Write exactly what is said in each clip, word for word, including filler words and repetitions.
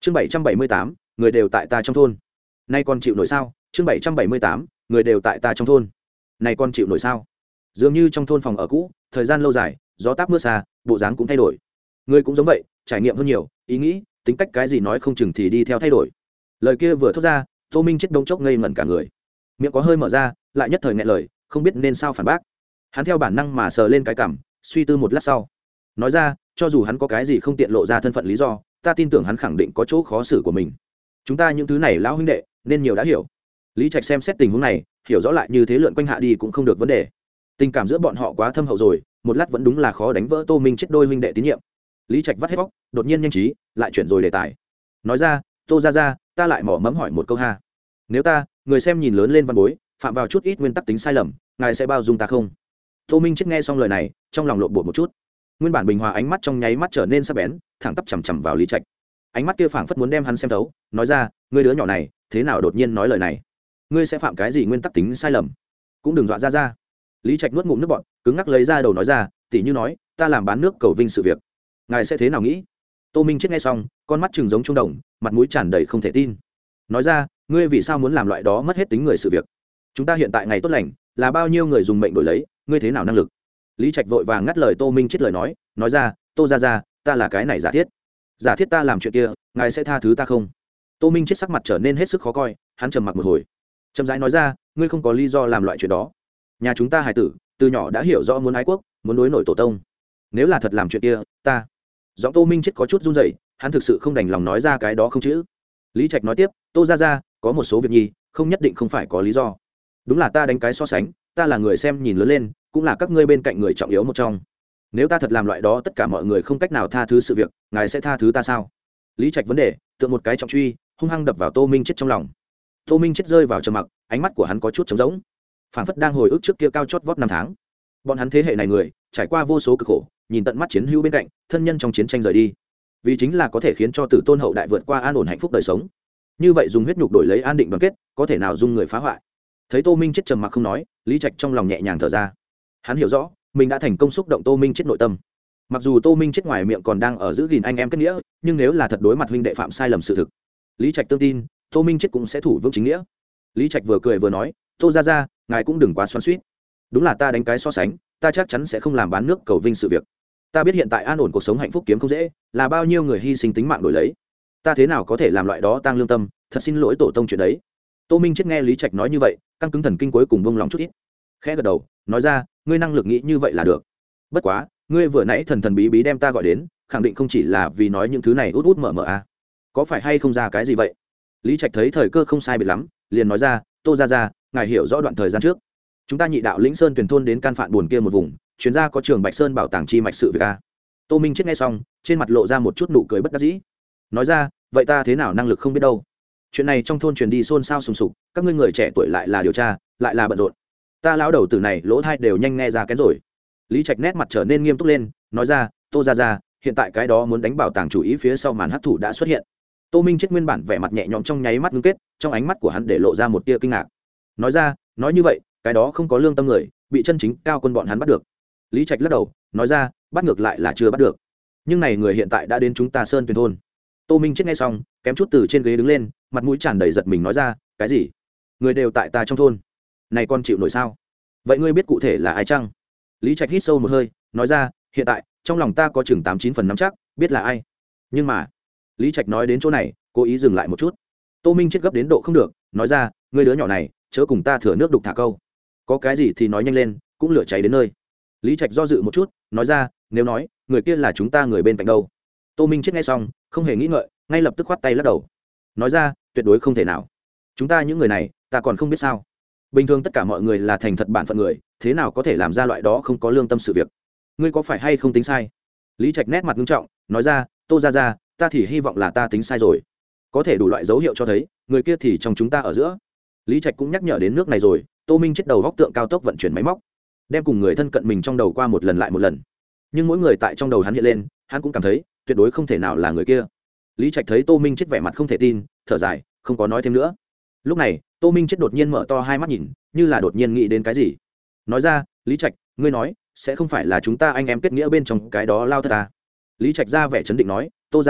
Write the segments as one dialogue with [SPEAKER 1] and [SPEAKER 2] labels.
[SPEAKER 1] chương bảy trăm bảy mươi tám người đều tại ta trong thôn, nay còn chịu nổi sao? chương bảy trăm bảy mươi tám người đều tại ta trong thôn, nay còn chịu nổi sao? Dường như trong thôn phòng ở cũ, thời gian lâu dài, gió táp mưa xa, bộ dáng cũng thay đổi. Người cũng giống vậy, trải nghiệm hơn nhiều, ý nghĩ, tính cách cái gì nói không chừng thì đi theo thay đổi. Lời kia vừa thốt ra, Tô Minh chết đông chốc ngây ngẩn cả người, miệng có hơi mở ra, lại nhất thời nghẹn lời, không biết nên sao phản bác. Hắn theo bản năng mà sờ lên cái cằm, suy tư một lát sau, nói ra, cho dù hắn có cái gì không tiện lộ ra thân phận lý do, ta tin tưởng hắn khẳng định có chỗ khó xử của mình. Chúng ta những thứ này lão huynh đệ, nên nhiều đã hiểu. Lý Trạch xem xét tình huống này, hiểu rõ lại như thế lượn quanh hạ đi cũng không được vấn đề. Tình cảm giữa bọn họ quá thâm hậu rồi, một lát vẫn đúng là khó đánh vỡ Tô Minh chết đôi huynh đệ tín nhiệm. Lý Trạch vắt hết vóc, đột nhiên nhanh trí, lại chuyển rồi đề tài. Nói ra, Tô gia gia, ta lại mỏ mẫm hỏi một câu ha. Nếu ta, người xem nhìn lớn lên văn bối, phạm vào chút ít nguyên tắc tính sai lầm, ngài sẽ bao dung ta không? Tô Minh chết nghe xong lời này, trong lòng lộn bột một chút. Nguyên bản bình hòa ánh mắt trong nháy mắt trở nên sắc bén, thẳng tắp chằm chằm vào Lý Trạch. Ánh mắt kia phảng phất muốn đem hắn xem thấu, nói ra, ngươi đứa nhỏ này, thế nào đột nhiên nói lời này? Ngươi sẽ phạm cái gì nguyên tắc tính sai lầm? Cũng đừng dọa ra ra. Lý Trạch nuốt ngụm nước bọt, cứng ngắc lấy ra đầu nói ra, tỷ như nói, ta làm bán nước cầu vinh sự việc, ngài sẽ thế nào nghĩ? Tô Minh chết nghe xong, con mắt trừng giống trung đồng, mặt mũi tràn đầy không thể tin. Nói ra, ngươi vì sao muốn làm loại đó mất hết tính người sự việc? Chúng ta hiện tại ngày tốt lành, là bao nhiêu người dùng mệnh đổi lấy, ngươi thế nào năng lực? Lý Trạch vội vàng ngắt lời Tô Minh chết lời nói, nói ra, Tô gia gia, ta là cái này giả thiết, giả thiết ta làm chuyện kia, ngài sẽ tha thứ ta không? Tô Minh chết sắc mặt trở nên hết sức khó coi, hắn trầm mặc một hồi, chậm rãi nói ra, ngươi không có lý do làm loại chuyện đó. Nhà chúng ta hài tử, từ nhỏ đã hiểu rõ muốn ái quốc, muốn đối nổi tổ tông. Nếu là thật làm chuyện kia, ta. Giọng Tô Minh chết có chút run rẩy, hắn thực sự không đành lòng nói ra cái đó không chữ. Lý Trạch nói tiếp, Tô gia gia, có một số việc nhi, không nhất định không phải có lý do. Đúng là ta đánh cái so sánh, ta là người xem nhìn lớn lên, cũng là các ngươi bên cạnh người trọng yếu một trong. Nếu ta thật làm loại đó tất cả mọi người không cách nào tha thứ sự việc, ngài sẽ tha thứ ta sao? Lý Trạch vấn đề, tượng một cái trọng truy, hung hăng đập vào Tô Minh chết trong lòng. Tô Minh chết rơi vào trầm mặc, ánh mắt của hắn có chút trống rỗng, phảng phất đang hồi ức trước kia cao chót vót năm tháng. Bọn hắn thế hệ này người, trải qua vô số cực khổ, nhìn tận mắt chiến hữu bên cạnh, thân nhân trong chiến tranh rời đi, vì chính là có thể khiến cho tử tôn hậu đại vượt qua an ổn hạnh phúc đời sống. Như vậy dùng huyết nhục đổi lấy an định đoàn kết, có thể nào dung người phá hoại? Thấy Tô Minh chết trầm mặc không nói, Lý Trạch trong lòng nhẹ nhàng thở ra. Hắn hiểu rõ, mình đã thành công xúc động Tô Minh chết nội tâm. Mặc dù Tô Minh chết ngoài miệng còn đang ở giữ gìn anh em kết nghĩa, nhưng nếu là thật đối mặt huynh đệ phạm sai lầm sự thực, Lý Trạch tương tin, Tô Minh chết cũng sẽ thủ vững chính nghĩa. Lý Trạch vừa cười vừa nói, Tô gia gia, ngài cũng đừng quá xoắn xuýt. Đúng là ta đánh cái so sánh, ta chắc chắn sẽ không làm bán nước cầu vinh sự việc. Ta biết hiện tại an ổn cuộc sống hạnh phúc kiếm không dễ, là bao nhiêu người hy sinh tính mạng đổi lấy. Ta thế nào có thể làm loại đó tăng lương tâm, thật xin lỗi tổ tông chuyện đấy. Tô Minh chết nghe Lý Trạch nói như vậy, căng cứng thần kinh cuối cùng buông lòng chút ít, khẽ gật đầu, nói ra, ngươi năng lực nghĩ như vậy là được. Bất quá, ngươi vừa nãy thần thần bí bí đem ta gọi đến, khẳng định không chỉ là vì nói những thứ này út út mở mở à? Có phải hay không ra cái gì vậy? Lý Trạch thấy thời cơ không sai biệt lắm, liền nói ra, Tô gia gia, ngài hiểu rõ đoạn thời gian trước, chúng ta nhị đạo lĩnh sơn tuyển thôn đến can phạn buồn kia một vùng, chuyến ra có trường Bạch Sơn bảo tàng chi mạch sự việc a. Tô Minh chết nghe xong, trên mặt lộ ra một chút nụ cười bất đắc dĩ, nói ra, vậy ta thế nào năng lực không biết đâu. Chuyện này trong thôn truyền đi xôn xao sùng sục, các ngươi người trẻ tuổi lại là điều tra, lại là bận rộn, ta lão đầu tử này lỗ thai đều nhanh nghe ra kén rồi. Lý Trạch nét mặt trở nên nghiêm túc lên, nói ra, Tô gia gia, hiện tại cái đó muốn đánh bảo tàng chủ ý phía sau màn hắc thủ đã xuất hiện. Tô Minh chết nguyên bản vẻ mặt nhẹ nhõm trong nháy mắt ngưng kết, trong ánh mắt của hắn để lộ ra một tia kinh ngạc, nói ra, nói như vậy, cái đó không có lương tâm người, bị chân chính cao quân bọn hắn bắt được. Lý Trạch lắc đầu, nói ra, bắt ngược lại là chưa bắt được, nhưng này người hiện tại đã đến chúng ta sơn tuyền thôn. Tô Minh chết nghe xong, kém chút từ trên ghế đứng lên, mặt mũi tràn đầy giật mình nói ra, cái gì? Người đều tại ta trong thôn, này con chịu nổi sao? Vậy ngươi biết cụ thể là ai chăng? Lý Trạch hít sâu một hơi, nói ra, hiện tại trong lòng ta có chừng tám chín phần nắm chắc biết là ai. Nhưng mà, Lý Trạch nói đến chỗ này, cố ý dừng lại một chút. Tô Minh chết gấp đến độ không được, nói ra, ngươi đứa nhỏ này, chớ cùng ta thừa nước đục thả câu, có cái gì thì nói nhanh lên, cũng lửa cháy đến nơi. Lý Trạch do dự một chút, nói ra, nếu nói người kia là chúng ta người bên cạnh đâu? Tô Minh chết nghe xong, không hề nghĩ ngợi, ngay lập tức khoát tay lắc đầu, nói ra, tuyệt đối không thể nào. Chúng ta những người này, ta còn không biết sao? Bình thường tất cả mọi người là thành thật bản phận người, thế nào có thể làm ra loại đó không có lương tâm sự việc? Ngươi có phải hay không tính sai? Lý Trạch nét mặt nghiêm trọng, nói ra, Tô gia gia, ta thì hy vọng là ta tính sai rồi, có thể đủ loại dấu hiệu cho thấy người kia thì trong chúng ta ở giữa. Lý Trạch cũng nhắc nhở đến nước này rồi. Tô Minh chết đầu góc tượng cao tốc vận chuyển máy móc, đem cùng người thân cận mình trong đầu qua một lần lại một lần, nhưng mỗi người tại trong đầu hắn hiện lên, hắn cũng cảm thấy tuyệt đối không thể nào là người kia. Lý Trạch thấy Tô Minh chết vẻ mặt không thể tin, thở dài, không có nói thêm nữa. Lúc này Tô Minh chết đột nhiên mở to hai mắt nhìn, như là đột nhiên nghĩ đến cái gì, nói ra, Lý Trạch, ngươi nói sẽ không phải là chúng ta anh em kết nghĩa bên trong cái đó lao thật à? Lý Trạch ra vẻ chấn định nói, Tô gia gia,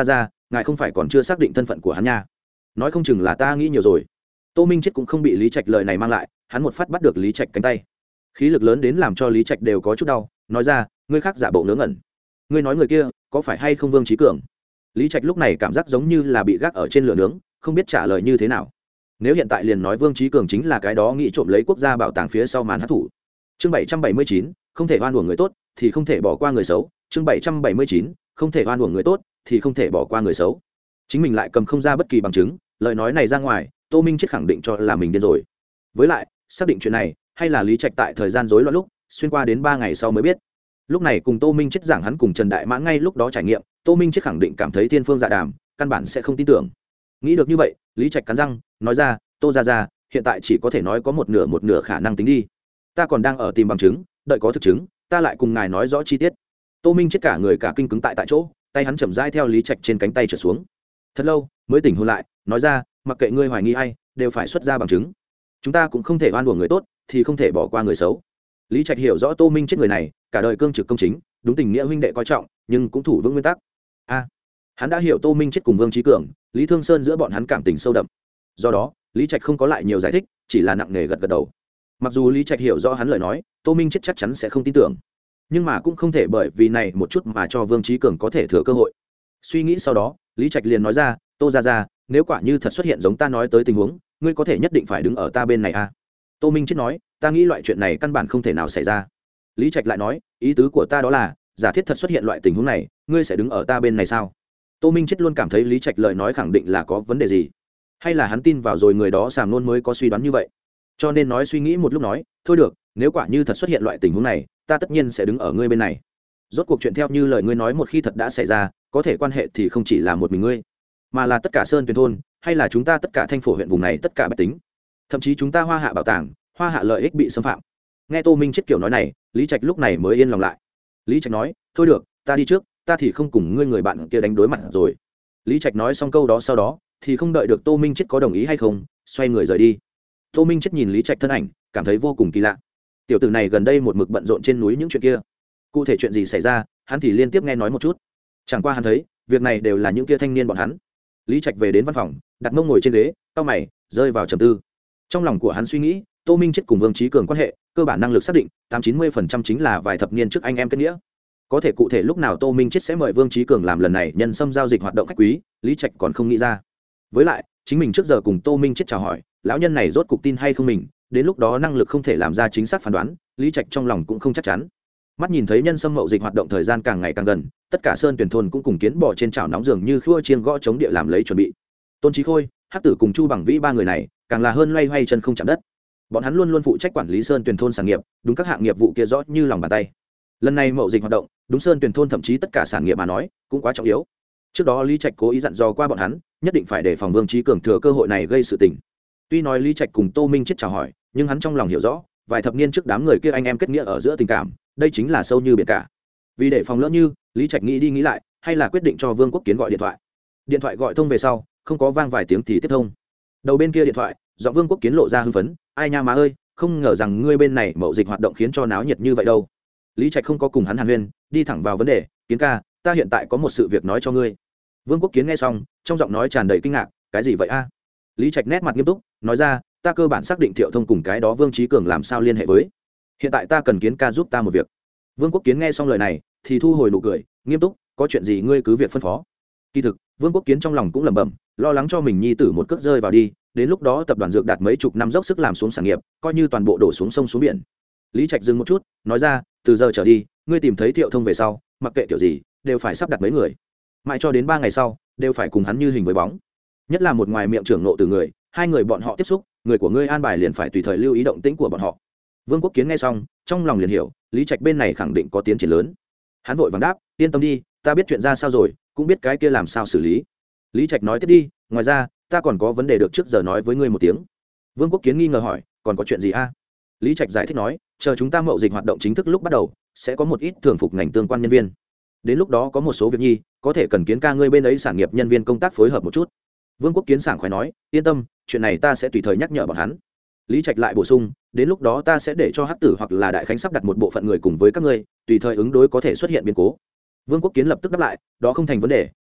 [SPEAKER 1] ngài không phải còn chưa xác định thân phận của hắn nha. Nói không chừng là ta nghĩ nhiều rồi. Tô Minh Chết cũng không bị Lý Trạch lời này mang lại, hắn một phát bắt được Lý Trạch cánh tay, khí lực lớn đến làm cho Lý Trạch đều có chút đau, nói ra, ngươi khác giả bộ ngớ ngẩn, ngươi nói người kia có phải hay không Vương Chí Cường? Lý Trạch lúc này cảm giác giống như là bị gác ở trên lửa nướng, không biết trả lời như thế nào. Nếu hiện tại liền nói Vương Chí Cường chính là cái đó nghĩ trộm lấy quốc gia bảo tàng phía sau màn hắc thủ. Chương bảy trăm bảy mươi chín, không thể oan uổng người tốt thì không thể bỏ qua người xấu. Chương bảy trăm bảy mươi chín, không thể oan uổng người tốt thì không thể bỏ qua người xấu. Chính mình lại cầm không ra bất kỳ bằng chứng, lời nói này ra ngoài, Tô Minh Chết khẳng định cho là mình điên rồi. Với lại, xác định chuyện này, hay là Lý Trạch tại thời gian rối loạn lúc, xuyên qua đến ba ngày sau mới biết. Lúc này cùng Tô Minh Chết giảng hắn cùng Trần Đại Mãn ngay lúc đó trải nghiệm, Tô Minh Chết khẳng định cảm thấy thiên phương dạ đàm, căn bản sẽ không tin tưởng. Nghĩ được như vậy, Lý Trạch cắn răng, nói ra, Tô gia gia, hiện tại chỉ có thể nói có một nửa một nửa khả năng tính đi. Ta còn đang ở tìm bằng chứng, đợi có thực chứng, ta lại cùng ngài nói rõ chi tiết. Tô Minh Chết cả người cả kinh cứng tại tại chỗ, tay hắn chậm rãi theo Lý Trạch trên cánh tay trở xuống. Thật lâu, mới tỉnh hồn lại, nói ra, mặc kệ ngươi hoài nghi ai, đều phải xuất ra bằng chứng. Chúng ta cũng không thể oan uổng người tốt, thì không thể bỏ qua người xấu. Lý Trạch hiểu rõ Tô Minh Chết người này, cả đời cương trực công chính, đúng tình nghĩa huynh đệ coi trọng, nhưng cũng thủ vững nguyên tắc. A, hắn đã hiểu Tô Minh Chết cùng Vương Chí Cường, Lý Thương Sơn giữa bọn hắn cảm tình sâu đậm. Do đó, Lý Trạch không có lại nhiều giải thích, chỉ là nặng nề gật gật đầu. Mặc dù Lý Trạch hiểu rõ hắn lời nói, Tô Minh Chết chắc chắn sẽ không tin tưởng, nhưng mà cũng không thể bởi vì này một chút mà cho Vương Chí Cường có thể thừa cơ hội. Suy nghĩ sau đó, Lý Trạch liền nói ra, Tô gia gia, nếu quả như thật xuất hiện giống ta nói tới tình huống, ngươi có thể nhất định phải đứng ở ta bên này a. Tô Minh Chết nói, ta nghĩ loại chuyện này căn bản không thể nào xảy ra. Lý Trạch lại nói, ý tứ của ta đó là, giả thiết thật xuất hiện loại tình huống này, ngươi sẽ đứng ở ta bên này sao? Tô Minh Chết luôn cảm thấy Lý Trạch lời nói khẳng định là có vấn đề gì, hay là hắn tin vào rồi người đó sàm luôn mới có suy đoán như vậy. Cho nên nói suy nghĩ một lúc nói, thôi được, nếu quả như thật xuất hiện loại tình huống này, ta tất nhiên sẽ đứng ở ngươi bên này. Rốt cuộc chuyện theo như lời ngươi nói một khi thật đã xảy ra, có thể quan hệ thì không chỉ là một mình ngươi, mà là tất cả sơn tuyền thôn, hay là chúng ta tất cả thanh phổ huyện vùng này tất cả bách tính, thậm chí chúng ta Hoa Hạ bảo tàng, Hoa Hạ lợi ích bị xâm phạm. Nghe Tô Minh Chết kiểu nói này, Lý Trạch lúc này mới yên lòng lại. Lý Trạch nói, thôi được, ta đi trước, ta thì không cùng ngươi người bạn kia đánh đối mặt rồi. Lý Trạch nói xong câu đó sau đó, thì không đợi được Tô Minh Chết có đồng ý hay không, xoay người rời đi. Tô Minh Chết nhìn Lý Trạch thân ảnh, cảm thấy vô cùng kỳ lạ. Tiểu tử này gần đây một mực bận rộn trên núi những chuyện kia, cụ thể chuyện gì xảy ra, hắn thì liên tiếp nghe nói một chút. Chẳng qua hắn thấy, việc này đều là những kia thanh niên bọn hắn. Lý Trạch về đến văn phòng, đặt mông ngồi trên ghế, cau mày, rơi vào trầm tư. Trong lòng của hắn suy nghĩ, Tô Minh Chết cùng Vương Chí Cường quan hệ, cơ bản năng lực xác định, tám chín mươi phần trăm chính là vài thập niên trước anh em kết nghĩa. Có thể cụ thể lúc nào Tô Minh Chết sẽ mời Vương Chí Cường làm lần này nhân xâm giao dịch hoạt động khách quý, Lý Trạch còn không nghĩ ra. Với lại, chính mình trước giờ cùng Tô Minh Chết chào hỏi, lão nhân này rốt cục tin hay không mình, đến lúc đó năng lực không thể làm ra chính xác phán đoán, Lý Trạch trong lòng cũng không chắc chắn. Mắt nhìn thấy nhân xâm mậu dịch hoạt động thời gian càng ngày càng gần, tất cả sơn tuyển thôn cũng cùng kiến bò trên chảo nóng dường như khua chiêng gõ chống địa làm lấy chuẩn bị. Tôn Chí Khôi, Hắc Tử cùng Chu Bằng Vĩ ba người này, càng là hơn loay hoay chân không chạm đất. Bọn hắn luôn luôn phụ trách quản lý sơn tuyển thôn sản nghiệp, đúng các hạng nghiệp vụ kia rõ như lòng bàn tay. Lần này mậu dịch hoạt động, đúng sơn tuyển thôn thậm chí tất cả sản nghiệp mà nói, cũng quá trọng yếu. Trước đó Lý Trạch cố ý dặn dò qua bọn hắn, nhất định phải để phòng Vương Chí Cường thừa cơ hội này gây sự tình. Tuy nói Lý Trạch cùng Tô Minh Chết chào hỏi, nhưng hắn trong lòng hiểu rõ, vài thập niên trước đám người kia anh em kết nghĩa ở giữa tình cảm, đây chính là sâu như biển cả. Vì để phòng lỡ như, Lý Trạch nghĩ đi nghĩ lại, hay là quyết định cho Vương Quốc Kiến gọi điện thoại. Điện thoại gọi thông về sau, không có vang vài tiếng thì tiếp thông. Đầu bên kia điện thoại, giọng Vương Quốc Kiến lộ ra hưng phấn, ai nha má ơi, không ngờ rằng ngươi bên này mậu dịch hoạt động khiến cho náo nhiệt như vậy đâu. Lý Trạch không có cùng hắn hàn huyên, đi thẳng vào vấn đề, Kiến ca, ta hiện tại có một sự việc nói cho ngươi. Vương Quốc Kiến nghe xong, trong giọng nói tràn đầy kinh ngạc, cái gì vậy a? Lý Trạch nét mặt nghiêm túc, nói ra, ta cơ bản xác định Thiệu Thông cùng cái đó Vương Chí Cường làm sao liên hệ với. Hiện tại ta cần Kiến ca giúp ta một việc. Vương Quốc Kiến nghe xong lời này, thì thu hồi nụ cười, nghiêm túc, có chuyện gì ngươi cứ việc phân phó. Kỳ thực, Vương Quốc Kiến trong lòng cũng lẩm bẩm, lo lắng cho mình nhi tử một cước rơi vào đi, đến lúc đó tập đoàn dược đạt mấy chục năm dốc sức làm xuống sản nghiệp, coi như toàn bộ đổ xuống sông xuống biển. Lý Trạch dừng một chút, nói ra, từ giờ trở đi, ngươi tìm thấy Thiệu Thông về sau, mặc kệ kiểu gì, đều phải sắp đặt mấy người. Mãi cho đến ba ngày sau, đều phải cùng hắn như hình với bóng. Nhất là một ngoài miệng trưởng nộ từ người, hai người bọn họ tiếp xúc, người của ngươi an bài liền phải tùy thời lưu ý động tĩnh của bọn họ. Vương Quốc Kiến nghe xong, trong lòng liền hiểu, Lý Trạch bên này khẳng định có tiến triển lớn. Hắn vội vàng đáp, yên tâm đi, ta biết chuyện ra sao rồi, cũng biết cái kia làm sao xử lý. Lý Trạch nói tiếp đi, ngoài ra, ta còn có vấn đề được trước giờ nói với ngươi một tiếng. Vương Quốc Kiến nghi ngờ hỏi, còn có chuyện gì a? Lý Trạch giải thích nói, chờ chúng ta mậu dịch hoạt động chính thức lúc bắt đầu, sẽ có một ít thường phục ngành tương quan nhân viên. Đến lúc đó có một số việc nhi, có thể cần Kiến ca ngươi bên ấy sản nghiệp nhân viên công tác phối hợp một chút. Vương Quốc Kiến sảng khoái nói, yên tâm, chuyện này ta sẽ tùy thời nhắc nhở bọn hắn. Lý Trạch lại bổ sung, đến lúc đó ta sẽ để cho Hắc Tử hoặc là Đại Khánh sắp đặt một bộ phận người cùng với các ngươi, tùy thời ứng đối có thể xuất hiện biến cố. Vương Quốc Kiến lập tức đáp lại, đó không thành vấn đề,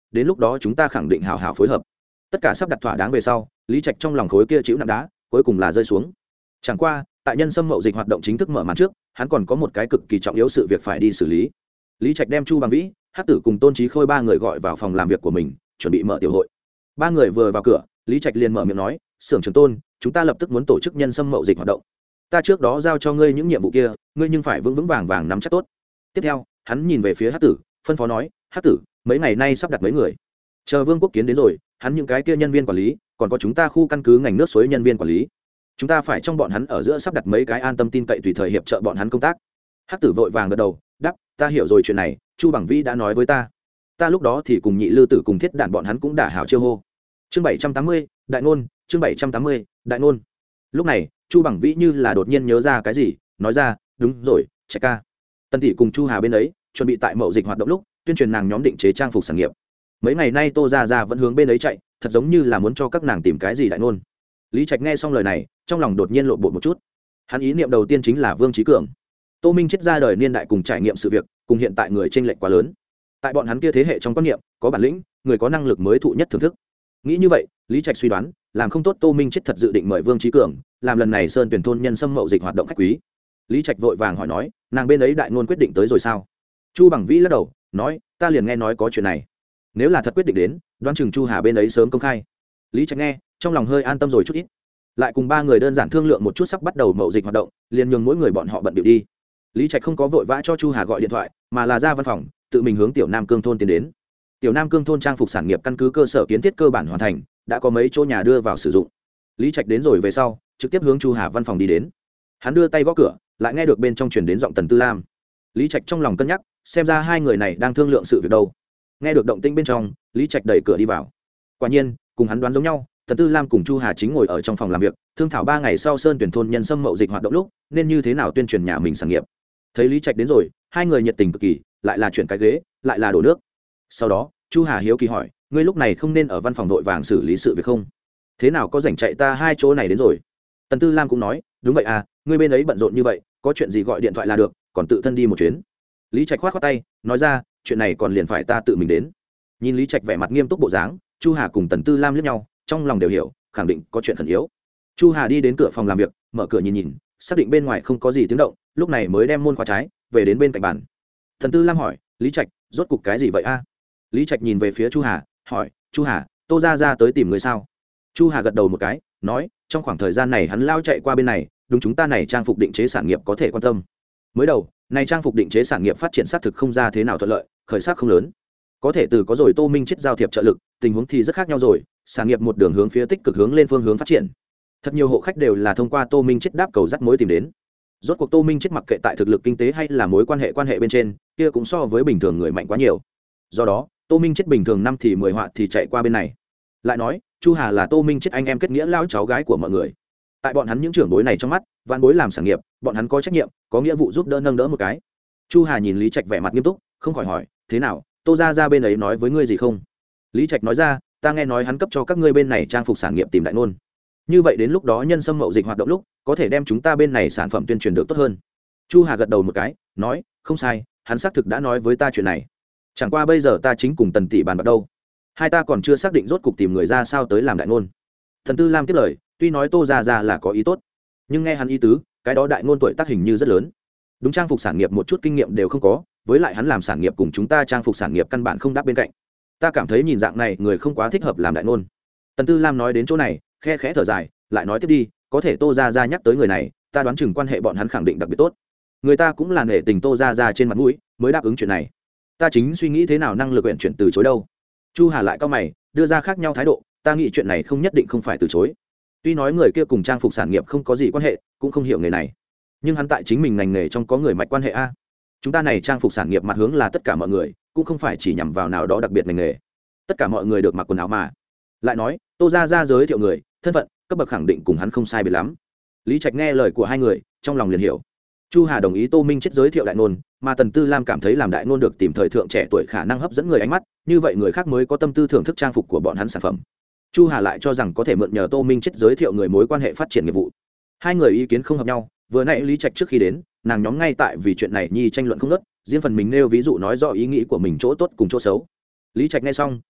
[SPEAKER 1] đến lúc đó chúng ta khẳng định hào hào phối hợp. Tất cả sắp đặt thỏa đáng về sau, Lý Trạch trong lòng khối kia chịu nặng đá cuối cùng là rơi xuống. Chẳng qua tại nhân sâm mậu dịch hoạt động chính thức mở màn trước, hắn còn có một cái cực kỳ trọng yếu sự việc phải đi xử lý. Lý Trạch đem Chu Bằng Vĩ, Hắc Tử cùng Tôn Chí Khôi ba người gọi vào phòng làm việc của mình, chuẩn bị mở tiểu hội. Ba người vừa vào cửa, Lý Trạch liền mở miệng nói, "Xưởng trưởng Tôn, chúng ta lập tức muốn tổ chức nhân sâm mậu dịch hoạt động. Ta trước đó giao cho ngươi những nhiệm vụ kia, ngươi nhưng phải vững vững vàng vàng nắm chắc tốt." Tiếp theo, hắn nhìn về phía Hắc Tử, phân phó nói, "Hắc Tử, mấy ngày nay sắp đặt mấy người. Chờ Vương Quốc Kiến đến rồi, hắn những cái kia nhân viên quản lý, còn có chúng ta khu căn cứ ngành nước suối nhân viên quản lý, chúng ta phải trong bọn hắn ở giữa sắp đặt mấy cái an tâm tin cậy tùy thời hiệp trợ bọn hắn công tác." Hắc Tử vội vàng gật đầu, đáp, "Ta hiểu rồi chuyện này, Chu Bằng Vĩ đã nói với ta. Ta lúc đó thì cùng Nhị Lư Tử cùng Thiết Đản bọn hắn cũng đã hảo chiêu hô." Chương bảy trăm tám mươi, đại ngôn, chương bảy trăm tám mươi, đại ngôn. Lúc này, Chu Bằng Vĩ như là đột nhiên nhớ ra cái gì, nói ra, "Đúng rồi, Trạch ca. Tân tỷ cùng Chu Hà bên ấy, chuẩn bị tại mậu dịch hoạt động lúc, tuyên truyền nàng nhóm định chế trang phục sản nghiệp. Mấy ngày nay Tô gia gia vẫn hướng bên ấy chạy, thật giống như là muốn cho các nàng tìm cái gì đại ngôn." Lý Trạch nghe xong lời này, trong lòng đột nhiên lộn bột một chút. Hắn ý niệm đầu tiên chính là Vương Chí Cường. Tô Minh chết ra đời niên đại cùng trải nghiệm sự việc, cùng hiện tại người chênh lệch quá lớn. Tại bọn hắn kia thế hệ trong quan niệm, có bản lĩnh, người có năng lực mới thụ nhất thưởng thức. Nghĩ như vậy, Lý Trạch suy đoán, làm không tốt Tô Minh chết thật dự định mời Vương Chí Cường, làm lần này sơn tuyển thôn nhân sâm mậu dịch hoạt động khách quý. Lý Trạch vội vàng hỏi nói, nàng bên ấy đại ngôn quyết định tới rồi sao? Chu Bằng Vĩ lắc đầu, nói, ta liền nghe nói có chuyện này. Nếu là thật quyết định đến, đoán chừng Chu Hà bên ấy sớm công khai. Lý Trạch nghe, trong lòng hơi an tâm rồi chút ít. Lại cùng ba người đơn giản thương lượng một chút sắp bắt đầu mậu dịch hoạt động, liền nhường mỗi người bọn họ bận bịu đi. Lý Trạch không có vội vã cho Chu Hà gọi điện thoại, mà là ra văn phòng, tự mình hướng Tiểu Nam Cương thôn tiến đến. Tiểu Nam Cương thôn trang phục sản nghiệp căn cứ cơ sở kiến thiết cơ bản hoàn thành, đã có mấy chỗ nhà đưa vào sử dụng. Lý Trạch đến rồi về sau, trực tiếp hướng Chu Hà văn phòng đi đến. Hắn đưa tay gõ cửa, lại nghe được bên trong truyền đến giọng Tần Tư Lam. Lý Trạch trong lòng cân nhắc, xem ra hai người này đang thương lượng sự việc đâu. Nghe được động tĩnh bên trong, Lý Trạch đẩy cửa đi vào. Quả nhiên, cùng hắn đoán giống nhau, Tần Tư Lam cùng Chu Hà chính ngồi ở trong phòng làm việc, thương thảo ba ngày sau sơn tuyển thôn nhân sâm mậu dịch hoạt động lúc, nên như thế nào tuyên truyền nhà mình sản nghiệp. Thấy Lý Trạch đến rồi, hai người nhiệt tình cực kỳ, lại là chuyển cái ghế, lại là đổ nước. Sau đó, Chu Hà hiếu kỳ hỏi, ngươi lúc này không nên ở văn phòng vội vàng xử lý sự việc không? Thế nào có rảnh chạy ta hai chỗ này đến rồi? Tần Tư Lam cũng nói, đúng vậy à, ngươi bên ấy bận rộn như vậy, có chuyện gì gọi điện thoại là được, còn tự thân đi một chuyến. Lý Trạch khoát khoát tay, nói ra, chuyện này còn liền phải ta tự mình đến. Nhìn Lý Trạch vẻ mặt nghiêm túc bộ dáng, Chu Hà cùng Tần Tư Lam liếc nhau, trong lòng đều hiểu, khẳng định có chuyện khẩn yếu. Chu Hà đi đến cửa phòng làm việc, mở cửa nhìn nhìn, xác định bên ngoài không có gì tiếng động, lúc này mới đem môn khóa trái, về đến bên cạnh bàn. Tần Tư Lam hỏi, Lý Trạch, rốt cục cái gì vậy a? Lý Trạch nhìn về phía Chu Hà, hỏi, Chu Hà, Tô gia gia tới tìm người sao? Chu Hà gật đầu một cái, nói, trong khoảng thời gian này hắn lao chạy qua bên này, đúng chúng ta này trang phục định chế sản nghiệp có thể quan tâm. Mới đầu, này trang phục định chế sản nghiệp phát triển xác thực không ra thế nào thuận lợi, khởi sắc không lớn. Có thể từ có rồi Tô Minh chết giao thiệp trợ lực, tình huống thì rất khác nhau rồi, sản nghiệp một đường hướng phía tích cực hướng lên phương hướng phát triển. Thật nhiều hộ khách đều là thông qua Tô Minh chết đáp cầu dắt mối tìm đến. Rốt cuộc Tô Minh chết mặc kệ tại thực lực kinh tế hay là mối quan hệ quan hệ bên trên, kia cũng so với bình thường người mạnh quá nhiều. Do đó, Tô Minh chết bình thường năm thì mười họa thì chạy qua bên này. Lại nói, Chu Hà là Tô Minh chết anh em kết nghĩa lão cháu gái của mọi người. Tại bọn hắn những trưởng bối này trong mắt, vạn bối làm sản nghiệp, bọn hắn có trách nhiệm, có nghĩa vụ giúp đỡ nâng đỡ một cái. Chu Hà nhìn Lý Trạch vẻ mặt nghiêm túc, không khỏi hỏi, thế nào, Tô gia gia bên ấy nói với ngươi gì không? Lý Trạch nói ra, ta nghe nói hắn cấp cho các ngươi bên này trang phục sản nghiệp tìm đại ngôn. Như vậy đến lúc đó nhân sâm mậu dịch hoạt động lúc, có thể đem chúng ta bên này sản phẩm tuyên truyền được tốt hơn. Chu Hà gật đầu một cái, nói, không sai, hắn xác thực đã nói với ta chuyện này. Chẳng qua bây giờ ta chính cùng Tần tỷ bàn bạc đâu, hai ta còn chưa xác định rốt cục tìm người ra sao tới làm đại ngôn. Thần Tư Lam tiếp lời, tuy nói Tô gia gia là có ý tốt, nhưng nghe hắn ý tứ, cái đó đại ngôn tuổi tác hình như rất lớn, đúng trang phục sản nghiệp một chút kinh nghiệm đều không có, với lại hắn làm sản nghiệp cùng chúng ta trang phục sản nghiệp căn bản không đáp bên cạnh, ta cảm thấy nhìn dạng này người không quá thích hợp làm đại ngôn. Tần Tư Lam nói đến chỗ này, khe khẽ thở dài, lại nói tiếp đi, có thể Tô gia gia nhắc tới người này, ta đoán chừng quan hệ bọn hắn khẳng định đặc biệt tốt, người ta cũng là nể tình Tô gia gia trên mặt mũi mới đáp ứng chuyện này. Ta chính suy nghĩ thế nào năng lực nguyện chuyển từ chối đâu. Chu Hà lại cao mày, đưa ra khác nhau thái độ, ta nghĩ chuyện này không nhất định không phải từ chối. Tuy nói người kia cùng trang phục sản nghiệp không có gì quan hệ, cũng không hiểu nghề này, nhưng hắn tại chính mình ngành nghề trong có người mạch quan hệ a. Chúng ta này trang phục sản nghiệp mặt hướng là tất cả mọi người, cũng không phải chỉ nhằm vào nào đó đặc biệt ngành nghề. Tất cả mọi người được mặc quần áo mà. Lại nói, Tô gia gia giới thiệu người, thân phận, cấp bậc khẳng định cùng hắn không sai biệt lắm. Lý Trạch nghe lời của hai người, trong lòng liền hiểu. Chu Hà đồng ý Tô Minh chết giới thiệu đại ngôn, mà Tần Tư Lam cảm thấy làm đại ngôn được tìm thời thượng trẻ tuổi khả năng hấp dẫn người ánh mắt, như vậy người khác mới có tâm tư thưởng thức trang phục của bọn hắn sản phẩm. Chu Hà lại cho rằng có thể mượn nhờ Tô Minh chết giới thiệu người mối quan hệ phát triển nghiệp vụ. Hai người ý kiến không hợp nhau, vừa nãy Lý Trạch trước khi đến, nàng nhóm ngay tại vì chuyện này nhi tranh luận không ngớt, riêng phần mình nêu ví dụ nói rõ ý nghĩ của mình chỗ tốt cùng chỗ xấu. Lý Trạch nghe xong,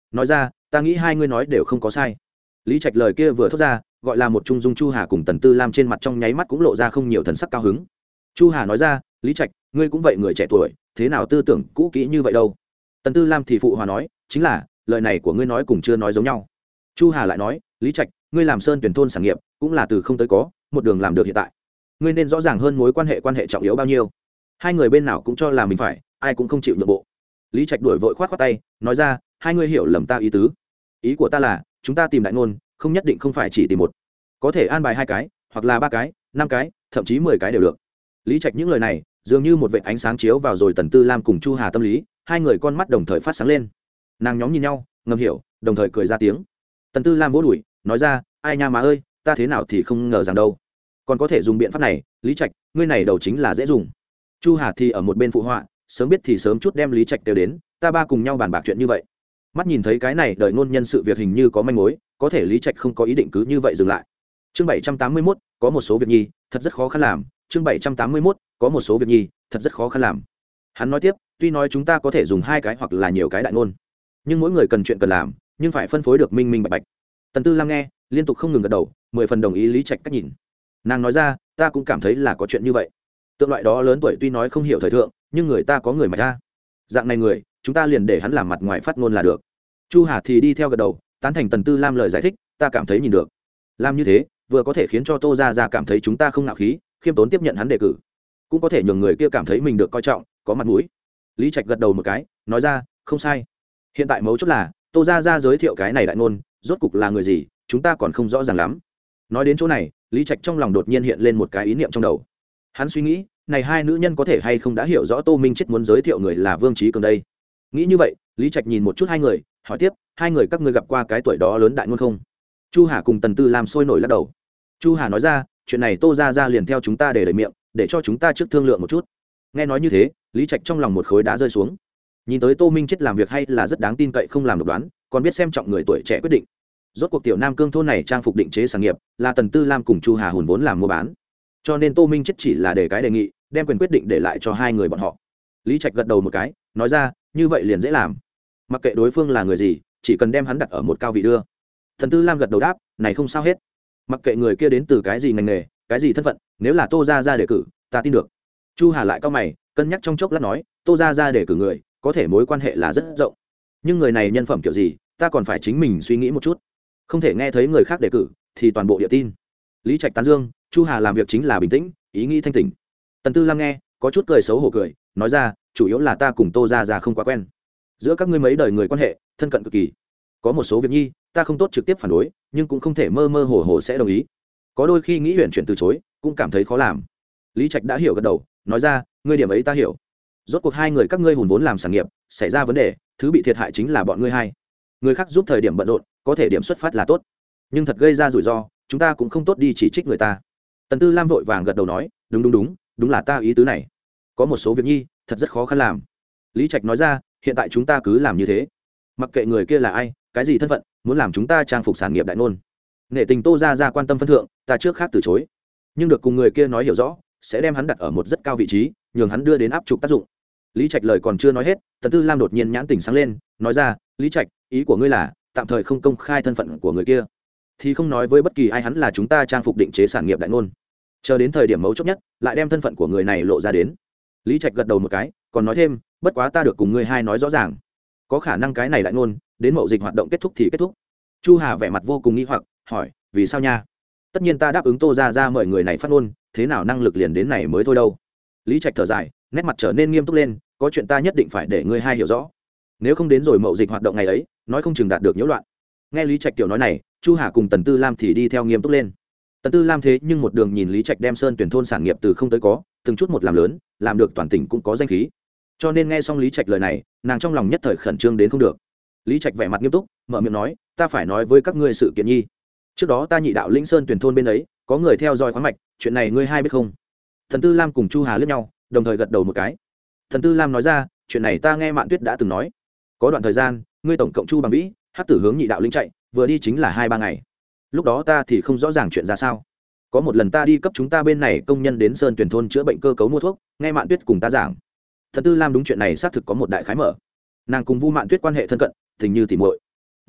[SPEAKER 1] nói ra ta nghĩ hai ngươi nói đều không có sai. Lý Trạch lời kia vừa thốt ra, gọi là một trung dung Chu Hà cùng Tần Tư Lam trên mặt trong nháy mắt cũng lộ ra không nhiều thần sắc cao hứng. Chu Hà nói ra, Lý Trạch, ngươi cũng vậy người trẻ tuổi, thế nào tư tưởng cũ kỹ như vậy đâu? Tần Tư Lam thì phụ hòa nói, chính là lời này của ngươi nói cùng chưa nói giống nhau. Chu Hà lại nói, Lý Trạch, ngươi làm sơn tuyển thôn sản nghiệp cũng là từ không tới có, một đường làm được hiện tại, ngươi nên rõ ràng hơn mối quan hệ quan hệ trọng yếu bao nhiêu. Hai người bên nào cũng cho là mình phải, ai cũng không chịu nhượng bộ. Lý Trạch đuổi vội khoát khoát tay, nói ra, hai ngươi hiểu lầm ta ý tứ. Ý của ta là, chúng ta tìm đại ngôn, không nhất định không phải chỉ tìm một, có thể an bài hai cái, hoặc là ba cái, năm cái, thậm chí mười cái đều được. Lý Trạch những lời này, dường như một vệt ánh sáng chiếu vào rồi Tần Tư Lam cùng Chu Hà tâm lý, hai người con mắt đồng thời phát sáng lên. Nàng nhóm nhìn nhau, ngầm hiểu, đồng thời cười ra tiếng. Tần Tư Lam vỗ đùi, nói ra, ai nha má ơi, ta thế nào thì không ngờ rằng đâu, còn có thể dùng biện pháp này. Lý Trạch, ngươi này đầu chính là dễ dùng. Chu Hà thì ở một bên phụ họa, sớm biết thì sớm chút đem Lý Trạch kêu đến, ta ba cùng nhau bàn bạc chuyện như vậy. Mắt nhìn thấy cái này đời ngôn nhân sự việc hình như có manh mối, có thể Lý Trạch không có ý định cứ như vậy dừng lại. Chương bảy trăm tám mươi mốt, có một số việc nhi thật rất khó khăn làm. Chương bảy trăm tám mươi mốt, có một số việc nhi thật rất khó khăn làm. Hắn nói tiếp, tuy nói chúng ta có thể dùng hai cái hoặc là nhiều cái đại ngôn, nhưng mỗi người cần chuyện cần làm, nhưng phải phân phối được minh minh bạch bạch. Tần Tư Lam nghe, liên tục không ngừng gật đầu, mười phần đồng ý Lý Trạch cách nhìn. Nàng nói ra, ta cũng cảm thấy là có chuyện như vậy. Tượng loại đó lớn tuổi tuy nói không hiểu thời thượng, nhưng người ta có người mà ta. Dạng này người, chúng ta liền để hắn làm mặt ngoài phát ngôn là được. Chu Hà thì đi theo gật đầu, tán thành Tần Tư Lam lời giải thích, ta cảm thấy nhìn được. Làm như thế, vừa có thể khiến cho Tô gia gia cảm thấy chúng ta không ngạo khí, khiêm tốn tiếp nhận hắn đề cử, cũng có thể nhường người kia cảm thấy mình được coi trọng, có mặt mũi. Lý Trạch gật đầu một cái, nói ra, không sai. Hiện tại mấu chốt là, Tô gia gia giới thiệu cái này đại ngôn, rốt cục là người gì, chúng ta còn không rõ ràng lắm. Nói đến chỗ này, Lý Trạch trong lòng đột nhiên hiện lên một cái ý niệm trong đầu. Hắn suy nghĩ, này hai nữ nhân có thể hay không đã hiểu rõ Tô Minh Chết muốn giới thiệu người là Vương Chí Cường đây. Nghĩ như vậy, Lý Trạch nhìn một chút hai người, hỏi tiếp, hai người các ngươi gặp qua cái tuổi đó lớn đại ngôn không? Chu Hà cùng Tần Tư Lam sôi nổi lắc đầu. Chu Hà nói ra, chuyện này Tô gia gia liền theo chúng ta để lời miệng, để cho chúng ta trước thương lượng một chút. Nghe nói như thế, Lý Trạch trong lòng một khối đá rơi xuống. Nhìn tới Tô Minh Chết làm việc hay là rất đáng tin cậy, không làm độc đoán, còn biết xem trọng người tuổi trẻ quyết định. Rốt cuộc tiểu Nam Cương thôn này trang phục định chế sản nghiệp, là Tần Tư Lam cùng Chu Hà hùn vốn làm mua bán. Cho nên Tô Minh Chết chỉ là để cái đề nghị, đem quyền quyết định để lại cho hai người bọn họ. Lý Trạch gật đầu một cái, nói ra, như vậy liền dễ làm. Mặc kệ đối phương là người gì, chỉ cần đem hắn đặt ở một cao vị đưa. Thần Tư Lam gật đầu đáp, này không sao hết. Mặc kệ người kia đến từ cái gì ngành nghề, cái gì thân phận, nếu là Tô gia gia đề cử, ta tin được. Chu Hà lại cau mày, cân nhắc trong chốc lát nói, Tô gia gia đề cử người, có thể mối quan hệ là rất rộng, nhưng người này nhân phẩm kiểu gì, ta còn phải chính mình suy nghĩ một chút, không thể nghe thấy người khác đề cử thì toàn bộ địa tin. Lý Trạch tán dương, Chu Hà làm việc chính là bình tĩnh, ý nghĩ thanh tỉnh. Tần Tư Lam nghe, có chút cười xấu hổ cười, nói ra, chủ yếu là ta cùng Tô gia gia không quá quen, giữa các ngươi mấy đời người quan hệ thân cận cực kỳ, có một số việc nhi ta không tốt trực tiếp phản đối, nhưng cũng không thể mơ mơ hồ hồ sẽ đồng ý, có đôi khi nghĩ huyền chuyển từ chối cũng cảm thấy khó làm. Lý Trạch đã hiểu gật đầu, nói ra, ngươi điểm ấy ta hiểu. Rốt cuộc hai người các ngươi hùn vốn làm sản nghiệp, xảy ra vấn đề, thứ bị thiệt hại chính là bọn ngươi hai. Người khác giúp thời điểm bận rộn, có thể điểm xuất phát là tốt, nhưng thật gây ra rủi ro, chúng ta cũng không tốt đi chỉ trích người ta. Tần Tư Lam vội vàng gật đầu nói, đúng đúng đúng, đúng là ta ý tứ này. Có một số việc nhi thật rất khó khăn làm. Lý Trạch nói ra, hiện tại chúng ta cứ làm như thế, mặc kệ người kia là ai, cái gì thân phận, muốn làm chúng ta trang phục sản nghiệp đại ngôn, nghệ tình Tô gia gia quan tâm phân thượng, ta trước khác từ chối, nhưng được cùng người kia nói hiểu rõ, sẽ đem hắn đặt ở một rất cao vị trí, nhường hắn đưa đến áp trục tác dụng. Lý Trạch lời còn chưa nói hết, Tần Tư Lam đột nhiên nhãn tỉnh sáng lên, nói ra, Lý Trạch, ý của ngươi là tạm thời không công khai thân phận của người kia, thì không nói với bất kỳ ai hắn là chúng ta trang phục định chế sản nghiệp đại ngôn, chờ đến thời điểm mấu chốt nhất lại đem thân phận của người này lộ ra đến. Lý Trạch gật đầu một cái, còn nói thêm, bất quá ta được cùng ngươi hai nói rõ ràng, có khả năng cái này đại ngôn đến mậu dịch hoạt động kết thúc thì kết thúc. Chu Hà vẻ mặt vô cùng nghi hoặc, hỏi, vì sao nha? Tất nhiên ta đáp ứng Tô gia gia mời người này phát ngôn, thế nào năng lực liền đến này mới thôi đâu. Lý Trạch thở dài, nét mặt trở nên nghiêm túc lên, có chuyện ta nhất định phải để ngươi hai hiểu rõ, nếu không đến rồi mậu dịch hoạt động ngày ấy, nói không chừng đạt được nhiễu loạn. Nghe Lý Trạch tiểu nói này, Chu Hà cùng Tần Tư Lam thì đi theo nghiêm túc lên. Tần Tư Lam thế nhưng một đường nhìn Lý Trạch đem sơn tuyển thôn sản nghiệp từ không tới có, từng chút một làm lớn, làm được toàn tỉnh cũng có danh khí, cho nên nghe xong Lý Trạch lời này, nàng trong lòng nhất thời khẩn trương đến không được. Lý Trạch vẻ mặt nghiêm túc, mở miệng nói, ta phải nói với các ngươi sự kiện nhi. Trước đó ta nhị đạo lĩnh sơn tuyển thôn bên ấy có người theo dõi khoáng mạch, chuyện này ngươi hai biết không? Thần Tư Lam cùng Chu Hà liếc nhau, đồng thời gật đầu một cái. Thần Tư Lam nói ra, chuyện này ta nghe Mạn Tuyết đã từng nói, có đoạn thời gian ngươi tổng cộng Chu Bằng Vĩ hắc tử hướng nhị đạo lĩnh chạy, vừa đi chính là hai ba ngày. Lúc đó ta thì không rõ ràng chuyện ra sao, có một lần ta đi cấp chúng ta bên này công nhân đến sơn tuyển thôn chữa bệnh cơ cấu mua thuốc, nghe Mạn Tuyết cùng ta giảng. Thần Tư Lam đúng chuyện này xác thực có một đại khái mở, nàng cùng Vu Mạn Tuyết quan hệ thân cận, tình như tỉ muội,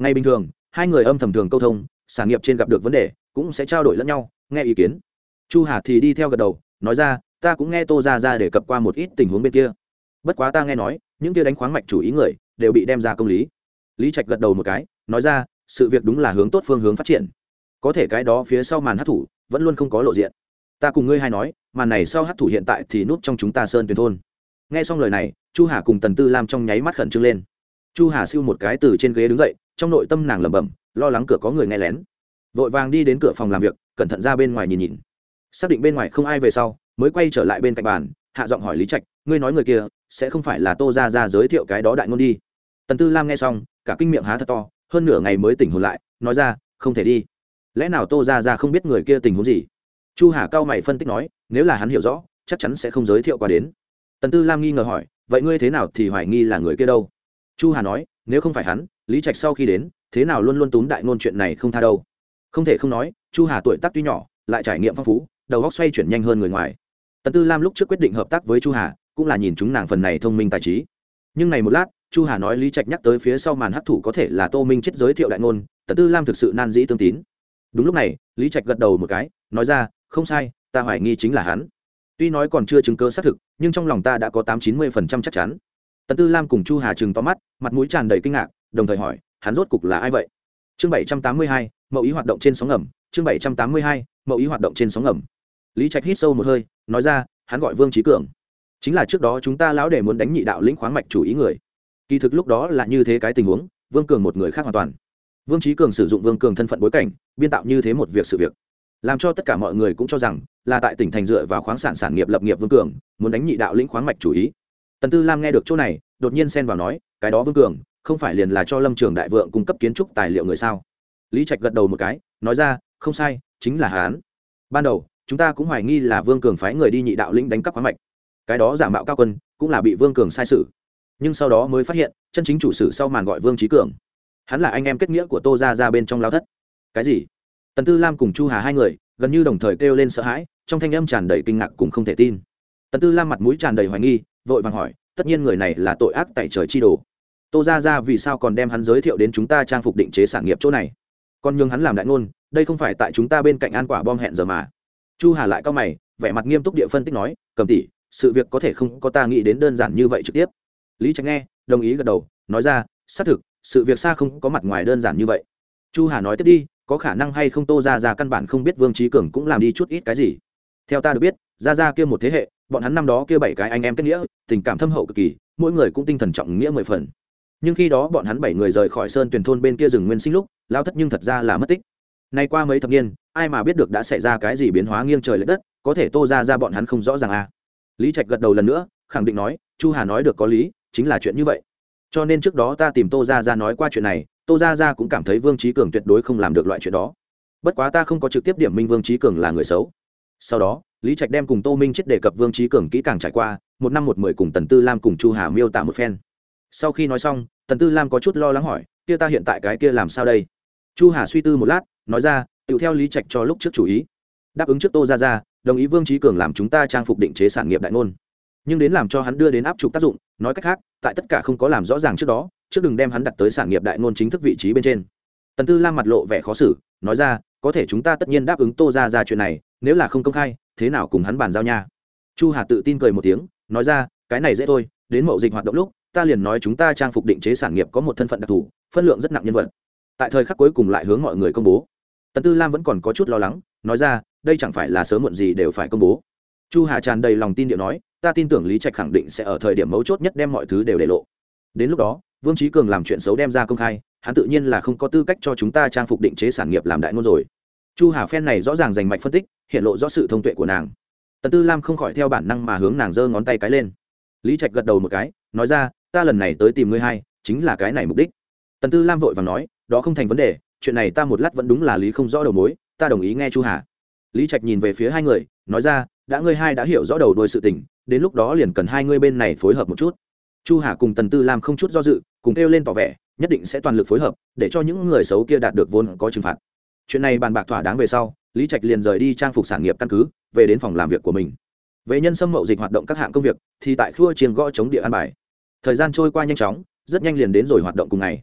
[SPEAKER 1] Ngày bình thường hai người âm thầm thường câu thông, sản nghiệp trên gặp được vấn đề cũng sẽ trao đổi lẫn nhau nghe ý kiến. Chu Hà thì đi theo gật đầu nói ra, ta cũng nghe Tô Gia Gia đề cập qua một ít tình huống bên kia, bất quá ta nghe nói những kia đánh khoáng mạch chủ ý người đều bị đem ra công lý. Lý Trạch gật đầu một cái nói ra, sự việc đúng là hướng tốt phương hướng phát triển, có thể cái đó phía sau màn hắc thủ vẫn luôn không có lộ diện. Ta cùng ngươi hay nói, màn này sau hắc thủ hiện tại thì núp trong chúng ta Sơn Tuyền thôn. Nghe xong lời này, Chu Hà cùng Tần Tư Lam trong nháy mắt khẩn trương lên. Chu Hà siêu một cái từ trên ghế đứng dậy, trong nội tâm nàng lẩm bẩm, lo lắng cửa có người nghe lén, vội vàng đi đến cửa phòng làm việc, cẩn thận ra bên ngoài nhìn nhìn, xác định bên ngoài không ai về sau mới quay trở lại bên cạnh bàn, hạ giọng hỏi Lý Trạch, ngươi nói người kia sẽ không phải là Tô Gia Gia giới thiệu cái đó đại ngôn đi? Tần Tư Lam nghe xong cả kinh miệng há thật to, hơn nửa ngày mới tỉnh hồn lại, nói ra, không thể đi. Lẽ nào Tô Gia Gia không biết người kia tình huống gì? Chu Hà cao mày phân tích nói, nếu là hắn hiểu rõ chắc chắn sẽ không giới thiệu qua đến. Tần Tư Lam nghi ngờ hỏi, vậy ngươi thế nào thì hoài nghi là người kia đâu? Chu Hà nói, nếu không phải hắn, Lý Trạch sau khi đến thế nào luôn luôn túm đại ngôn chuyện này không tha đâu. Không thể không nói, Chu Hà tuổi tác tuy nhỏ lại trải nghiệm phong phú, đầu óc xoay chuyển nhanh hơn người ngoài. Tần Tư Lam lúc trước quyết định hợp tác với Chu Hà cũng là nhìn chúng nàng phần này thông minh tài trí. Nhưng này một lát Chu Hà nói Lý Trạch nhắc tới phía sau màn hắc thủ có thể là Tô Minh chết giới thiệu đại ngôn, Tần Tư Lam thực sự nan dĩ tương tín. Đúng lúc này Lý Trạch gật đầu một cái nói ra, không sai, ta hoài nghi chính là hắn. Tuy nói còn chưa chứng cứ xác thực, nhưng trong lòng ta đã có tám chín mươi phần trăm chắc chắn. Tần Tư Lam cùng Chu Hà trừng to mắt, mặt mũi tràn đầy kinh ngạc, đồng thời hỏi, hắn rốt cục là ai vậy? Chương bảy trăm tám mươi hai, mậu ý hoạt động trên sóng ngầm. Chương bảy trăm tám mươi hai, mậu ý hoạt động trên sóng ngầm. Lý Trạch hít sâu một hơi nói ra, hắn gọi Vương Chí Cường, chính là trước đó chúng ta lão để muốn đánh nhị đạo lĩnh khoáng mạch chủ ý người. Kỳ thực lúc đó là như thế cái tình huống, Vương Cường một người khác hoàn toàn. Vương Chí Cường sử dụng Vương Cường thân phận bối cảnh biên tạo như thế một việc sự việc, làm cho tất cả mọi người cũng cho rằng là tại tỉnh thành dựa vào khoáng sản sản nghiệp lập nghiệp Vương Cường muốn đánh nhị đạo lĩnh khoáng mạch chủ ý. Tần Tư Lam nghe được chỗ này đột nhiên xen vào nói, cái đó Vương Cường không phải liền là cho Lâm Trường Đại Vượng cung cấp kiến trúc tài liệu người sao? Lý Trạch gật đầu một cái nói ra, không sai, chính là hắn. Ban đầu chúng ta cũng hoài nghi là Vương Cường phái người đi nhị đạo lĩnh đánh cắp khoáng mạch, cái đó giả mạo cao quân cũng là bị Vương Cường sai sử, nhưng sau đó mới phát hiện chân chính chủ sử sau màn gọi Vương Chí Cường, hắn là anh em kết nghĩa của Tô Gia Gia bên trong lao thất. Cái gì? Tần Tư Lam cùng Chu Hà hai người gần như đồng thời kêu lên sợ hãi, trong thanh âm tràn đầy kinh ngạc cùng không thể tin. Tần Tư Lam mặt mũi tràn đầy hoài nghi, vội vàng hỏi, tất nhiên người này là tội ác tại trời chi đồ, Tô Gia Gia vì sao còn đem hắn giới thiệu đến chúng ta trang phục định chế sản nghiệp chỗ này, còn nhường hắn làm đại ngôn, đây không phải tại chúng ta bên cạnh an quả bom hẹn giờ mà. Chu Hà lại cau mày, vẻ mặt nghiêm túc địa phân tích nói, Cầm tỷ, sự việc có thể không có ta nghĩ đến đơn giản như vậy trực tiếp. Lý Trạch nghe đồng ý gật đầu nói ra, xác thực sự việc xa không có mặt ngoài đơn giản như vậy. Chu Hà nói tiếp đi, có khả năng hay không Tô Gia Gia căn bản không biết Vương Chí Cường cũng làm đi chút ít cái gì. Theo ta được biết, Gia Gia kia một thế hệ, bọn hắn năm đó kia bảy cái anh em kết nghĩa, tình cảm thâm hậu cực kỳ, mỗi người cũng tinh thần trọng nghĩa mười phần. Nhưng khi đó bọn hắn bảy người rời khỏi Sơn Tuyền thôn bên kia rừng nguyên sinh lúc, lao thất nhưng thật ra là mất tích. Nay qua mấy thập niên, ai mà biết được đã xảy ra cái gì biến hóa nghiêng trời lệch đất, có thể Tô Gia Gia bọn hắn không rõ ràng à? Lý Trạch gật đầu lần nữa, khẳng định nói, Chu Hà nói được có lý, chính là chuyện như vậy. Cho nên trước đó ta tìm Tô Gia Gia nói qua chuyện này, Tô Gia Gia cũng cảm thấy Vương Chí Cường tuyệt đối không làm được loại chuyện đó. Bất quá ta không có trực tiếp điểm minh Vương Chí Cường là người xấu. Sau đó Lý Trạch đem cùng Tô Minh chết đề cập Vương Chí Cường kỹ càng trải qua, một năm một mười cùng Tần Tư Lam cùng Chu Hà miêu tả một phen. Sau khi nói xong, Tần Tư Lam có chút lo lắng hỏi, kia ta hiện tại cái kia làm sao đây? Chu Hà suy tư một lát nói ra, tự theo Lý Trạch cho lúc trước chủ ý, đáp ứng trước Tô Gia Gia, đồng ý Vương Chí Cường làm chúng ta trang phục định chế sản nghiệp đại ngôn, nhưng đến làm cho hắn đưa đến áp trục tác dụng, nói cách khác, tại tất cả không có làm rõ ràng trước đó, trước đừng đem hắn đặt tới sản nghiệp đại ngôn chính thức vị trí bên trên. Tần Tư Lam mặt lộ vẻ khó xử nói ra, có thể chúng ta tất nhiên đáp ứng Tô Gia Gia chuyện này, nếu là không công khai, thế nào cùng hắn bàn giao nha? Chu Hà tự tin cười một tiếng nói ra, cái này dễ thôi, đến mậu dịch hoạt động lúc ta liền nói chúng ta trang phục định chế sản nghiệp có một thân phận đặc thù, phân lượng rất nặng nhân vật, tại thời khắc cuối cùng lại hướng mọi người công bố. Tần Tư Lam vẫn còn có chút lo lắng nói ra, đây chẳng phải là sớm muộn gì đều phải công bố. Chu Hà tràn đầy lòng tin điệu nói, ta tin tưởng Lý Trạch khẳng định sẽ ở thời điểm mấu chốt nhất đem mọi thứ đều để lộ. Đến lúc đó Vương Chí Cường làm chuyện xấu đem ra công khai, hắn tự nhiên là không có tư cách cho chúng ta trang phục định chế sản nghiệp làm đại ngôn rồi. Chu Hà phen này rõ ràng rành mạch phân tích, hiện lộ rõ sự thông tuệ của nàng. Tần Tư Lam không khỏi theo bản năng mà hướng nàng giơ ngón tay cái lên. Lý Trạch gật đầu một cái nói ra, ta lần này tới tìm ngươi hai chính là cái này mục đích. Tần Tư Lam vội vàng nói, đó không thành vấn đề, chuyện này ta một lát vẫn đúng là lý không rõ đầu mối, ta đồng ý nghe Chu Hà. Lý Trạch nhìn về phía hai người nói ra, đã ngươi hai đã hiểu rõ đầu đuôi sự tình, đến lúc đó liền cần hai ngươi bên này phối hợp một chút. Chu Hà cùng Tần Tư Lam không chút do dự cùng kêu lên tỏ vẻ nhất định sẽ toàn lực phối hợp, để cho những người xấu kia đạt được vốn có trừng phạt. Chuyện này bàn bạc thỏa đáng về sau, Lý Trạch liền rời đi trang phục sản nghiệp căn cứ, về đến phòng làm việc của mình. Về nhân sâm mậu dịch hoạt động các hạng công việc thì tại khua chiêng gõ chống địa an bài. Thời gian trôi qua nhanh chóng, rất nhanh liền đến rồi hoạt động cùng ngày.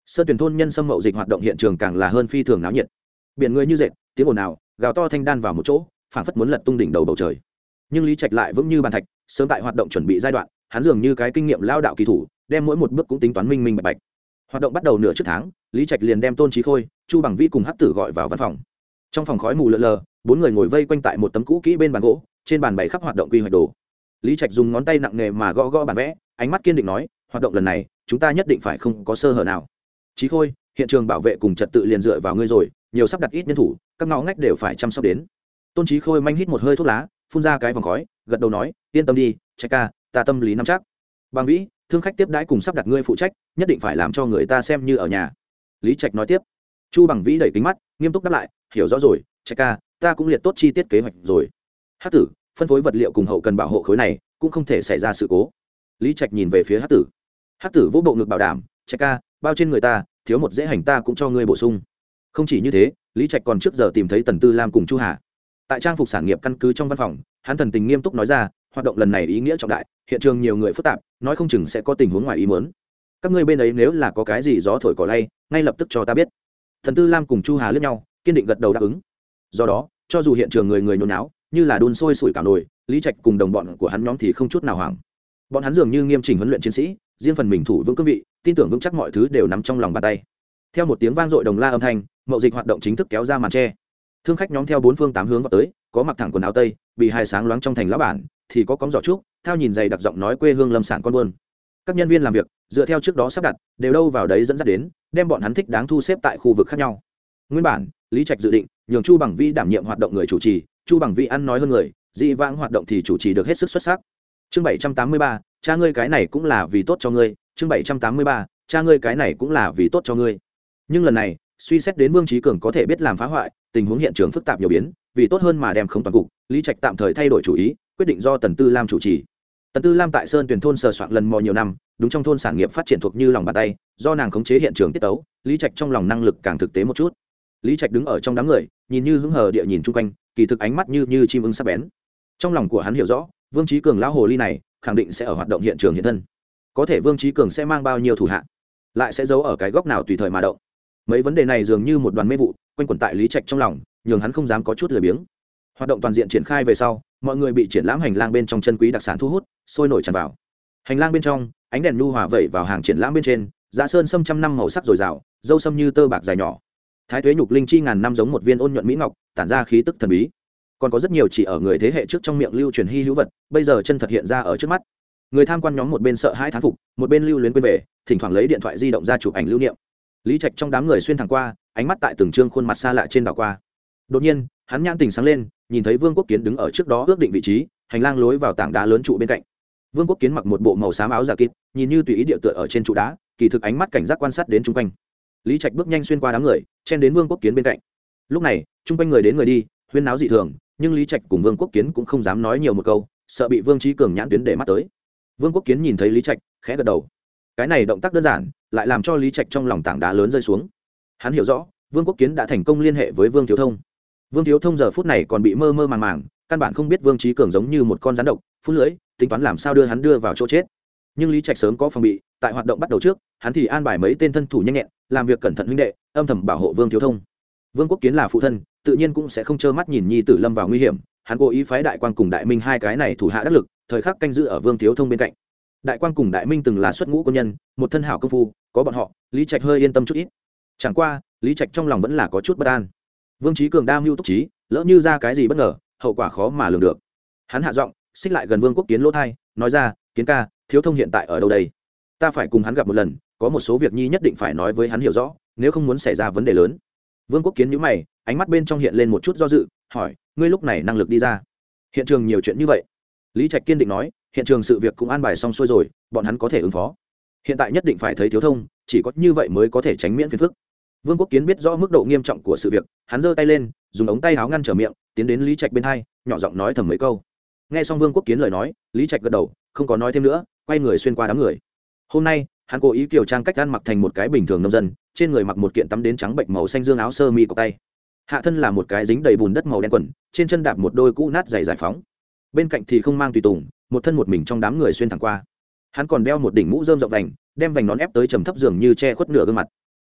[SPEAKER 1] sơn tuyển thôn nhân sâm mậu dịch hoạt động hiện trường càng là hơn phi thường náo nhiệt, biển người như dệt, tiếng ồn ào gào to thanh đan vào một chỗ, phảng phất muốn lật tung đỉnh đầu bầu trời. Nhưng lý trạch lại vững như bàn thạch, sớm tại hoạt động chuẩn bị giai đoạn, hắn dường như cái kinh nghiệm lao đạo kỳ thủ, đem mỗi một bước cũng tính toán minh minh bạch bạch. Hoạt động bắt đầu nửa trước tháng, lý trạch liền đem tôn trí khôi, chu bằng vĩ cùng hắc tử gọi vào văn phòng. Trong phòng khói mù lờ lờ, bốn người ngồi vây quanh tại một tấm cũ kỹ bên bàn gỗ, trên bàn bày khắp hoạt động quy hoạch đồ. Lý trạch dùng ngón tay nặng nề mà gõ gõ bản vẽ, ánh mắt kiên định nói, hoạt động lần này chúng ta nhất định phải không có sơ hở nào. Trí khôi, hiện trường bảo vệ cùng trật tự liền dựa vào ngươi rồi, nhiều sắp đặt ít nhân thủ, các ngõ ngách đều phải chăm sóc đến. Tôn trí khôi manh hít một hơi thuốc lá, phun ra cái vòng khói, gật đầu nói, yên tâm đi trạch ca, ta tâm lý nắm chắc. Bằng vĩ, thương khách tiếp đãi cùng sắp đặt ngươi phụ trách, nhất định phải làm cho người ta xem như ở nhà. Lý trạch nói tiếp. Chu bằng vĩ đẩy kính mắt, nghiêm túc đáp lại, hiểu rõ rồi trạch ca, ta cũng liệt tốt chi tiết kế hoạch rồi. Hắc tử, phân phối vật liệu cùng hậu cần bảo hộ khối này cũng không thể xảy ra sự cố. Lý trạch nhìn về phía Hắc tử. Hắc tử vỗ bộ ngực bảo đảm, trạch ca, bao trên người ta thiếu một dễ hành ta cũng cho ngươi bổ sung. Không chỉ như thế, Lý trạch còn trước giờ tìm thấy Tần Tư Lam cùng Chu Hà tại trang phục sản nghiệp căn cứ trong văn phòng, hắn thần tình nghiêm túc nói ra, hoạt động lần này ý nghĩa trọng đại, hiện trường nhiều người phức tạp, nói không chừng sẽ có tình huống ngoài ý muốn. Các ngươi bên ấy nếu là có cái gì gió thổi cỏ lay, ngay lập tức cho ta biết. Thần Tư Lam cùng Chu Hà liếc nhau, kiên định gật đầu đáp ứng. Do đó, cho dù hiện trường người người nhốn náo, như là đun sôi sủi cảo nồi, Lý Trạch cùng đồng bọn của hắn nhóm thì không chút nào hoảng. Bọn hắn dường như nghiêm chỉnh huấn luyện chiến sĩ, riêng phần mình thủ vững cương vị, tin tưởng vững chắc mọi thứ đều nắm trong lòng bàn tay. Theo một tiếng vang dội đồng la âm thanh, mậu dịch hoạt động chính thức kéo ra màn che. Thương khách nhóm theo bốn phương tám hướng vào tới, có mặc thẳng quần áo tây, bị hai sáng loáng trong thành lão bản, thì có cóng giỏ trúc, thao nhìn dày đặc giọng nói quê hương lâm sản con buôn. Các nhân viên làm việc dựa theo trước đó sắp đặt, đều đâu vào đấy dẫn dắt đến, đem bọn hắn thích đáng thu xếp tại khu vực khác nhau. Nguyên bản, Lý Trạch dự định nhường Chu Bằng Vĩ đảm nhiệm hoạt động người chủ trì, Chu Bằng Vĩ ăn nói hơn người, dị vãng hoạt động thì chủ trì được hết sức xuất sắc. Chương bảy trăm tám mươi ba, cha ngươi cái này cũng là vì tốt cho ngươi, chương bảy trăm tám mươi ba, cha ngươi cái này cũng là vì tốt cho ngươi. Nhưng lần này, suy xét đến Vương Chí Cường có thể biết làm phá hoại, tình huống hiện trường phức tạp nhiều biến, vì tốt hơn mà đem không toàn cục, Lý Trạch tạm thời thay đổi chủ ý, quyết định do Tần Tư Lam chủ trì. Tần Tư Lam tại Sơn Tuyền thôn sờ soạn lần mò nhiều năm, đúng trong thôn sản nghiệp phát triển thuộc như lòng bàn tay, do nàng khống chế hiện trường tiết tấu, Lý Trạch trong lòng năng lực càng thực tế một chút. Lý Trạch đứng ở trong đám người, nhìn như hứng hờ địa nhìn chung quanh, kỳ thực ánh mắt như như chim ưng sắc bén. Trong lòng của hắn hiểu rõ, Vương Chí Cường lão hồ ly này, khẳng định sẽ ở hoạt động hiện trường hiện thân. Có thể Vương Chí Cường sẽ mang bao nhiêu thủ hạ, lại sẽ giấu ở cái góc nào tùy thời mà động. Mấy vấn đề này dường như một đoàn mê vụ, quanh quẩn tại Lý Trạch trong lòng, nhường hắn không dám có chút lười biếng. Hoạt động toàn diện triển khai về sau, mọi người bị triển lãm hành lang bên trong chân quý đặc sản thu hút, sôi nổi tràn vào. Hành lang bên trong, ánh đèn nhu hòa vẩy vào hàng triển lãm bên trên, dạ sơn sâm trăm năm màu sắc dồi dào, dâu sâm như tơ bạc dài nhỏ. Thái tuế nhục linh chi ngàn năm giống một viên ôn nhuận mỹ ngọc, tản ra khí tức thần bí. Còn có rất nhiều chỉ ở người thế hệ trước trong miệng lưu truyền hy hữu vật, bây giờ chân thật hiện ra ở trước mắt. Người tham quan nhóm một bên sợ hãi thán phục, một bên lưu luyến quên về, thỉnh thoảng lấy điện thoại di động ra chụp ảnh lưu niệm. Lý Trạch trong đám người xuyên thẳng qua, ánh mắt tại từng trương khuôn mặt xa lạ trên đảo qua. Đột nhiên, hắn nhãn tình sáng lên, nhìn thấy Vương Quốc Kiến đứng ở trước đó ước định vị trí, hành lang lối vào tảng đá lớn trụ bên cạnh. Vương Quốc Kiến mặc một bộ màu xám áo giả kịp, nhìn như tùy ý địa tựa ở trên trụ đá, kỳ thực ánh mắt cảnh giác quan sát đến chung quanh. Lý Trạch bước nhanh xuyên qua đám người, chen đến Vương Quốc Kiến bên cạnh. Lúc này, chung quanh người đến người đi, huyên náo dị thường, nhưng Lý Trạch cùng Vương Quốc Kiến cũng không dám nói nhiều một câu, sợ bị Vương Chí Cường nhãn tuyến để mắt tới. Vương Quốc Kiến nhìn thấy Lý Trạch, khẽ gật đầu. Cái này động tác đơn giản, lại làm cho Lý Trạch trong lòng tảng đá lớn rơi xuống. Hắn hiểu rõ, Vương Quốc Kiến đã thành công liên hệ với Vương Thiếu Thông. Vương Thiếu Thông giờ phút này còn bị mơ mơ màng màng, căn bản không biết Vương Chí Cường giống như một con rắn độc, phun lưỡi, tính toán làm sao đưa hắn đưa vào chỗ chết. Nhưng Lý Trạch sớm có phòng bị, tại hoạt động bắt đầu trước, hắn thì an bài mấy tên thân thủ nhanh nhẹn, làm việc cẩn thận huynh đệ, âm thầm bảo hộ Vương Thiếu Thông. Vương Quốc Kiến là phụ thân, tự nhiên cũng sẽ không trơ mắt nhìn nhi tử lâm vào nguy hiểm, hắn cố ý phái Đại Quang cùng Đại Minh hai cái này thủ hạ đắc lực, thời khắc canh giữ ở Vương Thiếu Thông bên cạnh. Đại Quang cùng Đại Minh từng là xuất ngũ quân nhân, một thân hảo công phu, có bọn họ, Lý Trạch hơi yên tâm chút ít. Chẳng qua, Lý Trạch trong lòng vẫn là có chút bất an. Vương Chí Cường đam mưu túc trí, lỡ như ra cái gì bất ngờ, hậu quả khó mà lường được. Hắn hạ giọng, xích lại gần Vương Quốc Kiến lỗ tai, nói ra, "Kiến ca, Thiếu Thông hiện tại ở đâu đây? Ta phải cùng hắn gặp một lần, có một số việc nhi nhất định phải nói với hắn hiểu rõ, nếu không muốn xảy ra vấn đề lớn." Vương Quốc Kiến nhíu mày, ánh mắt bên trong hiện lên một chút do dự, hỏi, "Ngươi lúc này năng lực đi ra? Hiện trường nhiều chuyện như vậy." Lý Trạch kiên định nói, "Hiện trường sự việc cũng an bài xong xuôi rồi, bọn hắn có thể ứng phó. Hiện tại nhất định phải thấy Thiếu Thông, chỉ có như vậy mới có thể tránh miễn phiền phức." Vương Quốc Kiến biết rõ mức độ nghiêm trọng của sự việc, hắn giơ tay lên, dùng ống tay áo ngăn trở miệng, tiến đến Lý Trạch bên hai, nhỏ giọng nói thầm mấy câu. Nghe xong Vương Quốc Kiến lời nói, Lý Trạch gật đầu, không có nói thêm nữa, quay người xuyên qua đám người. Hôm nay, hắn cố ý kiều trang cách ăn mặc thành một cái bình thường nông dân, trên người mặc một kiện tắm đến trắng bệnh màu xanh dương áo sơ mi cổ tay. Hạ thân là một cái dính đầy bùn đất màu đen quần, trên chân đạp một đôi cũ nát giày giải phóng. Bên cạnh thì không mang tùy tùng, một thân một mình trong đám người xuyên thẳng qua. Hắn còn đeo một đỉnh mũ rơm rộng vành, đem vành nón ép tới trầm thấp giường như che khuất nửa gương mặt.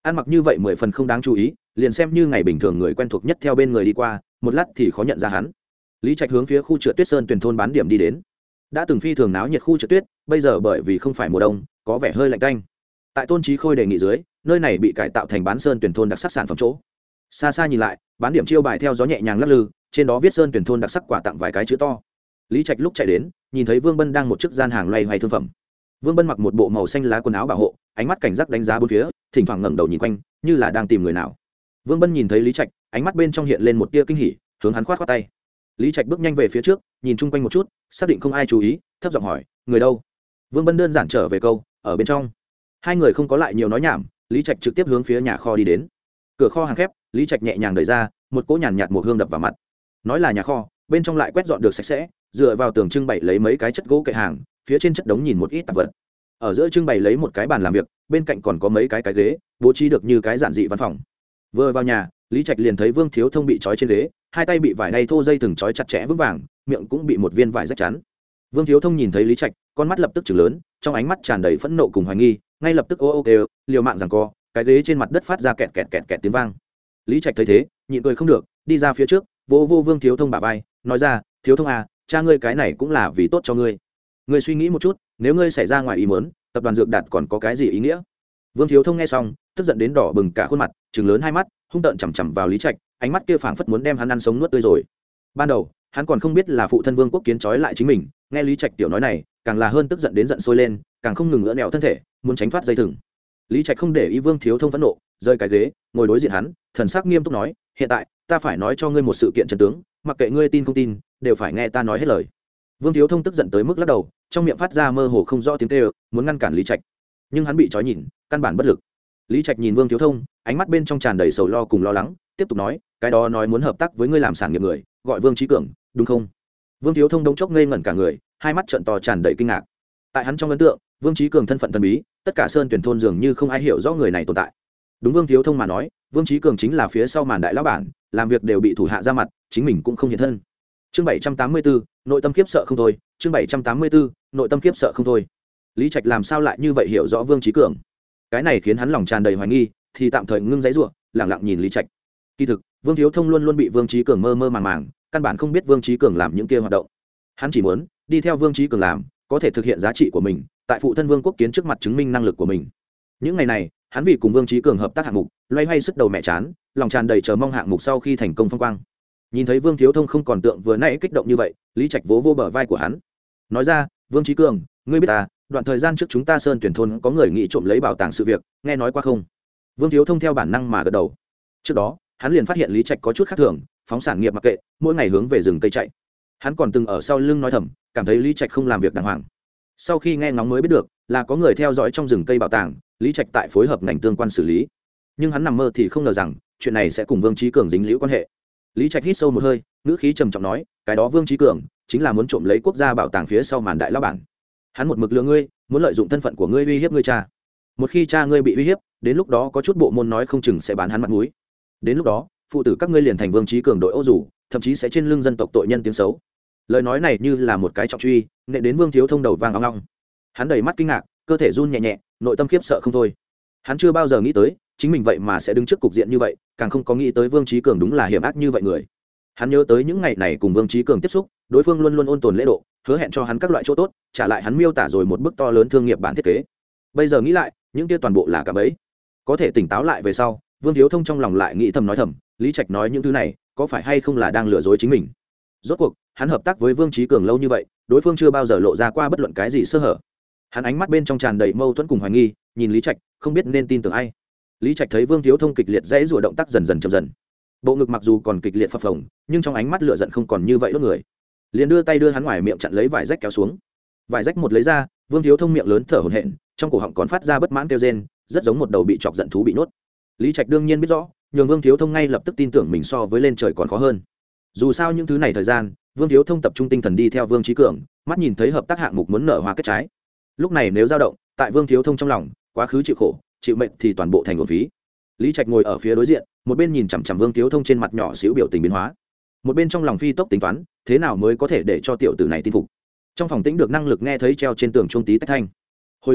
[SPEAKER 1] ăn mặc như vậy mười phần không đáng chú ý, liền xem như ngày bình thường người quen thuộc nhất theo bên người đi qua một lát thì khó nhận ra hắn. Lý Trạch hướng phía khu trượt tuyết sơn tuyển thôn bán điểm đi đến. Đã từng phi thường náo nhiệt khu trượt tuyết, bây giờ bởi vì không phải mùa đông, có vẻ hơi lạnh tanh. Tại Tôn Chí Khôi đề nghị dưới, nơi này bị cải tạo thành bán sơn tuyển thôn đặc sắc sản phẩm chỗ. Xa xa nhìn lại, bán điểm chiêu bài theo gió nhẹ nhàng lắc lư, trên đó viết sơn tuyển thôn đặc sắc quà tặng vài cái chữ to. Lý Trạch lúc chạy đến, nhìn thấy Vương Bân đang một chiếc gian hàng loay hoay thương phẩm. Vương Bân mặc một bộ màu xanh lá quần áo bảo hộ, ánh mắt cảnh giác đánh giá bốn phía, thỉnh thoảng ngẩng đầu nhìn quanh, như là đang tìm người nào. Vương Bân nhìn thấy Lý Trạch, ánh mắt bên trong hiện lên một tia kinh hỉ, hướng hắn khoát khoát tay. Lý Trạch bước nhanh về phía trước, nhìn chung quanh một chút, xác định không ai chú ý, thấp giọng hỏi, người đâu? Vương Bân đơn giản trở về câu, ở bên trong. Hai người không có lại nhiều nói nhảm, Lý Trạch trực tiếp hướng phía nhà kho đi đến. Cửa kho hàng khép, Lý Trạch nhẹ nhàng đẩy ra, một cỗ nhàn nhạt mùi hương đập vào mặt. Nói là nhà kho, bên trong lại quét dọn được sạch sẽ, dựa vào tường trưng bày lấy mấy cái chất gỗ kệ hàng, phía trên chất đống nhìn một ít tạp vật. Ở giữa trưng bày lấy một cái bàn làm việc, bên cạnh còn có mấy cái cái ghế, bố trí được như cái giản dị văn phòng. Vừa vào nhà, Lý Trạch liền thấy Vương Thiếu Thông bị trói trên ghế, hai tay bị vải đay thô dây thừng trói chặt chẽ vững vàng, miệng cũng bị một viên vải rách chắn. Vương Thiếu Thông nhìn thấy Lý Trạch, con mắt lập tức trừng lớn, trong ánh mắt tràn đầy phẫn nộ cùng hoài nghi, ngay lập tức ô ô kêu, liều mạng giằng co, cái ghế trên mặt đất phát ra kẹt kẹt kẹt kẹt tiếng vang. Lý Trạch thấy thế, nhịn cười không được, đi ra phía trước, vô vô Vương Thiếu Thông bả vai, nói ra, Thiếu Thông à, cha ngươi cái này cũng là vì tốt cho ngươi. Ngươi suy nghĩ một chút, nếu ngươi xảy ra ngoài ý muốn, tập đoàn Dược Đạt còn có cái gì ý nghĩa? Vương Thiếu Thông nghe xong, tức giận đến đỏ bừng cả khuôn mặt, trừng lớn hai mắt, hung tợn chằm chằm vào Lý Trạch, ánh mắt kia phảng phất muốn đem hắn ăn sống nuốt tươi rồi. Ban đầu, hắn còn không biết là phụ thân Vương Quốc Kiến trói lại chính mình, nghe Lý Trạch tiểu nói này, càng là hơn tức giận đến giận sôi lên, càng không ngừng ngỡ nẹo thân thể, muốn tránh thoát dây thừng. Lý Trạch không để ý Vương Thiếu Thông phẫn nộ, rơi cái ghế, ngồi đối diện hắn, thần sắc nghiêm túc nói, hiện tại, ta phải nói cho ngươi một sự kiện chân tướng, mặc kệ ngươi tin không tin, đều phải nghe ta nói hết lời. Vương Thiếu Thông tức giận tới mức lắc đầu, trong miệng phát ra mơ hồ không rõ tiếng kêu, muốn ngăn cản Lý Trạch, nhưng hắn bị trói nhìn, căn bản bất lực. Lý Trạch nhìn Vương Thiếu Thông, ánh mắt bên trong tràn đầy sầu lo cùng lo lắng, tiếp tục nói, cái đó nói muốn hợp tác với ngươi làm sản nghiệp người, gọi Vương Chí Cường, đúng không? Vương Thiếu Thông đống chốc ngây ngẩn cả người, hai mắt trợn to tràn đầy kinh ngạc. Tại hắn trong ấn tượng, Vương Chí Cường thân phận thần bí, tất cả sơn tuyển thôn dường như không ai hiểu rõ người này tồn tại. Đúng Vương Thiếu Thông mà nói, Vương Chí Cường chính là phía sau màn đại lão bản, làm việc đều bị thủ hạ ra mặt, chính mình cũng không hiện thân. Chương bảy trăm tám mươi bốn, nội tâm khiếp sợ không thôi, chương bảy trăm tám mươi bốn, nội tâm khiếp sợ không thôi. Lý Trạch làm sao lại như vậy hiểu rõ Vương Chí Cường? Cái này khiến hắn lòng tràn đầy hoài nghi, thì tạm thời ngưng giãy giụa, lặng lặng nhìn Lý Trạch. Kỳ thực, Vương Thiếu Thông luôn luôn bị Vương Chí Cường mơ mơ màng màng, căn bản không biết Vương Chí Cường làm những kia hoạt động. Hắn chỉ muốn đi theo Vương Chí Cường làm, có thể thực hiện giá trị của mình, tại phụ thân Vương Quốc Kiến trước mặt chứng minh năng lực của mình. Những ngày này, hắn vì cùng Vương Chí Cường hợp tác hạng mục, loay hoay sức đầu mẹ chán, lòng tràn đầy chờ mong hạng mục sau khi thành công phong quang. Nhìn thấy Vương Thiếu Thông không còn tượng vừa nãy kích động như vậy, Lý Trạch vỗ vô bờ vai của hắn, nói ra, Vương Chí Cường, ngươi biết ta, đoạn thời gian trước chúng ta sơn tuyển thôn có người nghĩ trộm lấy bảo tàng sự việc, nghe nói qua không? Vương Thiếu Thông theo bản năng mà gật đầu. Trước đó, hắn liền phát hiện Lý Trạch có chút khác thường, phóng sản nghiệp mặc kệ, mỗi ngày hướng về rừng cây chạy. Hắn còn từng ở sau lưng nói thầm, cảm thấy Lý Trạch không làm việc đàng hoàng. Sau khi nghe ngóng mới biết được, là có người theo dõi trong rừng cây bảo tàng, Lý Trạch tại phối hợp ngành tương quan xử lý. Nhưng hắn nằm mơ thì không ngờ rằng, chuyện này sẽ cùng Vương Chí Cường dính liễu quan hệ. Lý Trạch hít sâu một hơi, ngữ khí trầm trọng nói, cái đó Vương Chí Cường chính là muốn trộm lấy quốc gia bảo tàng phía sau màn đại lão bản. Hắn một mực lừa ngươi, muốn lợi dụng thân phận của ngươi uy hiếp ngươi cha. Một khi cha ngươi bị uy hiếp, đến lúc đó có chút bộ môn nói không chừng sẽ bán hắn mặt mũi. Đến lúc đó, phụ tử các ngươi liền thành Vương Chí Cường đội ô dù, thậm chí sẽ trên lưng dân tộc tội nhân tiếng xấu. Lời nói này như là một cái trọng truy, nện đến Vương Thiếu Thông đầu vang ong ong. Hắn đầy mắt kinh ngạc, cơ thể run nhẹ nhẹ, nội tâm khiếp sợ không thôi. Hắn chưa bao giờ nghĩ tới, chính mình vậy mà sẽ đứng trước cục diện như vậy, càng không có nghĩ tới Vương Chí Cường đúng là hiểm ác như vậy người. Hắn nhớ tới những ngày này cùng Vương Chí Cường tiếp xúc, đối phương luôn luôn ôn tồn lễ độ, hứa hẹn cho hắn các loại chỗ tốt, trả lại hắn miêu tả rồi một bức to lớn thương nghiệp bản thiết kế. Bây giờ nghĩ lại, những kia toàn bộ là cả bẫy. Có thể tỉnh táo lại về sau, Vương Thiếu Thông trong lòng lại nghĩ thầm nói thầm, Lý Trạch nói những thứ này, có phải hay không là đang lừa dối chính mình? Rốt cuộc, hắn hợp tác với Vương Chí Cường lâu như vậy, đối phương chưa bao giờ lộ ra qua bất luận cái gì sơ hở. Hắn ánh mắt bên trong tràn đầy mâu thuẫn cùng hoài nghi, nhìn Lý Trạch, không biết nên tin tưởng ai. Lý Trạch thấy Vương Thiếu Thông kịch liệt dãy rủa động tác dần dần chậm dần. Bộ ngực mặc dù còn kịch liệt phập phồng, nhưng trong ánh mắt lửa giận không còn như vậy đốt người. Liền đưa tay đưa hắn ngoài miệng chặn lấy vải rách kéo xuống. Vải rách một lấy ra, Vương Thiếu Thông miệng lớn thở hổn hển, trong cổ họng còn phát ra bất mãn kêu rên, rất giống một đầu bị chọc giận thú bị nhốt. Lý Trạch đương nhiên biết rõ, nhường Vương Thiếu Thông ngay lập tức tin tưởng mình so với lên trời còn khó hơn. Dù sao những thứ này thời gian, Vương Thiếu Thông tập trung tinh thần đi theo Vương Chí Cường, mắt nhìn thấy hợp tác hạng mục muốn nở hoa kết trái. Lúc này nếu dao động, tại Vương Thiếu Thông trong lòng, quá khứ chịu khổ, chịu mệnh thì toàn bộ thành uổng phí. Lý Trạch ngồi ở phía đối diện, một bên nhìn chằm chằm Vương Thiếu Thông trên mặt nhỏ xíu biểu tình biến hóa, một bên trong lòng phi tốc tính toán, thế nào mới có thể để cho tiểu tử này tin phục. Trong phòng tĩnh được năng lực nghe thấy treo trên tường chuông tí tách thanh. Hồi lâu,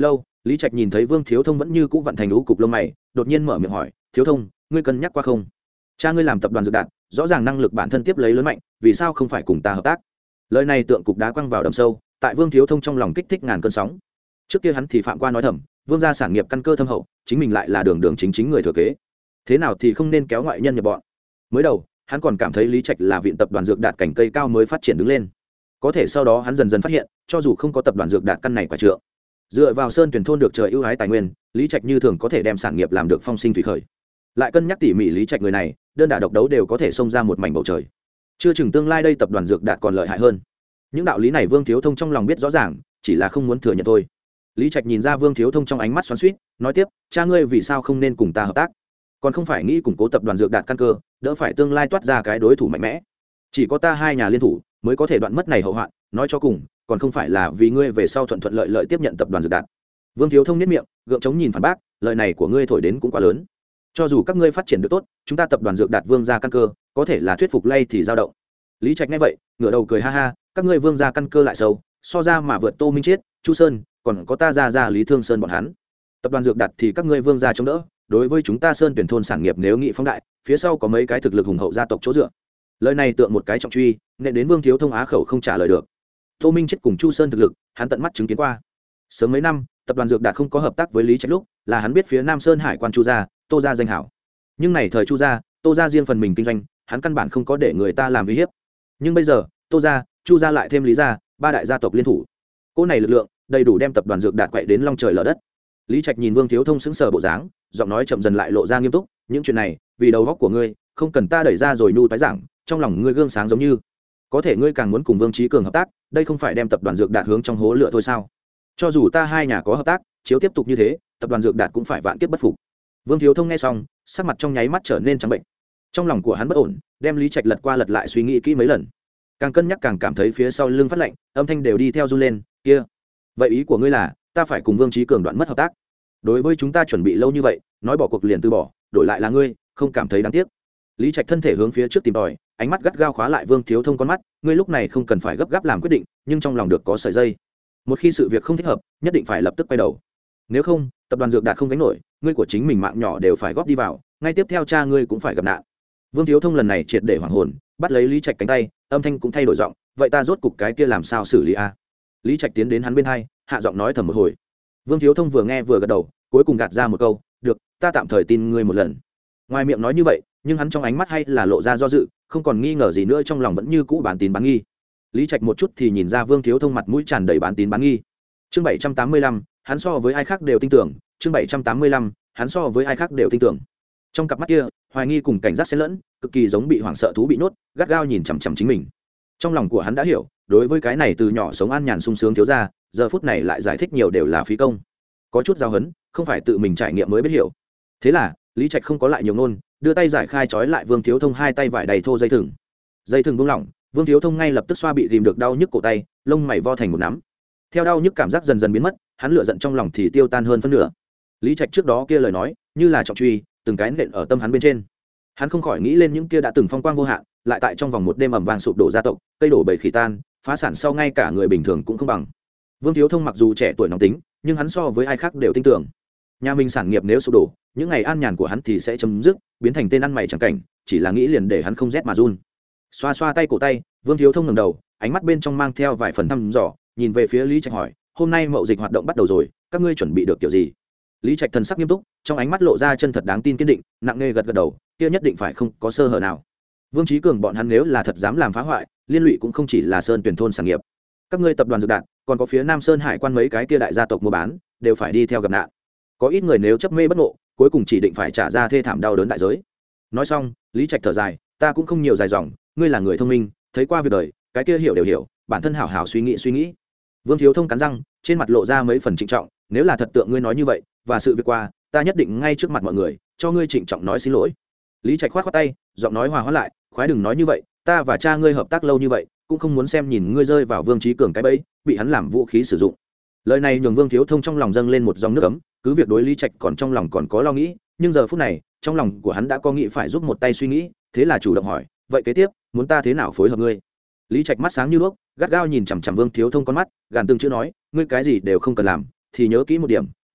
[SPEAKER 1] Lý Trạch nhìn thấy Vương Thiếu Thông vẫn như cũ vận thành lũ cục lông mày, đột nhiên mở miệng hỏi, "Thiếu Thông, ngươi cân nhắc qua không? Cha ngươi làm tập đoàn Dược Đạt, rõ ràng năng lực bản thân tiếp lấy lớn mạnh, vì sao không phải cùng ta hợp tác?" Lời này tượng cục đá quăng vào đầm sâu, tại Vương Thiếu Thông trong lòng kích thích ngàn cơn sóng. Trước kia hắn thì phạm qua nói thầm, Vương gia sản nghiệp căn cơ thâm hậu, chính mình lại là đường đường chính chính người thừa kế, thế nào thì không nên kéo ngoại nhân nhập bọn. Mới đầu, hắn còn cảm thấy Lý Trạch là viện tập đoàn Dược Đạt cảnh cây cao mới phát triển đứng lên. Có thể sau đó hắn dần dần phát hiện, cho dù không có tập đoàn Dược Đạt căn này quả trượng, dựa vào sơn tuyển thôn được trời ưu ái tài nguyên, Lý Trạch như thường có thể đem sản nghiệp làm được phong sinh thủy khởi. Lại cân nhắc tỉ mỉ Lý Trạch người này, đơn đả độc đấu đều có thể xông ra một mảnh bầu trời. Chưa chừng tương lai đây tập đoàn Dược Đạt còn lợi hại hơn. Những đạo lý này Vương Thiếu Thông trong lòng biết rõ ràng, chỉ là không muốn thừa nhận thôi. Lý Trạch nhìn ra Vương Thiếu Thông trong ánh mắt xoắn xuýt, nói tiếp, "Cha ngươi vì sao không nên cùng ta hợp tác? Còn không phải nghĩ củng cố tập đoàn Dược Đạt căn cơ, đỡ phải tương lai toát ra cái đối thủ mạnh mẽ. Chỉ có ta hai nhà liên thủ mới có thể đoạn mất này hậu hoạn, nói cho cùng, còn không phải là vì ngươi về sau thuận thuận lợi lợi tiếp nhận tập đoàn Dược Đạt." Vương Thiếu Thông nhếch miệng, gượng chống nhìn phản bác, lời này của ngươi thổi đến cũng quá lớn. Cho dù các ngươi phát triển được tốt, chúng ta tập đoàn Dược Đạt Vương gia căn cơ, có thể là thuyết phục lay thì dao động. Lý Trạch nghe vậy, ngửa đầu cười ha ha, các ngươi Vương gia căn cơ lại sâu, so ra mà vượt Tô Minh Chiết, Chu Sơn, còn có ta ra ra Lý Thương Sơn bọn hắn. Tập đoàn Dược Đạt thì các ngươi Vương gia chống đỡ, đối với chúng ta Sơn tuyển thôn sản nghiệp nếu nghị phóng đại, phía sau có mấy cái thực lực hùng hậu gia tộc chỗ dựa. Lời này tượng một cái trọng truy, nên đến Vương Thiếu Thông á khẩu không trả lời được. Tô Minh Chiết cùng Chu Sơn thực lực, hắn tận mắt chứng kiến qua. Sớm mấy năm, tập đoàn Dược Đạt không có hợp tác với Lý Trạch lúc, là hắn biết phía Nam Sơn Hải quan Chu gia, Tô gia danh hảo. Nhưng này thời Chu gia, Tô gia riêng phần mình kinh doanh, hắn căn bản không có để người ta làm uy hiếp. Nhưng bây giờ, Tô gia, Chu gia lại thêm Lý gia, ba đại gia tộc liên thủ. Cỗ này lực lượng, đầy đủ đem tập đoàn Dược Đạt quậy đến long trời lở đất. Lý Trạch nhìn Vương Thiếu Thông sững sờ bộ dáng, giọng nói chậm dần lại lộ ra nghiêm túc, "Những chuyện này, vì đầu óc của ngươi, không cần ta đẩy ra rồi nhu tái giảng, trong lòng ngươi gương sáng giống như. Có thể ngươi càng muốn cùng Vương Chí Cường hợp tác, đây không phải đem tập đoàn Dược Đạt hướng trong hố lửa thôi sao? Cho dù ta hai nhà có hợp tác, chiếu tiếp tục như thế, tập đoàn Dược Đạt cũng phải vạn kiếp bất phục." Vương Thiếu Thông nghe xong, sắc mặt trong nháy mắt trở nên trắng bệnh. Trong lòng của hắn bất ổn, đem Lý Trạch lật qua lật lại suy nghĩ kỹ mấy lần. Càng cân nhắc càng cảm thấy phía sau lưng phát lạnh, âm thanh đều đi theo run lên, "Kia, vậy ý của ngươi là, ta phải cùng Vương Chí Cường đoạn mất hợp tác? Đối với chúng ta chuẩn bị lâu như vậy, nói bỏ cuộc liền từ bỏ, đổi lại là ngươi, không cảm thấy đáng tiếc?" Lý Trạch thân thể hướng phía trước tìm tòi, ánh mắt gắt gao khóa lại Vương Thiếu Thông con mắt, "Ngươi lúc này không cần phải gấp gáp làm quyết định, nhưng trong lòng được có sợi dây. Một khi sự việc không thích hợp, nhất định phải lập tức quay đầu. Nếu không, tập đoàn Dược Đạt không gánh nổi, ngươi của chính mình mạng nhỏ đều phải góp đi vào, ngay tiếp theo cha ngươi cũng phải gặp nạn." Vương Thiếu Thông lần này triệt để hoảng hồn, bắt lấy Lý Trạch cánh tay, âm thanh cũng thay đổi giọng, "Vậy ta rốt cục cái kia làm sao xử lý a?" Lý Trạch tiến đến hắn bên hai, hạ giọng nói thầm một hồi. Vương Thiếu Thông vừa nghe vừa gật đầu, cuối cùng gạt ra một câu, "Được, ta tạm thời tin ngươi một lần." Ngoài miệng nói như vậy, nhưng hắn trong ánh mắt hay là lộ ra do dự, không còn nghi ngờ gì nữa, trong lòng vẫn như cũ bán tín bán nghi. Lý Trạch một chút thì nhìn ra Vương Thiếu Thông mặt mũi tràn đầy bán tín bán nghi. Chương bảy trăm tám mươi lăm, hắn so với ai khác đều tin tưởng, chương bảy trăm tám mươi lăm, hắn so với ai khác đều tin tưởng. Trong cặp mắt kia, hoài nghi cùng cảnh giác xen lẫn, cực kỳ giống bị hoảng sợ thú bị nhốt, gắt gao nhìn chằm chằm chính mình. Trong lòng của hắn đã hiểu, đối với cái này từ nhỏ sống an nhàn sung sướng thiếu gia, giờ phút này lại giải thích nhiều đều là phí công. Có chút giao hấn, không phải tự mình trải nghiệm mới biết hiểu. Thế là, Lý Trạch không có lại nhiều ngôn, đưa tay giải khai trói lại Vương Thiếu Thông hai tay vải đầy thô dây thừng. Dây thừng buông lỏng, Vương Thiếu Thông ngay lập tức xoa bị rìm được đau nhức cổ tay, lông mày vo thành một nắm. Theo đau nhức cảm giác dần dần biến mất, hắn lửa giận trong lòng thì tiêu tan hơn phân nửa. Lý Trạch trước đó kia lời nói, như là trọng truy, từng cái nện ở tâm hắn bên trên. Hắn không khỏi nghĩ lên những kia đã từng phong quang vô hạn, lại tại trong vòng một đêm ầm vang sụp đổ gia tộc, cây đổ bầy khỉ tan, phá sản sau ngay cả người bình thường cũng không bằng. Vương Thiếu Thông mặc dù trẻ tuổi nóng tính, nhưng hắn so với ai khác đều tin tưởng. Nhà mình sản nghiệp nếu sụp đổ, những ngày an nhàn của hắn thì sẽ chấm dứt, biến thành tên ăn mày chẳng cảnh, chỉ là nghĩ liền để hắn không rét mà run. Xoa xoa tay cổ tay, Vương Thiếu Thông ngẩng đầu, ánh mắt bên trong mang theo vài phần thăm dò, nhìn về phía Lý Trạch hỏi, "Hôm nay mậu dịch hoạt động bắt đầu rồi, các ngươi chuẩn bị được kiểu gì?" Lý Trạch thần sắc nghiêm túc, trong ánh mắt lộ ra chân thật đáng tin kiên định, nặng nề gật gật đầu, "Kia nhất định phải không có sơ hở nào. Vương Chí Cường bọn hắn nếu là thật dám làm phá hoại, liên lụy cũng không chỉ là Sơn tuyển thôn sản nghiệp. Các ngươi tập đoàn Dược Đạt, còn có phía Nam Sơn Hải quan mấy cái kia đại gia tộc mua bán, đều phải đi theo gặp nạn. Có ít người nếu chấp mê bất ngộ, cuối cùng chỉ định phải trả ra thê thảm đau đớn đại giới." Nói xong, Lý Trạch thở dài, "Ta cũng không nhiều dài dòng, ngươi là người thông minh, thấy qua việc đời, cái kia hiểu đều hiểu, bản thân hảo hảo suy nghĩ suy nghĩ." Vương Thiếu Thông cắn răng, trên mặt lộ ra mấy phần trịnh trọng, "Nếu là thật tượng ngươi nói như vậy, và sự việc qua, ta nhất định ngay trước mặt mọi người cho ngươi trịnh trọng nói xin lỗi." Lý Trạch khoát khoát tay, giọng nói hòa hoãn lại, "Khoái đừng nói như vậy, ta và cha ngươi hợp tác lâu như vậy, cũng không muốn xem nhìn ngươi rơi vào Vương Chí Cường cái bẫy, bị hắn làm vũ khí sử dụng." Lời này nhường Vương Thiếu Thông trong lòng dâng lên một dòng nước ấm, cứ việc đối Lý Trạch còn trong lòng còn có lo nghĩ, nhưng giờ phút này, trong lòng của hắn đã có nghĩ phải giúp một tay suy nghĩ, thế là chủ động hỏi, "Vậy kế tiếp, muốn ta thế nào phối hợp ngươi?" Lý Trạch mắt sáng như đuốc, gắt gao nhìn chằm chằm Vương Thiếu Thông con mắt, gàn từng chữ nói, "Ngươi cái gì đều không cần làm, thì nhớ kỹ một điểm,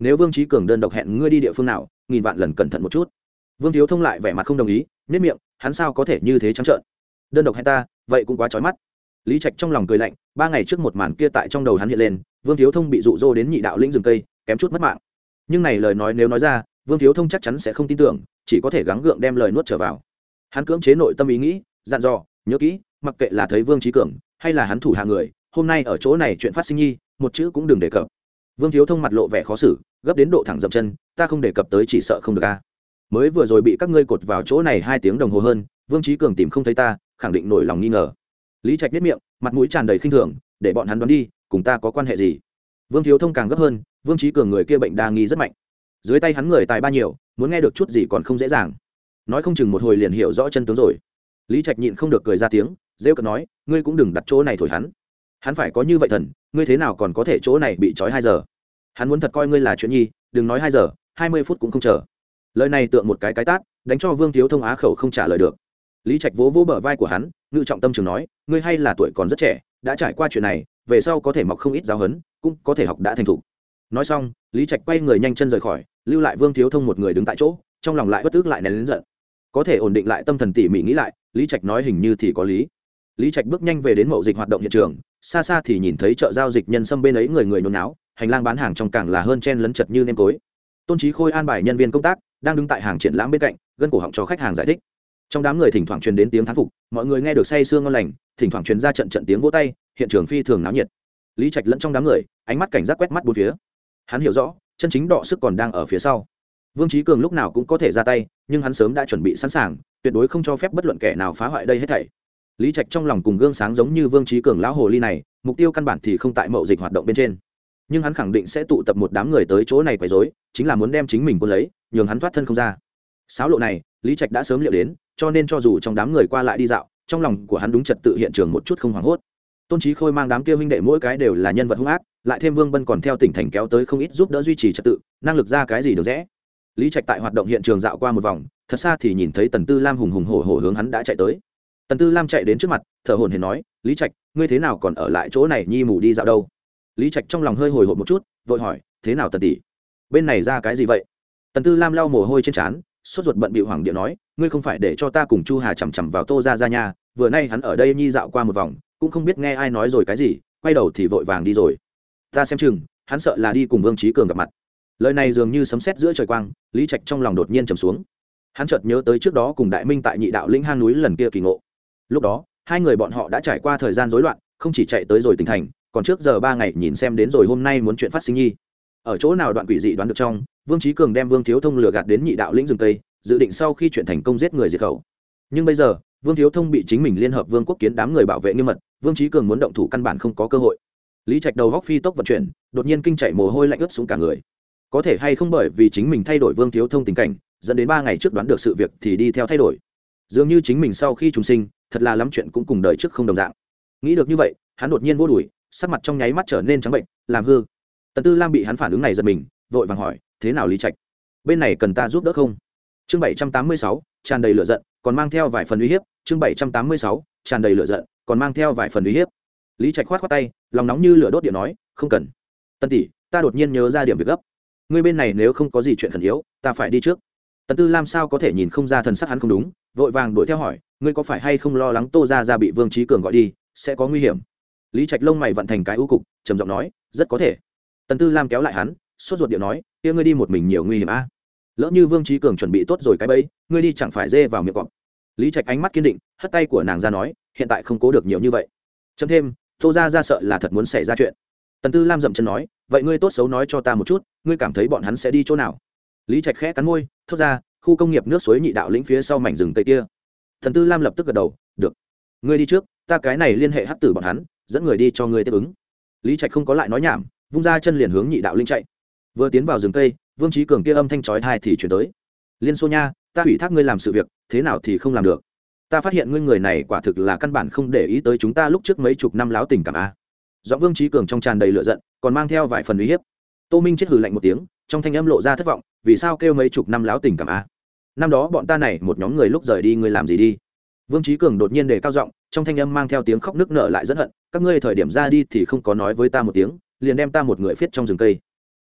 [SPEAKER 1] nếu Vương Chí Cường đơn độc hẹn ngươi đi địa phương nào, nghìn vạn lần cẩn thận một chút. Vương Thiếu Thông lại vẻ mặt không đồng ý, nhếch miệng, hắn sao có thể như thế trắng trợn? Đơn độc hẹn ta, vậy cũng quá chói mắt. Lý Trạch trong lòng cười lạnh, ba ngày trước một màn kia tại trong đầu hắn hiện lên, Vương Thiếu Thông bị dụ dỗ đến nhị đạo lĩnh rừng cây, kém chút mất mạng. Nhưng này lời nói nếu nói ra, Vương Thiếu Thông chắc chắn sẽ không tin tưởng, chỉ có thể gắng gượng đem lời nuốt trở vào. Hắn cưỡng chế nội tâm ý nghĩ, dặn dò, nhớ kỹ, mặc kệ là thấy Vương Chí Cường hay là hắn thủ hạ người, hôm nay ở chỗ này chuyện phát sinh nhi, một chữ cũng đừng đề cập. Vương Thiếu Thông mặt lộ vẻ khó xử, gấp đến độ thẳng dậm chân, ta không đề cập tới chỉ sợ không được a. Mới vừa rồi bị các ngươi cột vào chỗ này hai tiếng đồng hồ hơn, Vương Chí Cường tìm không thấy ta, khẳng định nổi lòng nghi ngờ. Lý Trạch nhếch miệng, mặt mũi tràn đầy khinh thường, để bọn hắn đoán đi, cùng ta có quan hệ gì? Vương Thiếu Thông càng gấp hơn, Vương Chí Cường người kia bệnh đa nghi rất mạnh, dưới tay hắn người tài ba nhiều, muốn nghe được chút gì còn không dễ dàng, nói không chừng một hồi liền hiểu rõ chân tướng rồi. Lý Trạch nhịn không được cười ra tiếng, rêu cợt nói, ngươi cũng đừng đặt chỗ này thổi hắn, hắn phải có như vậy thần, ngươi thế nào còn có thể chỗ này bị trói hai giờ? Hắn muốn thật coi ngươi là chuyện nhi, đừng nói hai giờ, hai mươi phút cũng không chờ. Lời này tượng một cái cái tát, đánh cho Vương Thiếu Thông á khẩu không trả lời được. Lý Trạch vỗ vỗ bờ vai của hắn, ngự trọng tâm trường nói, ngươi hay là tuổi còn rất trẻ, đã trải qua chuyện này, về sau có thể mọc không ít giáo huấn, cũng có thể học đã thành thục. Nói xong, Lý Trạch quay người nhanh chân rời khỏi, lưu lại Vương Thiếu Thông một người đứng tại chỗ, trong lòng lại bất ức lại nén lớn giận. Có thể ổn định lại tâm thần tỉ mỉ nghĩ lại, Lý Trạch nói hình như thì có lý. Lý Trạch bước nhanh về đến mậu dịch hoạt động hiện trường, xa xa thì nhìn thấy chợ giao dịch nhân sâm bên ấy người người nhốn náo, hành lang bán hàng trong càng là hơn chen lấn chật như nêm tối. Tôn Chí Khôi an bài nhân viên công tác đang đứng tại hàng triển lãm bên cạnh, gân cổ họng cho khách hàng giải thích. Trong đám người thỉnh thoảng truyền đến tiếng thán phục, mọi người nghe được say sưa ngon lành, thỉnh thoảng truyền ra trận trận tiếng vỗ tay, hiện trường phi thường náo nhiệt. Lý Trạch lẫn trong đám người, ánh mắt cảnh giác quét mắt bốn phía. Hắn hiểu rõ, chân chính đọ sức còn đang ở phía sau. Vương Chí Cường lúc nào cũng có thể ra tay, nhưng hắn sớm đã chuẩn bị sẵn sàng, tuyệt đối không cho phép bất luận kẻ nào phá hoại đây hết thảy. Lý Trạch trong lòng cùng gương sáng giống như Vương Chí Cường lão hồ ly này, mục tiêu căn bản thì không tại mậu dịch hoạt động bên trên, nhưng hắn khẳng định sẽ tụ tập một đám người tới chỗ này quấy rối, chính là muốn đem chính mình cuốn lấy, nhường hắn thoát thân không ra. Sáo lộ này, Lý Trạch đã sớm liệu đến, cho nên cho dù trong đám người qua lại đi dạo, trong lòng của hắn đúng trật tự hiện trường một chút không hoảng hốt. Tôn Chí Khôi mang đám kia huynh đệ mỗi cái đều là nhân vật hung ác, lại thêm Vương Bân còn theo tỉnh thành kéo tới không ít giúp đỡ duy trì trật tự, năng lực ra cái gì được rẽ. Lý Trạch tại hoạt động hiện trường dạo qua một vòng, thật xa thì nhìn thấy Tần Tư Lam hùng hùng hổ hổ hướng hắn đã chạy tới. Tần Tư Lam chạy đến trước mặt, thở hổn hển nói, Lý Trạch, ngươi thế nào còn ở lại chỗ này nhi mù đi dạo đâu? Lý Trạch trong lòng hơi hồi hộp một chút, vội hỏi, thế nào Tần tỷ? Bên này ra cái gì vậy? Tần Tư Lam lau mồ hôi trên trán, sốt ruột bận bịu hoảng điện nói, ngươi không phải để cho ta cùng Chu Hà chằm chằm vào Tô gia gia nhà, vừa nay hắn ở đây nhi dạo qua một vòng, cũng không biết nghe ai nói rồi cái gì, quay đầu thì vội vàng đi rồi. Ta xem chừng, hắn sợ là đi cùng Vương Chí Cường gặp mặt. Lời này dường như sấm sét giữa trời quang, Lý Trạch trong lòng đột nhiên trầm xuống. Hắn chợt nhớ tới trước đó cùng Đại Minh tại Nhị Đạo Lĩnh hang núi lần kia kỳ ngộ. Lúc đó, hai người bọn họ đã trải qua thời gian rối loạn, không chỉ chạy tới rồi tỉnh thành, còn trước giờ ba ngày nhìn xem đến rồi hôm nay muốn chuyện phát sinh nhi. Ở chỗ nào đoạn quỷ dị đoán được trong, Vương Chí Cường đem Vương Thiếu Thông lừa gạt đến Nhị Đạo Lĩnh rừng tây, dự định sau khi chuyện thành công giết người diệt khẩu. Nhưng bây giờ, Vương Thiếu Thông bị chính mình liên hợp Vương Quốc Kiến đám người bảo vệ nghiêm mật, Vương Chí Cường muốn động thủ căn bản không có cơ hội. Lý Trạch đầu góc phi tốc vận chuyển, đột nhiên kinh chảy mồ hôi lạnh ướt xuống cả người. Có thể hay không bởi vì chính mình thay đổi Vương Thiếu Thông tình cảnh, dẫn đến ba ngày trước đoán được sự việc thì đi theo thay đổi. Dường như chính mình sau khi trùng sinh, thật là lắm chuyện cũng cùng đời trước không đồng dạng. Nghĩ được như vậy, hắn đột nhiên vô đuổi, sắc mặt trong nháy mắt trở nên trắng bệnh, làm hư. Tần Tư Lam bị hắn phản ứng này giật mình, vội vàng hỏi, thế nào Lý Trạch? Bên này cần ta giúp đỡ không? Chương bảy trăm tám mươi sáu, tràn đầy lửa giận, còn mang theo vài phần uy hiếp. Chương bảy trăm tám mươi sáu, tràn đầy lửa giận, còn mang theo vài phần uy hiếp. Lý Trạch khoát khoát tay, lòng nóng như lửa đốt điện nói, không cần. Tần tỷ, ta đột nhiên nhớ ra điểm việc gấp. Ngươi bên này nếu không có gì chuyện khẩn yếu, ta phải đi trước. Tần Tư Lam sao có thể nhìn không ra thần sắc hắn không đúng, vội vàng đuổi theo hỏi, ngươi có phải hay không lo lắng Tô gia gia bị Vương Chí Cường gọi đi, sẽ có nguy hiểm? Lý Trạch lông mày vặn thành cái u cục, trầm giọng nói, rất có thể. Tần Tư Lam kéo lại hắn, sốt ruột điệu nói, kia ngươi đi một mình nhiều nguy hiểm a. Lỡ như Vương Chí Cường chuẩn bị tốt rồi cái bẫy, ngươi đi chẳng phải dê vào miệng cọp. Lý Trạch ánh mắt kiên định, hất tay của nàng ra nói, hiện tại không cố được nhiều như vậy. Chấm thêm, Tô gia gia sợ là thật muốn xảy ra chuyện. Tần Tư Lam dậm chân nói, vậy ngươi tốt xấu nói cho ta một chút, ngươi cảm thấy bọn hắn sẽ đi chỗ nào? Lý Trạch khẽ cắn môi, thốt ra, khu công nghiệp nước suối Nhị Đạo Lĩnh phía sau mảnh rừng tây kia. Tần Tư Lam lập tức gật đầu, được. Ngươi đi trước, ta cái này liên hệ hắc tử bọn hắn, dẫn người đi cho ngươi tiếp ứng. Lý Trạch không có lại nói nhảm, vung ra chân liền hướng Nhị Đạo Lĩnh chạy. Vừa tiến vào rừng tây, Vương Chí Cường kia âm thanh chói tai thì truyền tới. Liên Xô nha, ta ủy thác ngươi làm sự việc, thế nào thì không làm được. Ta phát hiện ngươi người này quả thực là căn bản không để ý tới chúng ta lúc trước mấy chục năm láo tình cảm a. Giọng Vương Chí Cường trong tràn đầy lửa giận, còn mang theo vài phần uy hiếp. Tô Minh chết hừ lạnh một tiếng, trong thanh âm lộ ra thất vọng, vì sao kêu mấy chục năm láo tình cảm a? Năm đó bọn ta này một nhóm người lúc rời đi ngươi làm gì đi? Vương Chí Cường đột nhiên đề cao giọng, trong thanh âm mang theo tiếng khóc nức nở lại dẫn hận, các ngươi thời điểm ra đi thì không có nói với ta một tiếng, liền đem ta một người phiết trong rừng cây.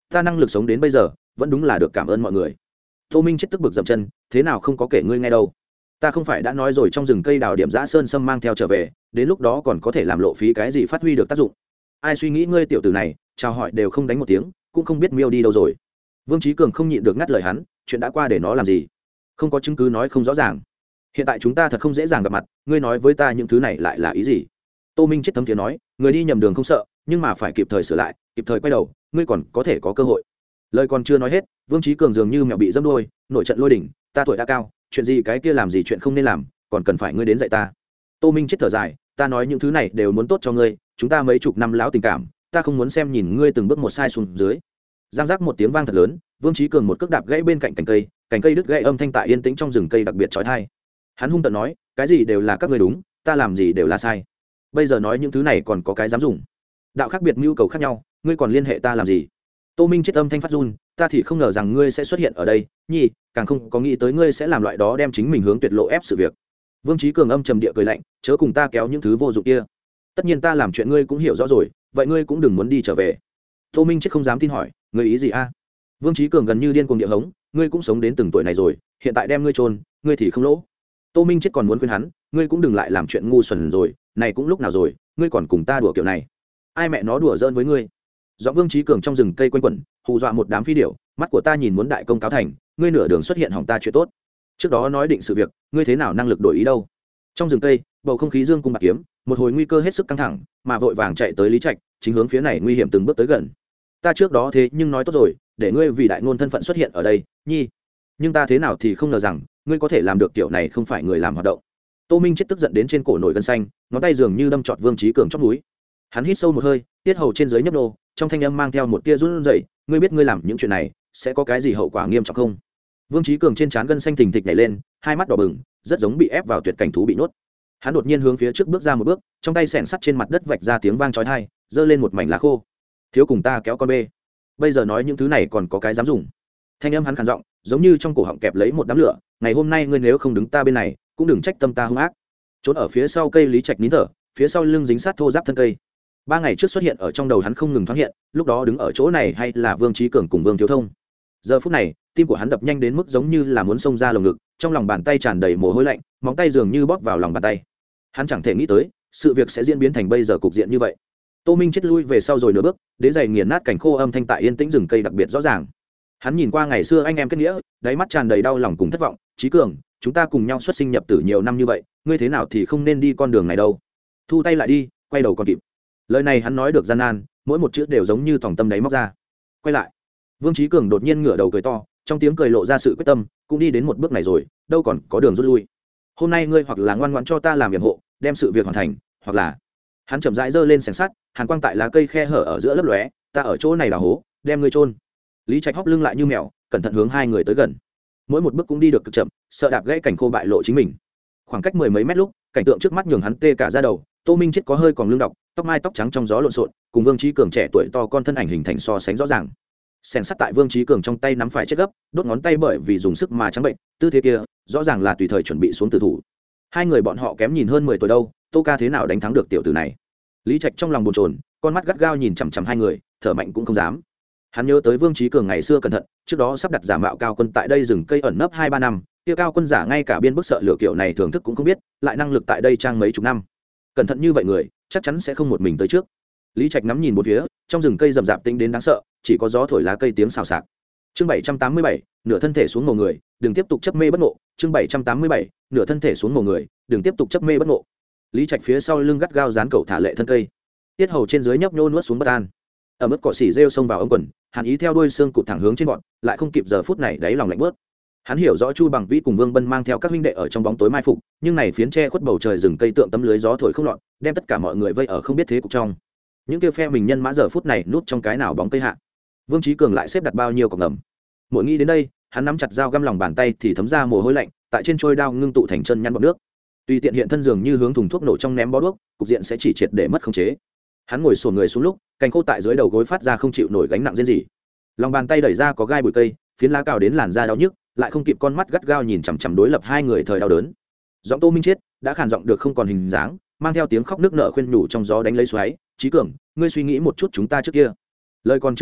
[SPEAKER 1] ta năng lực sống đến bây giờ vẫn đúng là được cảm ơn mọi người. Tô Minh chết tức bực dậm chân, thế nào không có kể ngươi nghe đâu, ta không phải đã nói rồi trong rừng cây đào điểm dã sơn sâm mang theo trở về, đến lúc đó còn có thể làm lộ phí cái gì phát huy được tác dụng. Ai suy nghĩ ngươi tiểu tử này chào hỏi đều không đánh một tiếng, cũng không biết miêu đi đâu rồi. Vương Chí Cường không nhịn được ngắt lời hắn, chuyện đã qua để nó làm gì, không có chứng cứ nói không rõ ràng. Hiện tại chúng ta thật không dễ dàng gặp mặt, ngươi nói với ta những thứ này lại là ý gì? Tô Minh chết thấm thiế nói, người đi nhầm đường không sợ, nhưng mà phải kịp thời sửa lại, kịp thời quay đầu, ngươi còn có thể có cơ hội. Lời còn chưa nói hết, Vương Chí Cường dường như mèo bị dẫm đuôi, nổi trận lôi đỉnh, ta tuổi đã cao, chuyện gì cái kia làm gì chuyện không nên làm, còn cần phải ngươi đến dạy ta. Tô Minh chết thở dài, ta nói những thứ này đều muốn tốt cho ngươi, chúng ta mấy chục năm láo tình cảm, ta không muốn xem nhìn ngươi từng bước một sai xuống dưới. Giang giác một tiếng vang thật lớn, Vương Chí Cường một cước đạp gãy bên cạnh cành cây, cành cây đứt gãy âm thanh tại yên tĩnh trong rừng cây đặc biệt chói tai. Hắn hung tợn nói, cái gì đều là các ngươi đúng, ta làm gì đều là sai. Bây giờ nói những thứ này còn có cái dám dùng? Đạo khác biệt nhu cầu khác nhau, ngươi còn liên hệ ta làm gì? Tô Minh chết âm thanh phát run, ta thì không ngờ rằng ngươi sẽ xuất hiện ở đây, nhi, càng không có nghĩ tới ngươi sẽ làm loại đó đem chính mình hướng tuyệt lộ ép sự việc. Vương Chí Cường âm trầm địa cười lạnh, chớ cùng ta kéo những thứ vô dụng kia. Tất nhiên ta làm chuyện ngươi cũng hiểu rõ rồi, vậy ngươi cũng đừng muốn đi trở về. Tô Minh chết không dám tin hỏi, ngươi ý gì a? Vương Chí Cường gần như điên cuồng địa hống, ngươi cũng sống đến từng tuổi này rồi, hiện tại đem ngươi chôn, ngươi thì không lỗ. Tô Minh chết còn muốn khuyên hắn, ngươi cũng đừng lại làm chuyện ngu xuẩn rồi, này cũng lúc nào rồi, ngươi còn cùng ta đùa kiểu này. Ai mẹ nó đùa giỡn với ngươi? Giọng Vương Chí Cường trong rừng cây quanh quẩn, hù dọa một đám phi điểu, mắt của ta nhìn muốn đại công cáo thành, ngươi nửa đường xuất hiện hỏng ta chuyện tốt. Trước đó nói định sự việc, ngươi thế nào năng lực đổi ý đâu? Trong rừng cây, bầu không khí dương cung bạc kiếm, một hồi nguy cơ hết sức căng thẳng, mà vội vàng chạy tới Lý Trạch, chính hướng phía này nguy hiểm từng bước tới gần. Ta trước đó thế nhưng nói tốt rồi, để ngươi vì đại ngôn thân phận xuất hiện ở đây, nhi. Nhưng ta thế nào thì không ngờ rằng, ngươi có thể làm được kiểu này không phải người làm hoạt động. Tô Minh chết tức giận đến trên cổ nổi gân xanh, ngón tay dường như đâm trọt Vương Chí Cường chóp núi. Hắn hít sâu một hơi, tiết hầu trên dưới nhấp nô, trong thanh âm mang theo một tia run rẩy, ngươi biết ngươi làm những chuyện này sẽ có cái gì hậu quả nghiêm trọng không? Vương Chí Cường trên trán gân xanh thình thịch nhảy lên, hai mắt đỏ bừng, rất giống bị ép vào tuyệt cảnh thú bị nuốt. Hắn đột nhiên hướng phía trước bước ra một bước, trong tay xẻng sắt trên mặt đất vạch ra tiếng vang chói tai, giơ lên một mảnh lá khô. Thiếu cùng ta kéo con bê. Bây giờ nói những thứ này còn có cái dám dùng? Thanh âm hắn khàn giọng, giống như trong cổ họng kẹp lấy một đám lửa, ngày hôm nay ngươi nếu không đứng ta bên này, cũng đừng trách tâm ta hung ác. Trốn ở phía sau cây Lý Trạch nín thở, phía sau lưng dính sát thô giáp thân cây. Ba ngày trước xuất hiện ở trong đầu hắn không ngừng thoáng hiện, lúc đó đứng ở chỗ này hay là Vương Chí Cường cùng Vương Thiếu Thông. Giờ phút này, tim của hắn đập nhanh đến mức giống như là muốn xông ra lồng ngực, trong lòng bàn tay tràn đầy mồ hôi lạnh, móng tay dường như bóp vào lòng bàn tay. Hắn chẳng thể nghĩ tới, sự việc sẽ diễn biến thành bây giờ cục diện như vậy. Tô Minh chết lui về sau rồi nửa bước, đế giày nghiền nát cảnh khô âm thanh tại yên tĩnh rừng cây đặc biệt rõ ràng. Hắn nhìn qua ngày xưa anh em kết nghĩa, đáy mắt tràn đầy đau lòng cùng thất vọng. Chí Cường, chúng ta cùng nhau xuất sinh nhập tử nhiều năm như vậy, ngươi thế nào thì không nên đi con đường này đâu? Thu tay lại đi, quay đầu còn kịp. Lời này hắn nói được gian nan, mỗi một chữ đều giống như thòng tâm đáy móc ra. Quay lại. Vương Chí Cường đột nhiên ngửa đầu cười to, trong tiếng cười lộ ra sự quyết tâm, cũng đi đến một bước này rồi, đâu còn có đường rút lui. Hôm nay ngươi hoặc là ngoan ngoãn cho ta làm yểm hộ, đem sự việc hoàn thành, hoặc là hắn chậm rãi giơ lên xiềng sắt, hàn quang tại lá cây khe hở ở giữa lấp lóe, ta ở chỗ này đào hố, đem ngươi chôn. Lý Trạch hóc lưng lại như mèo, cẩn thận hướng hai người tới gần, mỗi một bước cũng đi được cực chậm, sợ đạp gãy cảnh khô bại lộ chính mình. Khoảng cách mười mấy mét lúc, cảnh tượng trước mắt nhường hắn tê cả da đầu. Tô Minh chết có hơi còn lưng đọc, tóc mai tóc trắng trong gió lộn xộn, cùng Vương Chí Cường trẻ tuổi to con thân ảnh hình thành so sánh rõ ràng. Xẻng sắt tại Vương Chí Cường trong tay nắm phải chết gấp, đốt ngón tay bởi vì dùng sức mà trắng bệnh, tư thế kia rõ ràng là tùy thời chuẩn bị xuống tử thủ. Hai người bọn họ kém nhìn hơn mười tuổi đâu, Tô ca thế nào đánh thắng được tiểu tử này? Lý Trạch trong lòng bồn chồn, con mắt gắt gao nhìn chằm chằm hai người, thở mạnh cũng không dám. Hắn nhớ tới Vương Chí Cường ngày xưa cẩn thận, trước đó sắp đặt giả mạo cao quân tại đây rừng cây ẩn nấp hai ba năm, kia cao quân giả ngay cả biên bức sợ lửa kiểu này thưởng thức cũng không biết, lại năng lực tại đây trang mấy chục năm. Cẩn thận như vậy người, chắc chắn sẽ không một mình tới trước. Lý Trạch ngắm nhìn một phía, trong rừng cây rậm rạp tĩnh đến đáng sợ, chỉ có gió thổi lá cây tiếng xào xạc. Chương bảy trăm tám mươi bảy, nửa thân thể xuống mồ người, đừng tiếp tục chấp mê bất ngộ. Chương bảy trăm tám mươi bảy, nửa thân thể xuống mồ người, đừng tiếp tục chấp mê bất ngộ. Lý Trạch phía sau lưng gắt gao dán cậu thả lệ thân cây, tiết hầu trên dưới nhấp nhô nuốt xuống bất an. Ở mức cỏ xỉ rêu xông vào ống quần, hàn ý theo đuôi xương cụt thẳng hướng trên bọn, lại không kịp giờ phút này đáy lòng lạnh bớt. Hắn hiểu rõ Chu Bằng Vĩ cùng Vương Bân mang theo các huynh đệ ở trong bóng tối mai phục, nhưng này phiến che khuất bầu trời rừng cây tượng tấm lưới gió thổi không lọt, đem tất cả mọi người vây ở không biết thế cục trong. Những kia phe mình nhân mã giờ phút này núp trong cái nào bóng cây hạ. Vương Chí Cường lại xếp đặt bao nhiêu cọc ngầm. Mỗi nghĩ đến đây, hắn nắm chặt dao găm lòng bàn tay thì thấm ra mồ hôi lạnh, tại trên trôi đao ngưng tụ thành chân nhăn bọt nước. Tùy tiện hiện thân dường như hướng thùng thuốc nổ trong ném bó đuốc, cục diện sẽ chỉ triệt để mất khống chế. Hắn ngồi xổm người xuống lúc, cành khô tại dưới đầu gối phát ra không chịu nổi gánh nặng rên rỉ. Lòng bàn tay đẩy ra có gai bụi cây, phiến lá cào đến làn da đau nhức, lại không kịp con mắt gắt gao nhìn chằm chằm đối lập hai người thời đau đớn. Giọng Tô Minh chết đã khàn giọng được không còn hình dáng, mang theo tiếng khóc nức nở khuyên nhủ trong gió đánh lấy xoáy, Chí Cường, ngươi suy nghĩ một chút chúng ta trước kia. Lời còn chưa dứt,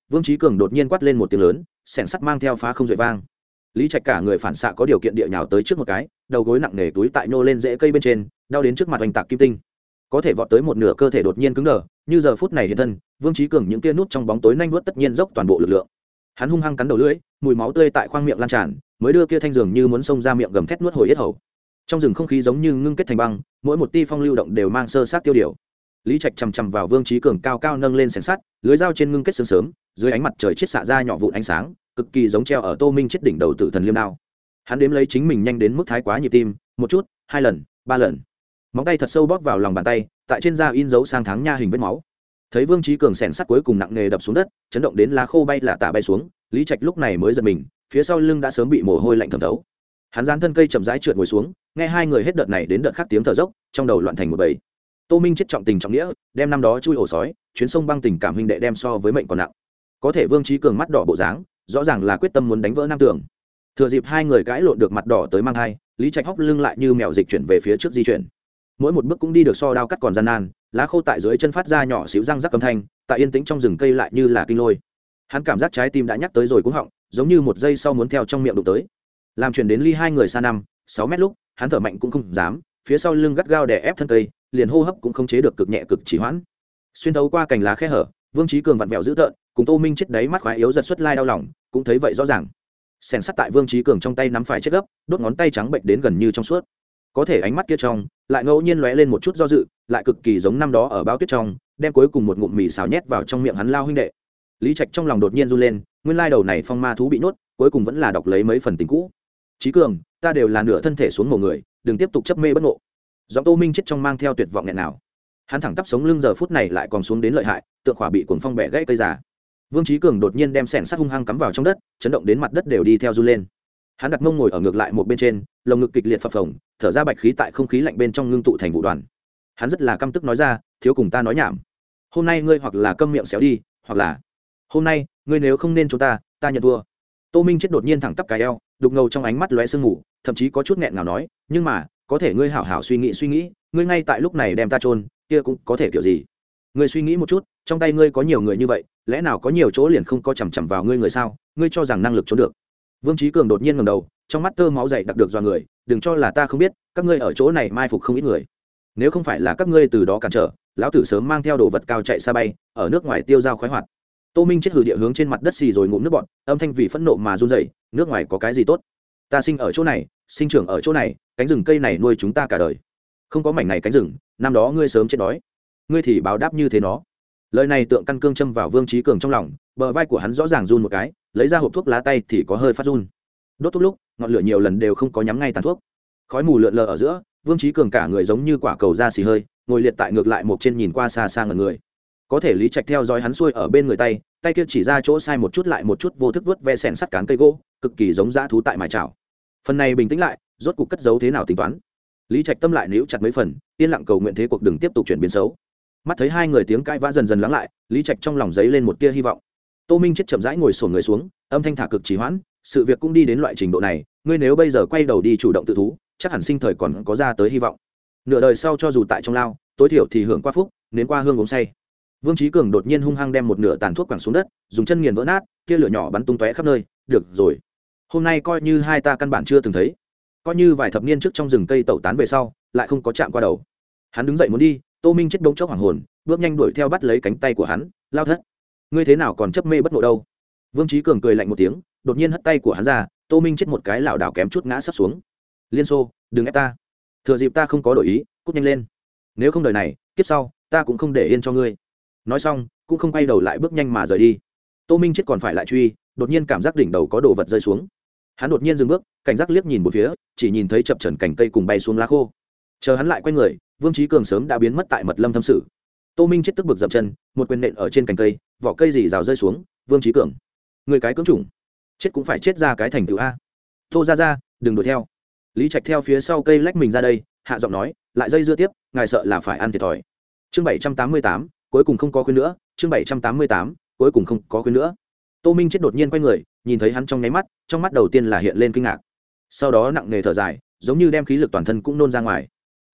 [SPEAKER 1] Vương Chí Cường đột nhiên quát lên một tiếng lớn, xẻng sắt mang theo phá không dội vang. Lý Trạch cả người phản xạ có điều kiện địa nhào tới trước một cái, đầu gối nặng nề túi tại nô lên rễ cây bên trên, đau đến trước mặt oanh tạc kim tinh. Có thể vọt tới một nửa cơ thể đột nhiên cứng đờ, như giờ phút này hiện thân, Vương Chí Cường những kia nút trong bóng tối nhanh vuốt tất nhiên dốc toàn bộ lực lượng. Hắn hung hăng cắn đầu lưỡi, mùi máu tươi tại khoang miệng lan tràn, mới đưa kia thanh dường như muốn xông ra miệng gầm thét nuốt hồi yết hầu. Trong rừng không khí giống như ngưng kết thành băng, mỗi một tia phong lưu động đều mang sơ sát tiêu điều. Lý Trạch chằm chằm vào Vương Chí Cường cao cao nâng lên xiềng sắt, lưới dao trên ngưng kết sương sớm, dưới ánh mặt trời chiết xạ ra nhỏ vụn ánh sáng, cực kỳ giống treo ở Tô Minh chết đỉnh đầu tử thần liêm đao. Hắn đếm lấy chính mình nhanh đến mức thái quá nhịp tim, một chút, hai lần, ba lần. Móng tay thật sâu bóp vào lòng bàn tay, tại trên da in dấu sang tháng nha hình vết máu. Thấy Vương Chí Cường xiềng sắt cuối cùng nặng nề đập xuống đất, chấn động đến lá khô bay lả tả bay xuống, Lý Trạch lúc này mới giật mình, phía sau lưng đã sớm bị mồ hôi lạnh thấm thấu. Hắn dán thân cây chậm rãi trượt ngồi xuống, nghe hai người hết đợt này đến đợt khác tiếng thở dốc, trong đầu loạn thành một bầy. Tô Minh chết trọng tình trọng nghĩa, đem năm đó chui ổ sói, chuyến sông băng tình cảm huynh đệ đem so với mệnh còn nặng. Có thể Vương Chí Cường mắt đỏ bộ dáng, rõ ràng là quyết tâm muốn đánh vỡ nam tường. Thừa dịp hai người cãi lộn được mặt đỏ tới mang hai, Lý Trạch hốc lưng lại như mèo dịch chuyển về phía trước di chuyển. Mỗi một bước cũng đi được so đao cắt còn gian nan, lá khô tại dưới chân phát ra nhỏ xíu răng rắc âm thanh, tại yên tĩnh trong rừng cây lại như là kinh lôi. Hắn cảm giác trái tim đã nhắc tới rồi cũng họng, giống như một giây sau muốn theo trong miệng đụng tới. Làm chuyển đến ly hai người xa năm, sáu mét lúc, hắn thở mạnh cũng không dám, phía sau lưng gắt gao đè ép thân cây, liền hô hấp cũng không chế được cực nhẹ cực chỉ hoãn. Xuyên thấu qua cành lá khe hở, Vương Chí Cường vặn vẹo dữ tợn, cùng Tô Minh chết đáy mắt khoái yếu giật xuất lai đau lòng, cũng thấy vậy rõ ràng. Xẻng sắt tại Vương Chí Cường trong tay nắm phải chết gấp, đốt ngón tay trắng bệnh đến gần như trong suốt. Có thể ánh mắt kia trong, lại ngẫu nhiên lóe lên một chút do dự, lại cực kỳ giống năm đó ở bao tuyết trong, đem cuối cùng một ngụm mì xào nhét vào trong miệng hắn lao huynh đệ. Lý Trạch trong lòng đột nhiên run lên, nguyên lai đầu này phong ma thú bị nuốt, cuối cùng vẫn là đọc lấy mấy phần tình cũ. Chí Cường, ta đều là nửa thân thể xuống mồ người, đừng tiếp tục chấp mê bất ngộ. Giọng Tô Minh chết trong mang theo tuyệt vọng nghẹn nào. Hắn thẳng tắp sống lưng giờ phút này lại còn xuống đến lợi hại, tượng khỏa bị cuồng phong bẻ gãy cây già. Vương Chí Cường đột nhiên đem xẻng sắt hung hăng cắm vào trong đất, chấn động đến mặt đất đều đi theo run lên. Hắn đặt mông ngồi ở ngược lại một bên trên, lồng ngực kịch liệt phập phồng, thở ra bạch khí tại không khí lạnh bên trong ngưng tụ thành vụ đoàn. Hắn rất là căm tức nói ra, thiếu cùng ta nói nhảm. Hôm nay ngươi hoặc là câm miệng xéo đi, hoặc là hôm nay ngươi nếu không nên cho ta, ta nhận thua. Tô Minh chết đột nhiên thẳng tắp cái eo, đục ngầu trong ánh mắt lóe sương mù, thậm chí có chút nghẹn ngào nói, nhưng mà có thể ngươi hảo hảo suy nghĩ suy nghĩ, ngươi ngay tại lúc này đem ta chôn, kia cũng có thể kiểu gì. Ngươi suy nghĩ một chút, trong tay ngươi có nhiều người như vậy, lẽ nào có nhiều chỗ liền không có chằm chằm vào ngươi người sao? Ngươi cho rằng năng lực trốn được? Vương Chí Cường đột nhiên ngẩng đầu, trong mắt tơ máu dày đặc được do người, đừng cho là ta không biết, các ngươi ở chỗ này mai phục không ít người. Nếu không phải là các ngươi từ đó cản trở, lão tử sớm mang theo đồ vật cao chạy xa bay, ở nước ngoài tiêu dao khoái hoạt. Tô Minh chết hừ địa hướng trên mặt đất xì rồi ngụm nước bọt, âm thanh vì phẫn nộ mà run rẩy, nước ngoài có cái gì tốt? Ta sinh ở chỗ này, sinh trưởng ở chỗ này, cánh rừng cây này nuôi chúng ta cả đời. Không có mảnh này cánh rừng, năm đó ngươi sớm chết đói. Ngươi thì báo đáp như thế nó. Lời này tượng căn cương châm vào Vương Chí Cường trong lòng, bờ vai của hắn rõ ràng run một cái, lấy ra hộp thuốc lá tay thì có hơi phát run. Đốt thuốc lúc, ngọn lửa nhiều lần đều không có nhắm ngay tàn thuốc. Khói mù lượn lờ ở giữa, Vương Chí Cường cả người giống như quả cầu da xì hơi, ngồi liệt tại ngược lại một trên nhìn qua xa xa ngẩn người. Có thể Lý Trạch theo dõi hắn xuôi ở bên người tay, tay kia chỉ ra chỗ sai một chút lại một chút vô thức vớt ve sèn sắt cán cây gỗ, cực kỳ giống dã thú tại mài chảo. Phần này bình tĩnh lại, rốt cuộc cất giấu thế nào tính toán. Lý Trạch tâm lại níu chặt mấy phần, yên lặng cầu nguyện thế cuộc đừng tiếp tục chuyển biến xấu. Mắt thấy hai người tiếng cãi vã dần dần lắng lại, Lý Trạch trong lòng dấy lên một tia hy vọng. Tô Minh chết chậm rãi ngồi xổm người xuống, âm thanh thả cực trì hoãn, sự việc cũng đi đến loại trình độ này, ngươi nếu bây giờ quay đầu đi chủ động tự thú, chắc hẳn sinh thời còn có ra tới hy vọng. Nửa đời sau cho dù tại trong lao, tối thiểu thì hưởng qua phúc, nếm qua hương uống say. Vương Chí Cường đột nhiên hung hăng đem một nửa tàn thuốc quẳng xuống đất, dùng chân nghiền vỡ nát, tia lửa nhỏ bắn tung tóe khắp nơi. Được rồi, hôm nay coi như hai ta căn bản chưa từng thấy, coi như vài thập niên trước trong rừng cây tẩu tán về sau, lại không có chạm qua đầu. Hắn đứng dậy muốn đi, Tô Minh chết bỗng chốc hoảng hồn, bước nhanh đuổi theo bắt lấy cánh tay của hắn, lao thất, ngươi thế nào còn chấp mê bất ngộ đâu? Vương Chí Cường cười lạnh một tiếng, đột nhiên hất tay của hắn ra, Tô Minh chết một cái lảo đảo kém chút ngã sắp xuống. Liên Xô, đừng ép ta, thừa dịp ta không có đổi ý, cút nhanh lên, nếu không đời này, kiếp sau, ta cũng không để yên cho ngươi. Nói xong, cũng không quay đầu lại bước nhanh mà rời đi. Tô Minh chết còn phải lại truy, đột nhiên cảm giác đỉnh đầu có đồ vật rơi xuống. Hắn đột nhiên dừng bước, cảnh giác liếc nhìn một phía, chỉ nhìn thấy chập chờn cành cây cùng bay xuống lá khô. Chờ hắn lại quay người, Vương Chí Cường sớm đã biến mất tại mật lâm thâm sự. Tô Minh chết tức bực dậm chân, một quyền nện ở trên cành cây, vỏ cây rì rào rơi xuống. Vương Chí Cường, người cái cưỡng chủng, chết cũng phải chết ra cái thành tựu a. Tô ra ra, đừng đuổi theo. Lý Trạch theo phía sau cây lách mình ra đây, hạ giọng nói, lại dây dưa tiếp, ngài sợ là phải ăn thiệt thòi. Chương bảy trăm tám mươi tám, cuối cùng không có khuyên nữa. Chương bảy trăm tám mươi tám, cuối cùng không có khuyên nữa. Tô Minh chết đột nhiên quay người, nhìn thấy hắn trong nháy mắt, trong mắt đầu tiên là hiện lên kinh ngạc, sau đó nặng nề thở dài, giống như đem khí lực toàn thân cũng nôn ra ngoài.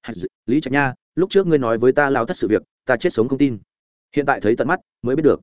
[SPEAKER 1] Lý Trạch nha, lúc trước ngươi nói với ta lao thất sự việc, ta chết sống không tin, hiện tại thấy tận mắt mới biết được.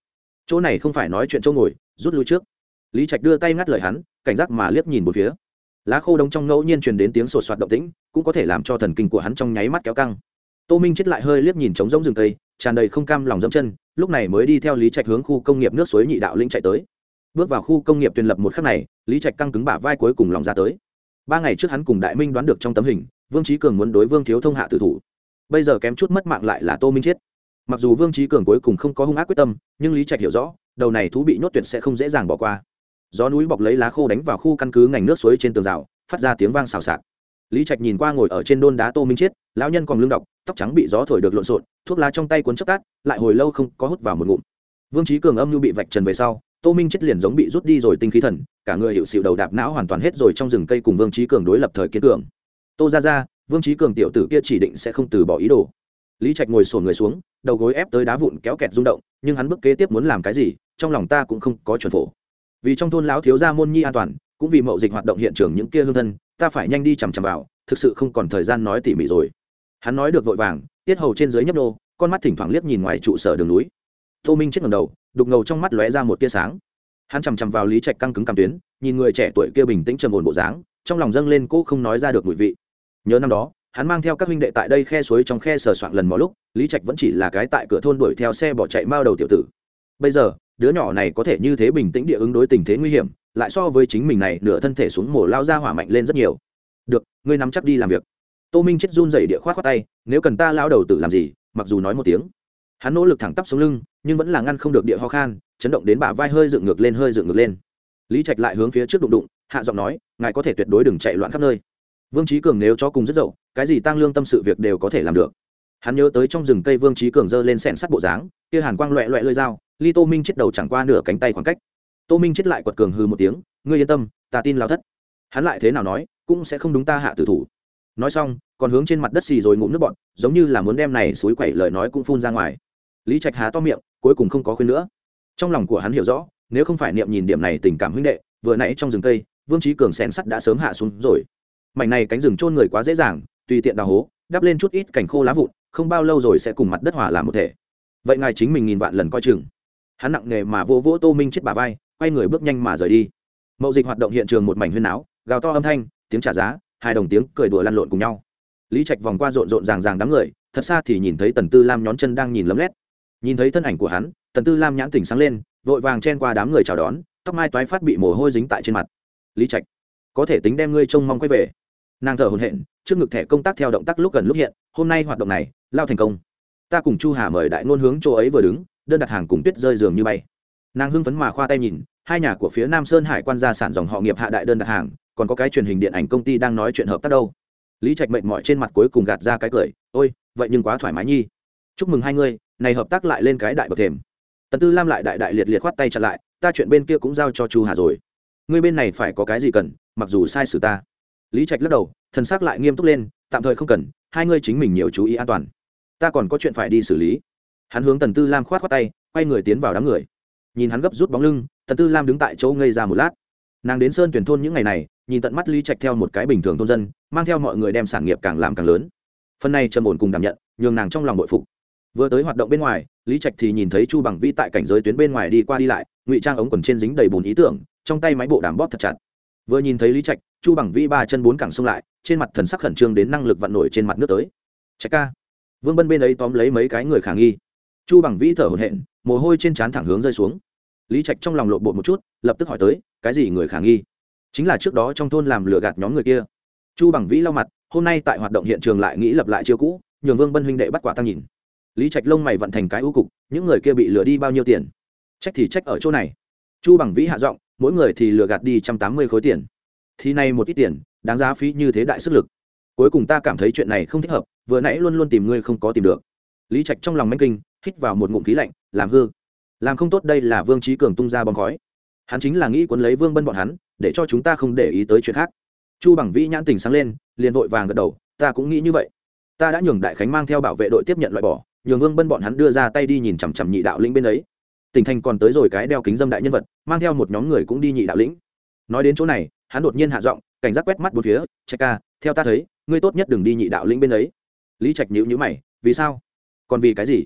[SPEAKER 1] chỗ này không phải nói chuyện chỗ ngồi, rút lui trước. Lý Trạch đưa tay ngắt lời hắn, cảnh giác mà liếc nhìn một phía. Lá khô đống trong ngẫu nhiên truyền đến tiếng sột soạt động tĩnh, cũng có thể làm cho thần kinh của hắn trong nháy mắt kéo căng. Tô Minh chết lại hơi liếc nhìn trống rỗng rừng cây, tràn đầy không cam lòng dẫm chân, lúc này mới đi theo Lý Trạch hướng khu công nghiệp nước suối Nhị Đạo Lĩnh chạy tới. Bước vào khu công nghiệp tuyển lập một khắc này, Lý Trạch căng cứng bả vai cuối cùng lòng ra tới. Ba ngày trước hắn cùng Đại Minh đoán được trong tấm hình, Vương Chí Cường muốn đối Vương Thiếu Thông hạ tử thủ. Bây giờ kém chút mất mạng lại là Tô Minh chết. Mặc dù Vương Chí Cường cuối cùng không có hung ác quyết tâm, nhưng Lý Trạch hiểu rõ, đầu này thú bị nhốt tuyệt sẽ không dễ dàng bỏ qua. Gió núi bọc lấy lá khô đánh vào khu căn cứ ngành nước suối trên tường rào, phát ra tiếng vang xào xạc. Lý Trạch nhìn qua ngồi ở trên đôn đá Tô Minh chết, lão nhân còn lưng đọc, tóc trắng bị gió thổi được lộn xộn, thuốc lá trong tay cuốn chốc tát, lại hồi lâu không có hút vào một ngụm. Vương Chí Cường âm nhu bị vạch trần về sau, Tô Minh chết liền giống bị rút đi rồi tinh khí thần, cả người hiệu xịu đầu đạp não hoàn toàn hết rồi trong rừng cây cùng Vương Chí Cường đối lập thời kiên cường. Tô ra ra, Vương Chí Cường tiểu tử kia chỉ định sẽ không từ bỏ ý đồ. Lý Trạch ngồi xổm người xuống, đầu gối ép tới đá vụn kéo kẹt rung động, nhưng hắn bước kế tiếp muốn làm cái gì, trong lòng ta cũng không có chuẩn phổ. Vì trong thôn lão thiếu gia môn nhi an toàn, cũng vì mậu dịch hoạt động hiện trường những kia hương thân, ta phải nhanh đi chằm chằm vào, thực sự không còn thời gian nói tỉ mỉ rồi. Hắn nói được vội vàng, tiết hầu trên dưới nhấp nô, con mắt thỉnh thoảng liếc nhìn ngoài trụ sở đường núi. Tô Minh chết ngẩng đầu, đục ngầu trong mắt lóe ra một tia sáng. Hắn chằm chằm vào Lý Trạch căng cứng cằm tuyến, nhìn người trẻ tuổi kia bình tĩnh trầm ổn bộ dáng, trong lòng dâng lên cô không nói ra được mùi vị. Nhớ năm đó, hắn mang theo các huynh đệ tại đây khe suối trong khe sờ soạng lần mò lúc, Lý Trạch vẫn chỉ là cái tại cửa thôn đuổi theo xe bỏ chạy mao đầu tiểu tử. Bây giờ, đứa nhỏ này có thể như thế bình tĩnh địa ứng đối tình thế nguy hiểm, lại so với chính mình này nửa thân thể xuống mổ lao ra hỏa mạnh lên rất nhiều. Được, ngươi nắm chắc đi làm việc. Tô Minh chết run rẩy địa khoát khoát tay, nếu cần ta lao đầu tử làm gì, mặc dù nói một tiếng. Hắn nỗ lực thẳng tắp sống lưng, nhưng vẫn là ngăn không được địa ho khan, chấn động đến bả vai hơi dựng ngược lên hơi dựng ngược lên. Lý Trạch lại hướng phía trước đụng đụng, hạ giọng nói, ngài có thể tuyệt đối đừng chạy loạn khắp nơi. Vương Chí Cường nếu cho cùng rất dậu, cái gì tăng lương tâm sự việc đều có thể làm được. Hắn nhớ tới trong rừng cây Vương Chí Cường giơ lên xẻng sắt bộ dáng, kia hàn quang loẹt loẹt lưỡi dao, ly Tô Minh chết đầu chẳng qua nửa cánh tay khoảng cách. Tô Minh chết lại quật cường hừ một tiếng, ngươi yên tâm, ta tin lão thất. Hắn lại thế nào nói, cũng sẽ không đúng ta hạ tử thủ. Nói xong, còn hướng trên mặt đất xì rồi ngụm nước bọt, giống như là muốn đem này suối quẩy lời nói cũng phun ra ngoài. Lý Trạch há to miệng, cuối cùng không có khuyên nữa. Trong lòng của hắn hiểu rõ, nếu không phải niệm nhìn điểm này tình cảm huynh đệ, vừa nãy trong rừng cây, Vương Chí Cường xẻng sắt đã sớm hạ xuống rồi. Mảnh này cánh rừng chôn người quá dễ dàng, tùy tiện đào hố, đắp lên chút ít cành khô lá vụn, không bao lâu rồi sẽ cùng mặt đất hòa làm một thể. Vậy ngài chính mình nghìn vạn lần coi chừng. Hắn nặng nề mà vỗ vỗ Tô Minh chết bả vai, quay người bước nhanh mà rời đi. Mậu dịch hoạt động hiện trường một mảnh huyên náo, gào to âm thanh, tiếng trả giá, hai đồng tiếng cười đùa lăn lộn cùng nhau. Lý Trạch vòng qua rộn rộn ràng ràng đám người, thật xa thì nhìn thấy Tần Tư Lam nhón chân đang nhìn lấm lét. Nhìn thấy thân ảnh của hắn, Tần Tư Lam nhãn tỉnh sáng lên, vội vàng chen qua đám người chào đón, tóc mai toái phát bị mồ hôi dính tại trên mặt. Lý Trạch, có thể tính đem ngươi trông mong quay về. Nàng thở hổn hển, trước ngực thẻ công tác theo động tác lúc gần lúc hiện, hôm nay hoạt động này lao thành công. Ta cùng Chu Hà mời đại ngôn hướng chỗ ấy vừa đứng, đơn đặt hàng cùng tuyết rơi giường như bay. Nàng hưng phấn mà khoa tay nhìn, hai nhà của phía Nam Sơn Hải quan gia sản dòng họ nghiệp hạ đại đơn đặt hàng, còn có cái truyền hình điện ảnh công ty đang nói chuyện hợp tác đâu. Lý Trạch mệt mỏi trên mặt cuối cùng gạt ra cái cười, ôi vậy nhưng quá thoải mái nhi, chúc mừng hai người, này hợp tác lại lên cái đại bậc thềm. Tần Tư Lam lại đại đại liệt liệt khoát tay chặn lại, ta chuyện bên kia cũng giao cho Chu Hà rồi, ngươi bên này phải có cái gì cần, mặc dù sai xử ta. Lý Trạch lắc đầu, thần sắc lại nghiêm túc lên, tạm thời không cần, hai ngươi chính mình nhiều chú ý an toàn, ta còn có chuyện phải đi xử lý. Hắn hướng Tần Tư Lam khoát khoát tay, quay người tiến vào đám người. Nhìn hắn gấp rút bóng lưng, Tần Tư Lam đứng tại chỗ ngây ra một lát. Nàng đến Sơn Tuyển thôn những ngày này, nhìn tận mắt Lý Trạch theo một cái bình thường thôn dân, mang theo mọi người đem sản nghiệp càng làm càng lớn. Phần này trầm ổn cùng đảm nhận, nhường nàng trong lòng bội phục. Vừa tới hoạt động bên ngoài, Lý Trạch thì nhìn thấy Chu Bằng Vi tại cảnh giới tuyến bên ngoài đi qua đi lại, ngụy trang ống quần trên dính đầy bùn ý tưởng, trong tay máy bộ đàm bóp thật chặt. Vừa nhìn thấy Lý Trạch, Chu Bằng Vi ba chân bốn cẳng xông lại, trên mặt thần sắc khẩn trương đến năng lực vặn nổi trên mặt nước tới. Trạch ca. Vương Bân bên ấy tóm lấy mấy cái người khả nghi. Chu Bằng Vi thở hổn hển, mồ hôi trên trán thẳng hướng rơi xuống. Lý Trạch trong lòng lộn bột một chút, lập tức hỏi tới, cái gì người khả nghi? Chính là trước đó trong thôn làm lừa gạt nhóm người kia. Chu Bằng Vĩ lau mặt, hôm nay tại hoạt động hiện trường lại nghĩ lập lại chiêu cũ, nhường Vương Bân huynh đệ bắt quả tang nhìn. Lý Trạch lông mày vận thành cái u cục, những người kia bị lừa đi bao nhiêu tiền? Trách thì trách ở chỗ này. Chu Bằng Vĩ hạ giọng, mỗi người thì lừa gạt đi một trăm tám mươi khối tiền. Thì này một ít tiền, đáng giá phí như thế đại sức lực. Cuối cùng ta cảm thấy chuyện này không thích hợp, vừa nãy luôn luôn tìm ngươi không có tìm được. Lý Trạch trong lòng manh kinh, hít vào một ngụm khí lạnh, làm hư, làm không tốt đây là Vương Chí Cường tung ra bom khói. Hắn chính là nghĩ cuốn lấy Vương Bân bọn hắn, để cho chúng ta không để ý tới chuyện khác. Chu Bằng Vĩ nhãn tình sáng lên, liền vội vàng gật đầu, ta cũng nghĩ như vậy. Ta đã nhường Đại Khánh mang theo bảo vệ đội tiếp nhận loại bỏ, nhường Vương Bân bọn hắn đưa ra tay đi nhìn chằm chằm nhị đạo lĩnh bên ấy. Tỉnh thành còn tới rồi cái đeo kính dâm đại nhân vật, mang theo một nhóm người cũng đi nhị đạo lĩnh. Nói đến chỗ này, hắn đột nhiên hạ giọng, cảnh giác quét mắt bốn phía, Trạch ca, theo ta thấy, ngươi tốt nhất đừng đi nhị đạo lĩnh bên ấy. Lý Trạch nhíu nhíu mày, vì sao? Còn vì cái gì?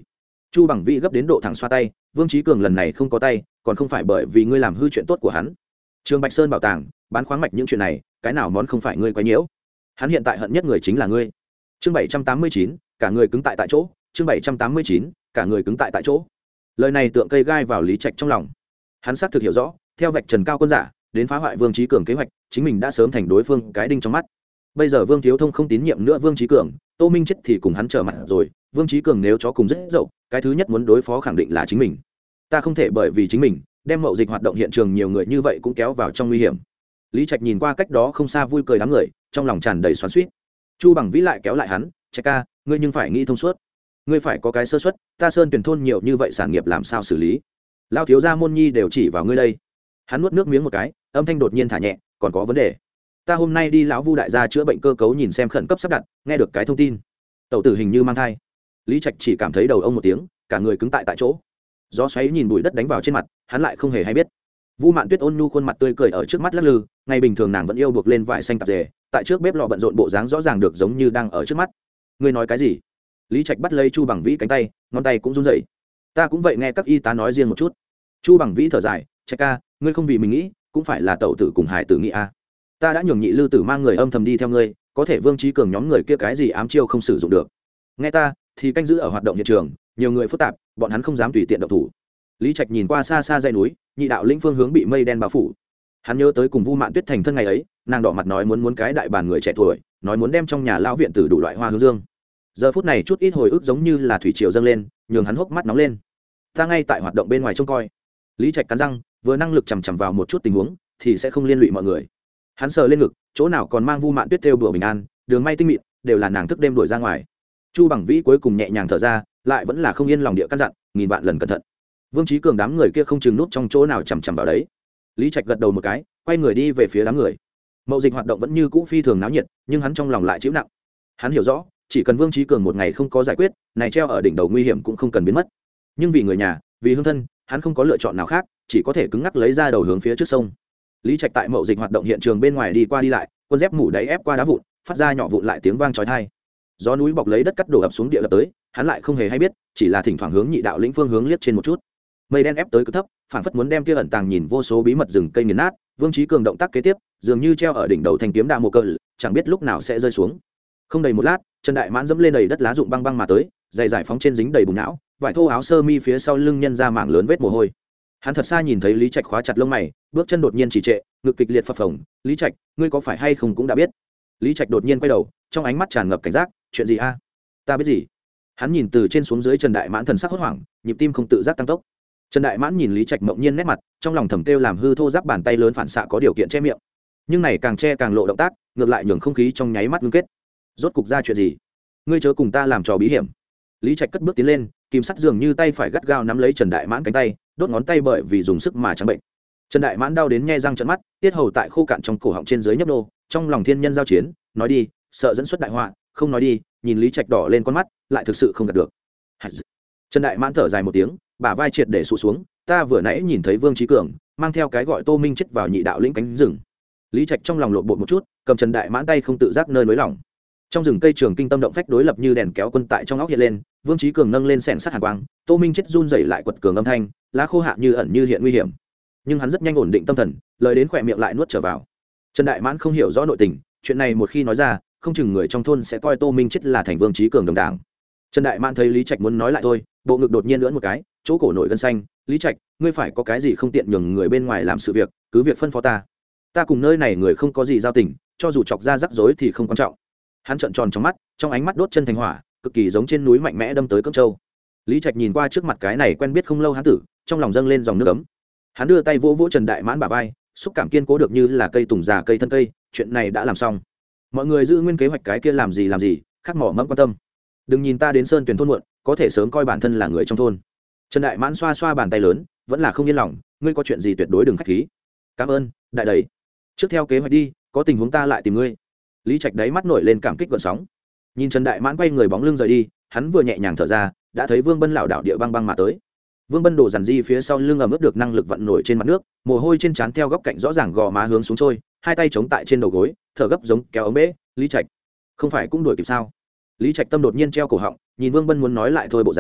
[SPEAKER 1] Chu Bằng Vĩ gấp đến độ thẳng xoa tay, Vương Chí Cường lần này không có tay, còn không phải bởi vì ngươi làm hư chuyện tốt của hắn. Trường Bạch Sơn bảo tàng, bán khoáng mạch những chuyện này, cái nào món không phải ngươi quấy nhiễu. Hắn hiện tại hận nhất người chính là ngươi. Chương bảy trăm tám mươi chín, cả người cứng tại tại chỗ, chương bảy trăm tám mươi chín, cả người cứng tại tại chỗ. Lời này tượng cây gai vào Lý Trạch trong lòng. Hắn xác thực hiểu rõ, theo vạch trần cao quân giả, đến phá hoại Vương Chí Cường kế hoạch, chính mình đã sớm thành đối phương cái đinh trong mắt. Bây giờ Vương Thiếu Thông không tín nhiệm nữa Vương Chí Cường, Tô Minh chết thì cùng hắn trở mặt rồi, Vương Chí Cường nếu chó cùng rất dậu, cái thứ nhất muốn đối phó khẳng định là chính mình. Ta không thể bởi vì chính mình, đem mậu dịch hoạt động hiện trường nhiều người như vậy cũng kéo vào trong nguy hiểm. Lý Trạch nhìn qua cách đó không xa vui cười đám người, trong lòng tràn đầy xoắn xuýt. Chu Bằng Vĩ lại kéo lại hắn, "Trạch ca, ngươi nhưng phải nghĩ thông suốt. Ngươi phải có cái sơ suất, ta Sơn Tuyển thôn nhiều như vậy sản nghiệp làm sao xử lý? Lão thiếu gia môn nhi đều chỉ vào ngươi đây." Hắn nuốt nước miếng một cái, âm thanh đột nhiên thả nhẹ, "Còn có vấn đề. Ta hôm nay đi lão Vu đại gia chữa bệnh cơ cấu nhìn xem khẩn cấp sắp đặt, nghe được cái thông tin. Tẩu tử hình như mang thai." Lý Trạch chỉ cảm thấy đầu ông một tiếng, cả người cứng tại tại chỗ. Gió xoáy nhìn bụi đất đánh vào trên mặt, hắn lại không hề hay biết. Vu Mạn Tuyết ôn nhu khuôn mặt tươi cười ở trước mắt lắc lư, ngày bình thường nàng vẫn yêu buộc lên vải xanh tạp dề, tại trước bếp lò bận rộn bộ dáng rõ ràng được giống như đang ở trước mắt. "Ngươi nói cái gì?" Lý Trạch bắt lấy Chu Bằng Vĩ cánh tay, ngón tay cũng run rẩy. "Ta cũng vậy, nghe các y tá nói riêng một chút." Chu Bằng Vĩ thở dài, "Trạch ca, ngươi không vì mình nghĩ, cũng phải là tẩu tử cùng hải tử nghĩ a. À. Ta đã nhường nhị lư tử mang người âm thầm đi theo ngươi, có thể Vương Chí Cường nhóm người kia cái gì ám chiêu không sử dụng được. Nghe ta, thì canh giữ ở hoạt động hiện trường, nhiều người phức tạp, bọn hắn không dám tùy tiện động thủ." Lý Trạch nhìn qua xa xa dãy núi, nhị đạo lĩnh phương hướng bị mây đen bao phủ. Hắn nhớ tới cùng Vu Mạn Tuyết thành thân ngày ấy, nàng đỏ mặt nói muốn muốn cái đại bàn người trẻ tuổi, nói muốn đem trong nhà lão viện tử đủ loại hoa hướng dương. Giờ phút này chút ít hồi ức giống như là thủy triều dâng lên, nhường hắn hốc mắt nóng lên. Ta ngay tại hoạt động bên ngoài trông coi. Lý Trạch cắn răng, vừa năng lực chằm chằm vào một chút tình huống, thì sẽ không liên lụy mọi người. Hắn sờ lên ngực, chỗ nào còn mang Vu Mạn Tuyết theo bùa bình an, đường may tinh mịn, đều là nàng thức đêm đuổi ra ngoài. Chu Bằng Vĩ cuối cùng nhẹ nhàng thở ra, lại vẫn là không yên lòng địa căn dặn, nghìn vạn lần cẩn thận. Vương Chí Cường đám người kia không chừng nút trong chỗ nào chằm chằm vào đấy. Lý Trạch gật đầu một cái, quay người đi về phía đám người. Mậu dịch hoạt động vẫn như cũ phi thường náo nhiệt, nhưng hắn trong lòng lại chịu nặng. Hắn hiểu rõ, chỉ cần Vương Chí Cường một ngày không có giải quyết, này treo ở đỉnh đầu nguy hiểm cũng không cần biến mất. Nhưng vì người nhà, vì hương thân, hắn không có lựa chọn nào khác, chỉ có thể cứng ngắc lấy ra đầu hướng phía trước sông. Lý Trạch tại mậu dịch hoạt động hiện trường bên ngoài đi qua đi lại, quân dép mũ đáy ép qua đá vụn, phát ra nhỏ vụn lại tiếng vang chói tai. Gió núi bọc lấy đất cắt đổ ập xuống địa lập tới, hắn lại không hề hay biết, chỉ là thỉnh thoảng hướng nhị đạo lĩnh phương hướng liếc trên một chút. Mây đen ép tới cực thấp, phản phất muốn đem kia ẩn tàng nhìn vô số bí mật rừng cây nghiền nát. Vương Chí Cường động tác kế tiếp, dường như treo ở đỉnh đầu thanh kiếm đạ mồ cờ, chẳng biết lúc nào sẽ rơi xuống. Không đầy một lát, Trần Đại Mãn dẫm lên đầy đất lá rụng băng băng mà tới, giày giải phóng trên dính đầy bùn não, vải thô áo sơ mi phía sau lưng nhân ra mảng lớn vết mồ hôi. Hắn thật xa nhìn thấy Lý Trạch khóa chặt lông mày, bước chân đột nhiên trì trệ, ngực kịch liệt phập phồng. "Lý Trạch, ngươi có phải hay không cũng đã biết?" Lý Trạch đột nhiên quay đầu, trong ánh mắt tràn ngập cảnh giác. "Chuyện gì a?" "Ta biết gì?" Hắn nhìn từ trên xuống dưới Trần Đại Mãn, thần sắc hốt hoảng, nhịp tim không tự giác tăng tốc. Trần Đại Mãn nhìn Lý Trạch mộng nhiên nét mặt, trong lòng thầm kêu làm hư thô giáp bàn tay lớn phản xạ có điều kiện che miệng. Nhưng này càng che càng lộ động tác, ngược lại nhường không khí trong nháy mắt ngưng kết. "Rốt cục ra chuyện gì? Ngươi chớ cùng ta làm trò bí hiểm." Lý Trạch cất bước tiến lên, kim sắt dường như tay phải gắt gao nắm lấy Trần Đại Mãn cánh tay, đốt ngón tay bởi vì dùng sức mà trắng bệnh. Trần Đại Mãn đau đến nhe răng trợn mắt, tiết hầu tại khô cạn trong cổ họng trên dưới nhấp nô, trong lòng thiên nhân giao chiến, nói đi, sợ dẫn xuất đại họa, không nói đi. Nhìn Lý Trạch đỏ lên con mắt, lại thực sự không gạt được. Trần Đại Mãn thở dài một tiếng, bả vai triệt để sụt xuống. "Ta vừa nãy nhìn thấy Vương Chí Cường mang theo cái gọi Tô Minh chết vào nhị đạo lĩnh cánh rừng." Lý Trạch trong lòng lộn bột một chút, cầm Trần Đại Mãn tay không tự giác nơi nới lỏng. Trong rừng cây trường kinh tâm động phách đối lập như đèn kéo quân tại trong óc hiện lên, Vương Chí Cường nâng lên xẻng sắt hàn quang, Tô Minh chết run rẩy lại quật cường âm thanh, lá khô hạ như ẩn như hiện nguy hiểm. Nhưng hắn rất nhanh ổn định tâm thần, lời đến khỏe miệng lại nuốt trở vào. Trần Đại Mãn không hiểu rõ nội tình, chuyện này một khi nói ra, không chừng người trong thôn sẽ coi Tô Minh chết là thành Vương Chí Cường đồng đảng. Trần Đại Mãn thấy Lý Trạch muốn nói lại thôi, bộ ngực đột nhiên lưỡn một cái, chỗ cổ nổi gân xanh. "Lý Trạch, ngươi phải có cái gì không tiện nhường người bên ngoài làm sự việc, cứ việc phân phó ta. Ta cùng nơi này người không có gì giao tình, cho dù chọc ra rắc rối thì không quan trọng." Hắn trợn tròn trong mắt, trong ánh mắt đốt chân thành hỏa, cực kỳ giống trên núi mạnh mẽ đâm tới cốc châu. Lý Trạch nhìn qua trước mặt cái này quen biết không lâu hắn tử, trong lòng dâng lên dòng nước ấm. Hắn đưa tay vỗ vỗ Trần Đại Mãn bả vai, xúc cảm kiên cố được như là cây tùng già cây thân cây. "Chuyện này đã làm xong, mọi người giữ nguyên kế hoạch, cái kia làm gì làm gì, khắc mỏ mẫm quan tâm. Đừng nhìn ta đến Sơn Tuyển thôn muộn, có thể sớm coi bản thân là người trong thôn." Trần Đại Mãn xoa xoa bàn tay lớn, vẫn là không yên lòng. "Ngươi có chuyện gì tuyệt đối đừng khách khí." "Cảm ơn, đại đầy. Trước theo kế hoạch đi, có tình huống ta lại tìm ngươi." Lý Trạch đáy mắt nổi lên cảm kích gợn sóng. Nhìn Trần Đại Mãn quay người bóng lưng rời đi, hắn vừa nhẹ nhàng thở ra, đã thấy Vương Bân lảo đảo địa băng băng mà tới. Vương Bân đổ dàn di phía sau lưng ẩm ướt được năng lực vận nổi trên mặt nước, mồ hôi trên trán theo góc cạnh rõ ràng gò má hướng xuống trôi, hai tay chống tại trên đầu gối, thở gấp giống kéo ống bể. "Lý Trạch, không phải cũng đuổi kịp sao?" Lý Trạch tâm đột nhiên treo cổ họng, nhìn Vương Bân muốn nói lại thôi bộ dáng,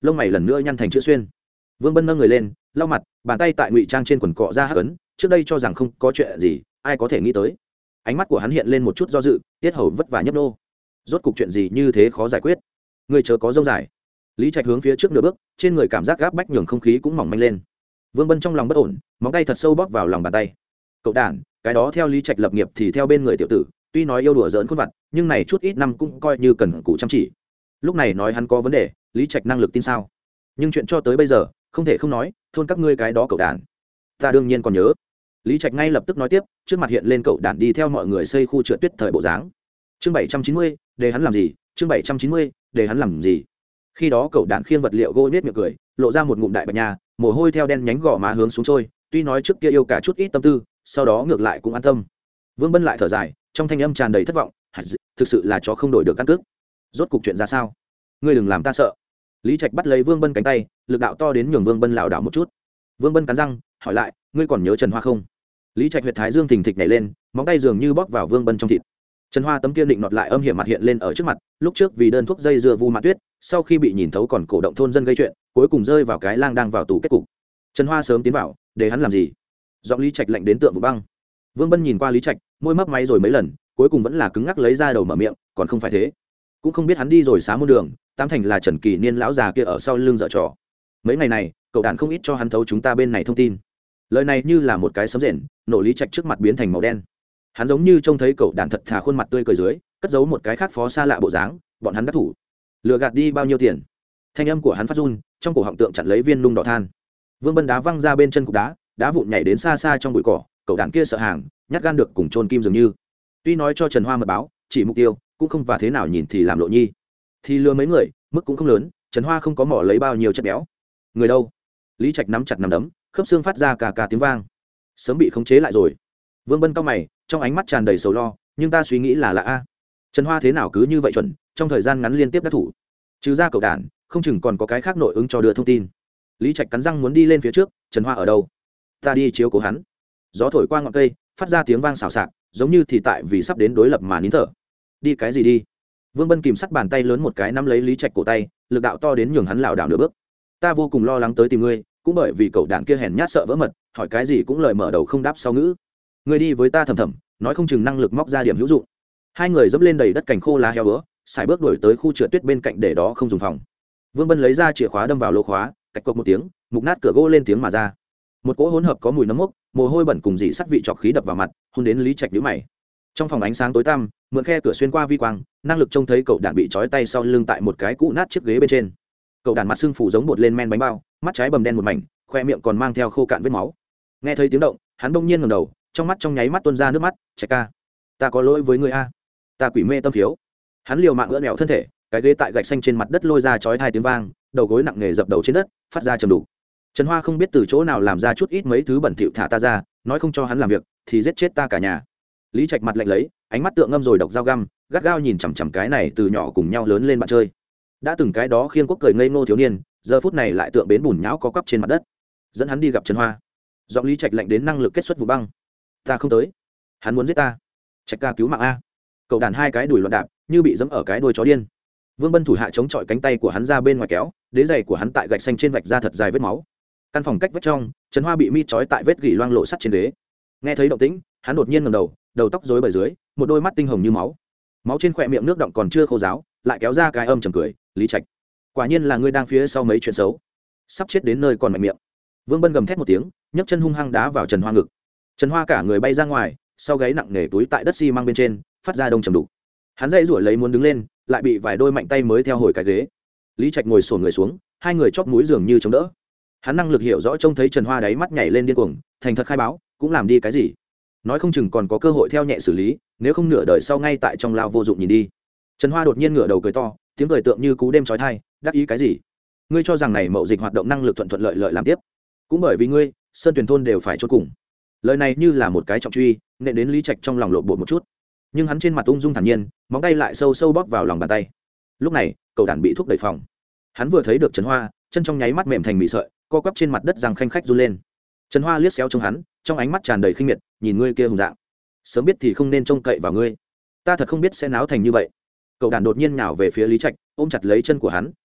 [SPEAKER 1] lông mày lần nữa nhăn thành chữ xuyên. Vương Bân nâng người lên lau mặt, bàn tay tại ngụy trang trên quần cọ ra hắc ấn, trước đây cho rằng không có chuyện gì, ai có thể nghĩ tới. Ánh mắt của hắn hiện lên một chút do dự, tiết hầu vất vả nhấp nô. Rốt cục chuyện gì như thế khó giải quyết? Người chớ có dông dài. Lý Trạch hướng phía trước nửa bước, trên người cảm giác gáp bách nhường không khí cũng mỏng manh lên. Vương Bân trong lòng bất ổn, móng tay thật sâu bóp vào lòng bàn tay. Cậu đản, cái đó theo Lý Trạch lập nghiệp thì theo bên người tiểu tử, tuy nói yêu đùa giỡn khuôn vặt, nhưng này chút ít năm cũng coi như cần cù chăm chỉ. Lúc này nói hắn có vấn đề, Lý Trạch năng lực tin sao? Nhưng chuyện cho tới bây giờ, không thể không nói, thôn các ngươi cái đó cậu đản. Ta đương nhiên còn nhớ. Lý Trạch ngay lập tức nói tiếp, trước mặt hiện lên cậu đản đi theo mọi người xây khu trượt tuyết thời bộ dáng. Chương bảy trăm chín mươi, để hắn làm gì? Chương bảy trăm chín mươi, để hắn làm gì? Khi đó cậu đản khiêng vật liệu gỗ nết miệng cười, lộ ra một ngụm đại bạch nha, mồ hôi theo đen nhánh gò má hướng xuống trôi, tuy nói trước kia yêu cả chút ít tâm tư, sau đó ngược lại cũng an tâm. Vương Bân lại thở dài, trong thanh âm tràn đầy thất vọng, thực sự là chó không đổi được căn cước. Rốt cục chuyện ra sao? Ngươi đừng làm ta sợ. Lý Trạch bắt lấy Vương Bân cánh tay, lực đạo to đến nhường Vương Bân lảo đảo một chút. Vương Bân cắn răng, hỏi lại, ngươi còn nhớ Trần Hoa không? Lý Trạch huyệt thái dương thình thịch nhảy lên, móng tay dường như bóp vào Vương Bân trong thịt. Trần Hoa tấm kia định nọt lại âm hiểm mặt hiện lên ở trước mặt, lúc trước vì đơn thuốc dây dưa Vu Mạn Tuyết, sau khi bị nhìn thấu còn cổ động thôn dân gây chuyện, cuối cùng rơi vào cái lang đang vào tù kết cục. Trần Hoa sớm tiến vào, để hắn làm gì? Giọng Lý Trạch lạnh đến tượng vụ băng. Vương Bân nhìn qua Lý Trạch, môi mấp máy rồi mấy lần, cuối cùng vẫn là cứng ngắc lấy ra đầu mở miệng, còn không phải thế. Cũng không biết hắn đi rồi xá muôn đường, tám thành là Trần Kỳ Niên lão già kia ở sau lưng dở trò. Mấy ngày này, cậu đàn không ít cho hắn thấu chúng ta bên này thông tin. Lời này như là một cái sấm rền, nổ Lý Trạch trước mặt biến thành màu đen. Hắn giống như trông thấy cậu đàn thật thà khuôn mặt tươi cười dưới, cất giấu một cái khác phó xa lạ bộ dáng, bọn hắn đắc thủ. Lừa gạt đi bao nhiêu tiền? Thanh âm của hắn phát run, trong cổ họng tượng chặn lấy viên nung đỏ than. Vương Bân đá văng ra bên chân cục đá, đá vụn nhảy đến xa xa trong bụi cỏ, cậu đàn kia sợ hàng, nhát gan được cùng chôn kim dường như. Tuy nói cho Trần Hoa mật báo, chỉ mục tiêu, cũng không và thế nào nhìn thì làm lộ nhi. Thì lừa mấy người, mức cũng không lớn, Trần Hoa không có mỏ lấy bao nhiêu chất béo. Người đâu? Lý Trạch nắm chặt nắm đấm, khớp xương phát ra cà cà tiếng vang. Sớm bị khống chế lại rồi. Vương Bân cau mày, trong ánh mắt tràn đầy sầu lo, nhưng ta suy nghĩ là lạ a. Trần Hoa thế nào cứ như vậy chuẩn, trong thời gian ngắn liên tiếp đắc thủ. Trừ ra cậu đàn, không chừng còn có cái khác nội ứng cho đưa thông tin. Lý Trạch cắn răng muốn đi lên phía trước, Trần Hoa ở đâu? Ta đi chiếu cố hắn. Gió thổi qua ngọn cây, phát ra tiếng vang xào xạc, giống như thì tại vì sắp đến đối lập mà nín thở. Đi cái gì đi? Vương Bân kìm sắt bàn tay lớn một cái nắm lấy Lý Trạch cổ tay, lực đạo to đến nhường hắn lảo đảo nửa bước. Ta vô cùng lo lắng tới tìm ngươi, cũng bởi vì cậu đàn kia hèn nhát sợ vỡ mật, hỏi cái gì cũng lời mở đầu không đáp sau ngữ. Ngươi đi với ta thầm thầm, nói không chừng năng lực móc ra điểm hữu dụng. Hai người dẫm lên đầy đất cành khô lá heo bữa, xài bước đuổi tới khu trượt tuyết bên cạnh để đó không dùng phòng. Vương Bân lấy ra chìa khóa đâm vào lỗ khóa, cạch cộc một tiếng, mục nát cửa gỗ lên tiếng mà ra. Một cỗ hỗn hợp có mùi nấm mốc, mồ hôi bẩn cùng dị sắt vị trọc khí đập vào mặt, hôn đến Lý Trạch nhíu mày. Trong phòng ánh sáng tối tăm, mượn khe cửa xuyên qua vi quang, năng lực trông thấy cậu đàn bị trói tay sau lưng tại một cái cũ nát chiếc ghế bên trên. Cậu đàn mặt sưng phủ giống bột lên men bánh bao, mắt trái bầm đen một mảnh, khoe miệng còn mang theo khô cạn vết máu. Nghe thấy tiếng động, hắn bỗng nhiên ngẩng đầu, trong mắt trong nháy mắt tuôn ra nước mắt. Trạch ca, ta có lỗi với ngươi a, ta quỷ mê tâm thiếu. Hắn liều mạng ưỡn nẹo thân thể, cái ghế tại gạch xanh trên mặt đất lôi ra chói tai tiếng vang, đầu gối nặng nề dập đầu trên đất, phát ra trầm đục. Trần Hoa không biết từ chỗ nào làm ra chút ít mấy thứ bẩn thỉu thả ta ra, nói không cho hắn làm việc thì giết chết ta cả nhà. Lý Trạch mặt lạnh lấy, ánh mắt tượng ngâm rồi độc dao găm, gắt gao nhìn chằm chằm cái này từ nhỏ cùng nhau lớn lên bạn chơi. Đã từng cái đó khiêng quốc cười ngây ngô thiếu niên, giờ phút này lại tượng bến bùn nhão có quắp trên mặt đất. Dẫn hắn đi gặp Trần Hoa. Giọng Lý Trạch lạnh đến năng lực kết xuất vụ băng. Ta không tới. Hắn muốn giết ta. Trạch ca cứu mạng a. Cậu đàn hai cái đùi loạn đạp, như bị giẫm ở cái đuôi chó điên. Vương Bân thủ hạ chống chọi cánh tay của hắn ra bên ngoài kéo, đế giày của hắn tại gạch xanh trên vạch ra thật dài vết máu. Căn phòng cách vách trong, Trần Hoa bị mi trói tại vết gỉ loang lộ sắt trên ghế. Nghe thấy động tĩnh, hắn đột nhiên ngẩng đầu, đầu tóc rối bời dưới, một đôi mắt tinh hồng như máu. Máu trên khóe miệng nước động còn chưa khô ráo, lại kéo ra cái âm trầm cười, Lý Trạch, quả nhiên là ngươi đang phía sau mấy chuyện xấu. Sắp chết đến nơi còn mạnh miệng. Vương Bân gầm thét một tiếng, nhấc chân hung hăng đá vào Trần Hoa ngực. Trần Hoa cả người bay ra ngoài, sau gáy nặng nề túi tại đất xi măng bên trên, phát ra đông trầm đục. Hắn dây rủi lấy muốn đứng lên, lại bị vài đôi mạnh tay mới theo hồi cái ghế. Lý Trạch ngồi xổm người xuống, hai người chóp mũi dường như chống đỡ. Hắn năng lực hiểu rõ trông thấy Trần Hoa đáy mắt nhảy lên điên cuồng, thành thật khai báo, cũng làm đi cái gì? Nói không chừng còn có cơ hội theo nhẹ xử lý, nếu không nửa đời sau ngay tại trong lao vô dụng nhìn đi. Trần Hoa đột nhiên ngửa đầu cười to, tiếng cười tượng như cú đêm chói tai, đắc ý cái gì? Ngươi cho rằng này mậu dịch hoạt động năng lực thuận thuận lợi lợi làm tiếp? Cũng bởi vì ngươi, Sơn Tuyền thôn đều phải chôn cùng. Lời này như là một cái trọng truy, nện đến Lý Trạch trong lòng lộn bột một chút. Nhưng hắn trên mặt ung dung thản nhiên, móng tay lại sâu sâu bóp vào lòng bàn tay. Lúc này, cậu đàn bị thúc đẩy phòng. Hắn vừa thấy được Trần Hoa, chân trong nháy mắt mềm thành mì sợi, co quắp trên mặt đất răng khanh khách run lên. Trần Hoa liếc xéo trông hắn, trong ánh mắt tràn đầy khinh miệt, nhìn ngươi kia hùng dạng, sớm biết thì không nên trông cậy vào ngươi. Ta thật không biết sẽ náo thành như vậy. Cậu đàn đột nhiên nhào về phía Lý Trạch, ôm chặt lấy chân của hắn,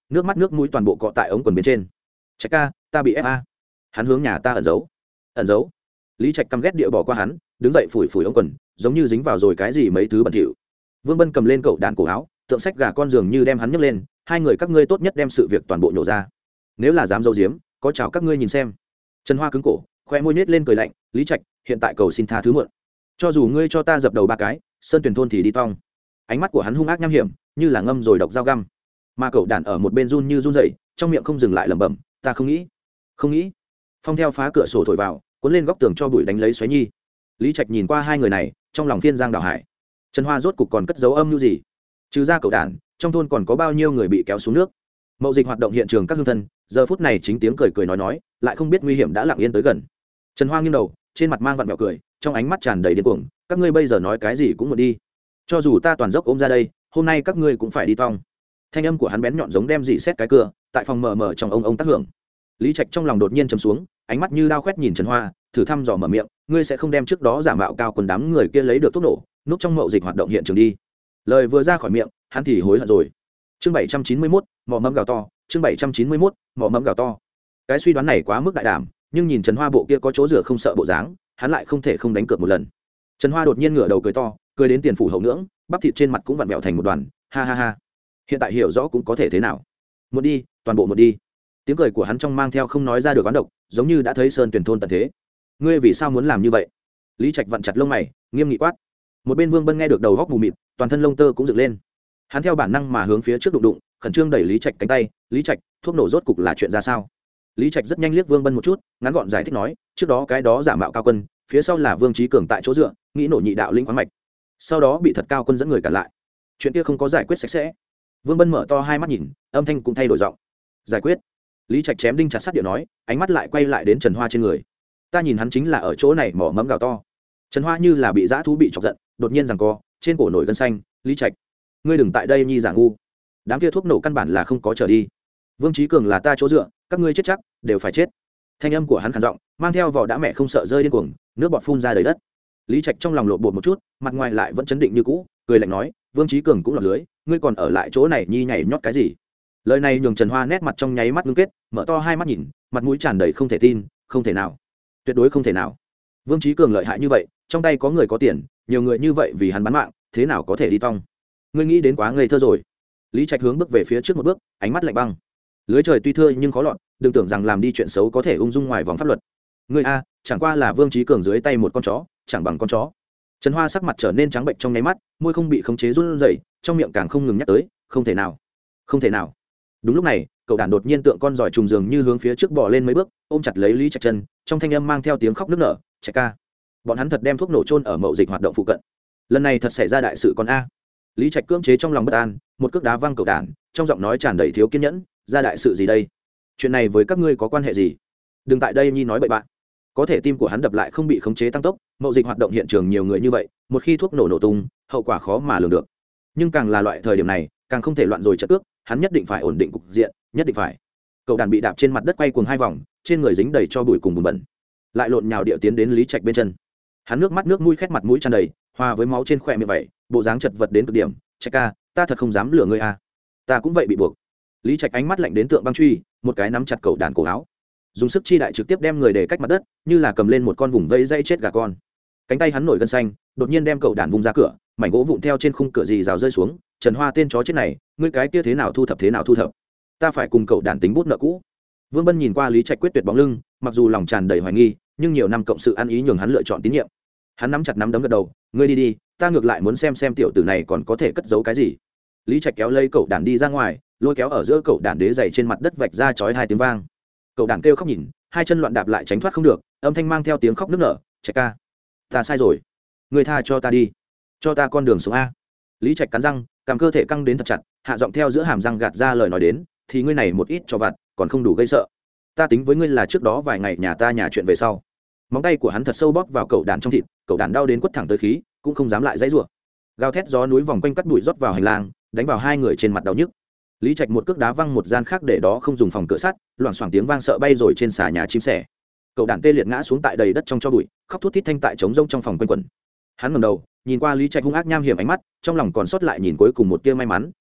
[SPEAKER 1] nước mắt nước mũi toàn bộ cọ tại ống quần bên trên. Trạch ca, ta bị ép a. Hắn hướng nhà ta ẩn giấu. Ẩn giấu? Lý Trạch căm ghét địa bỏ qua hắn, đứng dậy phủi phủi ống quần, giống như dính vào rồi cái gì mấy thứ bẩn thỉu. Vương Bân cầm lên cậu đàn cổ áo, tượng sách gà con giường như đem hắn nhấc lên, hai người các ngươi tốt nhất đem sự việc toàn bộ nhổ ra. Nếu là dám giấu giếm, có chào các ngươi nhìn xem. Trần Hoa cứng cổ, khoe môi nhếch lên cười lạnh, Lý Trạch, hiện tại cầu xin tha thứ muộn. Cho dù ngươi cho ta dập đầu ba cái, sơn tuyển thôn thì đi tong. Ánh mắt của hắn hung ác nham hiểm, như là ngâm rồi độc dao găm. Mà cậu đàn ở một bên run như run rẩy, trong miệng không dừng lại lẩm bẩm, ta không nghĩ, không nghĩ. Phong theo phá cửa sổ thổi vào, cuốn lên góc tường cho bụi đánh lấy xoáy nhi. Lý Trạch nhìn qua hai người này, trong lòng phiên giang đảo hải. Trần Hoa rốt cục còn cất dấu âm mưu gì? Trừ ra cậu đàn, trong thôn còn có bao nhiêu người bị kéo xuống nước? Mậu dịch hoạt động hiện trường các hương thân, giờ phút này chính tiếng cười cười nói nói, lại không biết nguy hiểm đã lặng yên tới gần. Trần Hoa nghiêng đầu, trên mặt mang vặn vẹo cười, trong ánh mắt tràn đầy điên cuồng, các ngươi bây giờ nói cái gì cũng muốn đi. Cho dù ta toàn dốc ôm ra đây, hôm nay các ngươi cũng phải đi tong. Thanh âm của hắn bén nhọn giống đem dị xét cái cửa, tại phòng mờ mờ trong ông ông tác hưởng. Lý Trạch trong lòng đột nhiên trầm xuống, ánh mắt như đao khoét nhìn Trần Hoa, thử thăm dò mở miệng, ngươi sẽ không đem trước đó giả mạo cao quần đám người kia lấy được thuốc nổ, núp trong mậu dịch hoạt động hiện trường đi. Lời vừa ra khỏi miệng, hắn thì hối hận rồi. Chương bảy trăm chín mươi mốt, mỏ mẫm gào to, chương bảy trăm chín mươi mốt, mỏ mẫm gào to. Cái suy đoán này quá mức đại đảm, nhưng nhìn Trần Hoa bộ kia có chỗ rửa không sợ bộ dáng, hắn lại không thể không đánh cược một lần. Trần Hoa đột nhiên ngửa đầu cười to, cười đến tiền phủ hậu ngưỡng, bắp thịt trên mặt cũng vặn vẹo thành một đoàn, ha ha ha. Hiện tại hiểu rõ cũng có thể thế nào. Một đi, toàn bộ một đi. Tiếng cười của hắn trong mang theo không nói ra được oán độc, giống như đã thấy sơn tuyển thôn tận thế. Ngươi vì sao muốn làm như vậy? Lý Trạch vặn chặt lông mày, nghiêm nghị quát. Một bên Vương Bân nghe được đầu góc mù mịt, toàn thân lông tơ cũng dựng lên. Hắn theo bản năng mà hướng phía trước đụng đụng, khẩn trương đẩy Lý Trạch cánh tay, "Lý Trạch, thuốc nổ rốt cục là chuyện ra sao?" Lý Trạch rất nhanh liếc Vương Bân một chút, ngắn gọn giải thích nói, "Trước đó cái đó giả mạo cao quân, phía sau là Vương Chí Cường tại chỗ dựa, nghĩ nổ nhị đạo linh khoáng mạch. Sau đó bị thật cao quân dẫn người cản lại. Chuyện kia không có giải quyết sạch sẽ." Vương Bân mở to hai mắt nhìn, âm thanh cũng thay đổi giọng. "Giải quyết?" Lý Trạch chém đinh chặt sắt điệu nói, ánh mắt lại quay lại đến Trần Hoa trên người. "Ta nhìn hắn chính là ở chỗ này mỏ mẫm gào to." Trần Hoa như là bị dã thú bị chọc giận, đột nhiên giằng co, trên cổ nổi gân xanh, "Lý Trạch, ngươi đừng tại đây nhi giả ngu. Đám kia thuốc nổ căn bản là không có trở đi. Vương Chí Cường là ta chỗ dựa, các ngươi chết chắc đều phải chết." Thanh âm của hắn khàn giọng, mang theo vỏ đã mẹ không sợ rơi điên cuồng, nước bọt phun ra đầy đất. Lý Trạch trong lòng lộn bột một chút, mặt ngoài lại vẫn chấn định như cũ, cười lạnh nói, "Vương Chí Cường cũng là lưới, ngươi còn ở lại chỗ này nhi nhảy nhót cái gì?" Lời này nhường Trần Hoa nét mặt trong nháy mắt ngưng kết, mở to hai mắt nhìn, mặt mũi tràn đầy không thể tin, "Không thể nào, tuyệt đối không thể nào. Vương Chí Cường lợi hại như vậy, trong tay có người có tiền, nhiều người như vậy vì hắn bán mạng, thế nào có thể đi tong? Ngươi nghĩ đến quá ngây thơ rồi." Lý Trạch hướng bước về phía trước một bước, ánh mắt lạnh băng. Lưới trời tuy thưa nhưng khó lọt, đừng tưởng rằng làm đi chuyện xấu có thể ung dung ngoài vòng pháp luật. Ngươi a, chẳng qua là Vương Chí Cường dưới tay một con chó, chẳng bằng con chó. Trần Hoa sắc mặt trở nên trắng bệnh trong nháy mắt, môi không bị khống chế run rẩy, trong miệng càng không ngừng nhắc tới, "Không thể nào, không thể nào." Đúng lúc này, cậu đàn đột nhiên tượng con giỏi trùng giường như hướng phía trước bò lên mấy bước, ôm chặt lấy Lý Trạch chân, trong thanh âm mang theo tiếng khóc nức nở, "Trạch ca, bọn hắn thật đem thuốc nổ chôn ở mậu dịch hoạt động phụ cận. Lần này thật xảy ra đại sự con a." Lý Trạch cưỡng chế trong lòng bất an, một cước đá văng cậu đàn, trong giọng nói tràn đầy thiếu kiên nhẫn, "Ra đại sự gì đây? Chuyện này với các ngươi có quan hệ gì? Đừng tại đây nhi nói bậy bạn." Có thể tim của hắn đập lại không bị khống chế tăng tốc, mậu dịch hoạt động hiện trường nhiều người như vậy, một khi thuốc nổ nổ tung, hậu quả khó mà lường được. Nhưng càng là loại thời điểm này, càng không thể loạn rồi trận ước, hắn nhất định phải ổn định cục diện, nhất định phải. Cậu đàn bị đạp trên mặt đất quay cuồng hai vòng, trên người dính đầy cho bụi cùng bùn bẩn, lại lộn nhào điệu tiến đến Lý Trạch bên chân. Hắn nước mắt nước mũi khét mặt mũi tràn đầy, hòa với máu trên khóe miệng vậy, bộ dáng chật vật đến cực điểm, "Trạch ca, ta thật không dám lừa ngươi a. Ta cũng vậy bị buộc." Lý Trạch ánh mắt lạnh đến tượng băng truy, một cái nắm chặt cậu đàn cổ áo, dùng sức chi đại trực tiếp đem người để cách mặt đất, như là cầm lên một con vùng vây dây chết gà con. Cánh tay hắn nổi gân xanh, đột nhiên đem cậu đàn vung ra cửa, mảnh gỗ vụn theo trên khung cửa dì rào rơi xuống. "Trần Hoa tên chó chết này, ngươi cái kia thế nào thu thập thế nào thu thập? Ta phải cùng cậu đàn tính bút nợ cũ." Vương Bân nhìn qua Lý Trạch quyết tuyệt bóng lưng, mặc dù lòng tràn đầy hoài nghi, nhưng nhiều năm cộng sự ăn ý nhường hắn lựa chọn tín nhiệm. Hắn nắm chặt nắm đấm gật đầu, "Ngươi đi đi, ta ngược lại muốn xem xem tiểu tử này còn có thể cất giấu cái gì." Lý Trạch kéo lấy cậu đàn đi ra ngoài, lôi kéo ở giữa cậu đàn đế giày trên mặt đất vạch ra chói hai tiếng vang. Cậu đàn kêu khóc nhìn, hai chân loạn đạp lại tránh thoát không được, âm thanh mang theo tiếng khóc nức nở, "Trạch ca, ta sai rồi, người tha cho ta đi, cho ta con đường sống a." Lý Trạch cắn răng, cầm cơ thể căng đến thật chặt, hạ giọng theo giữa hàm răng gạt ra lời nói đến, "Thì ngươi này một ít cho vặt, còn không đủ gây sợ. Ta tính với ngươi là trước đó vài ngày nhà ta nhà chuyện về sau." Móng tay của hắn thật sâu bóp vào cậu đàn trong thịt, cậu đàn đau đến quất thẳng tới khí, cũng không dám lại dãy rủa. Gào thét gió núi vòng quanh cắt bụi rót vào hành lang, đánh vào hai người trên mặt đau nhức. Lý Trạch một cước đá văng một gian khác để đó không dùng phòng cửa sắt, loảng xoảng tiếng vang sợ bay rồi trên xà nhà chim sẻ. Cậu đàn tê liệt ngã xuống tại đầy đất trong cho bụi, khóc thút thít thanh tại trống rông trong phòng quanh quẩn. Hắn ngẩng đầu, nhìn qua Lý Trạch hung ác nham hiểm ánh mắt, trong lòng còn sót lại nhìn cuối cùng một tia may mắn,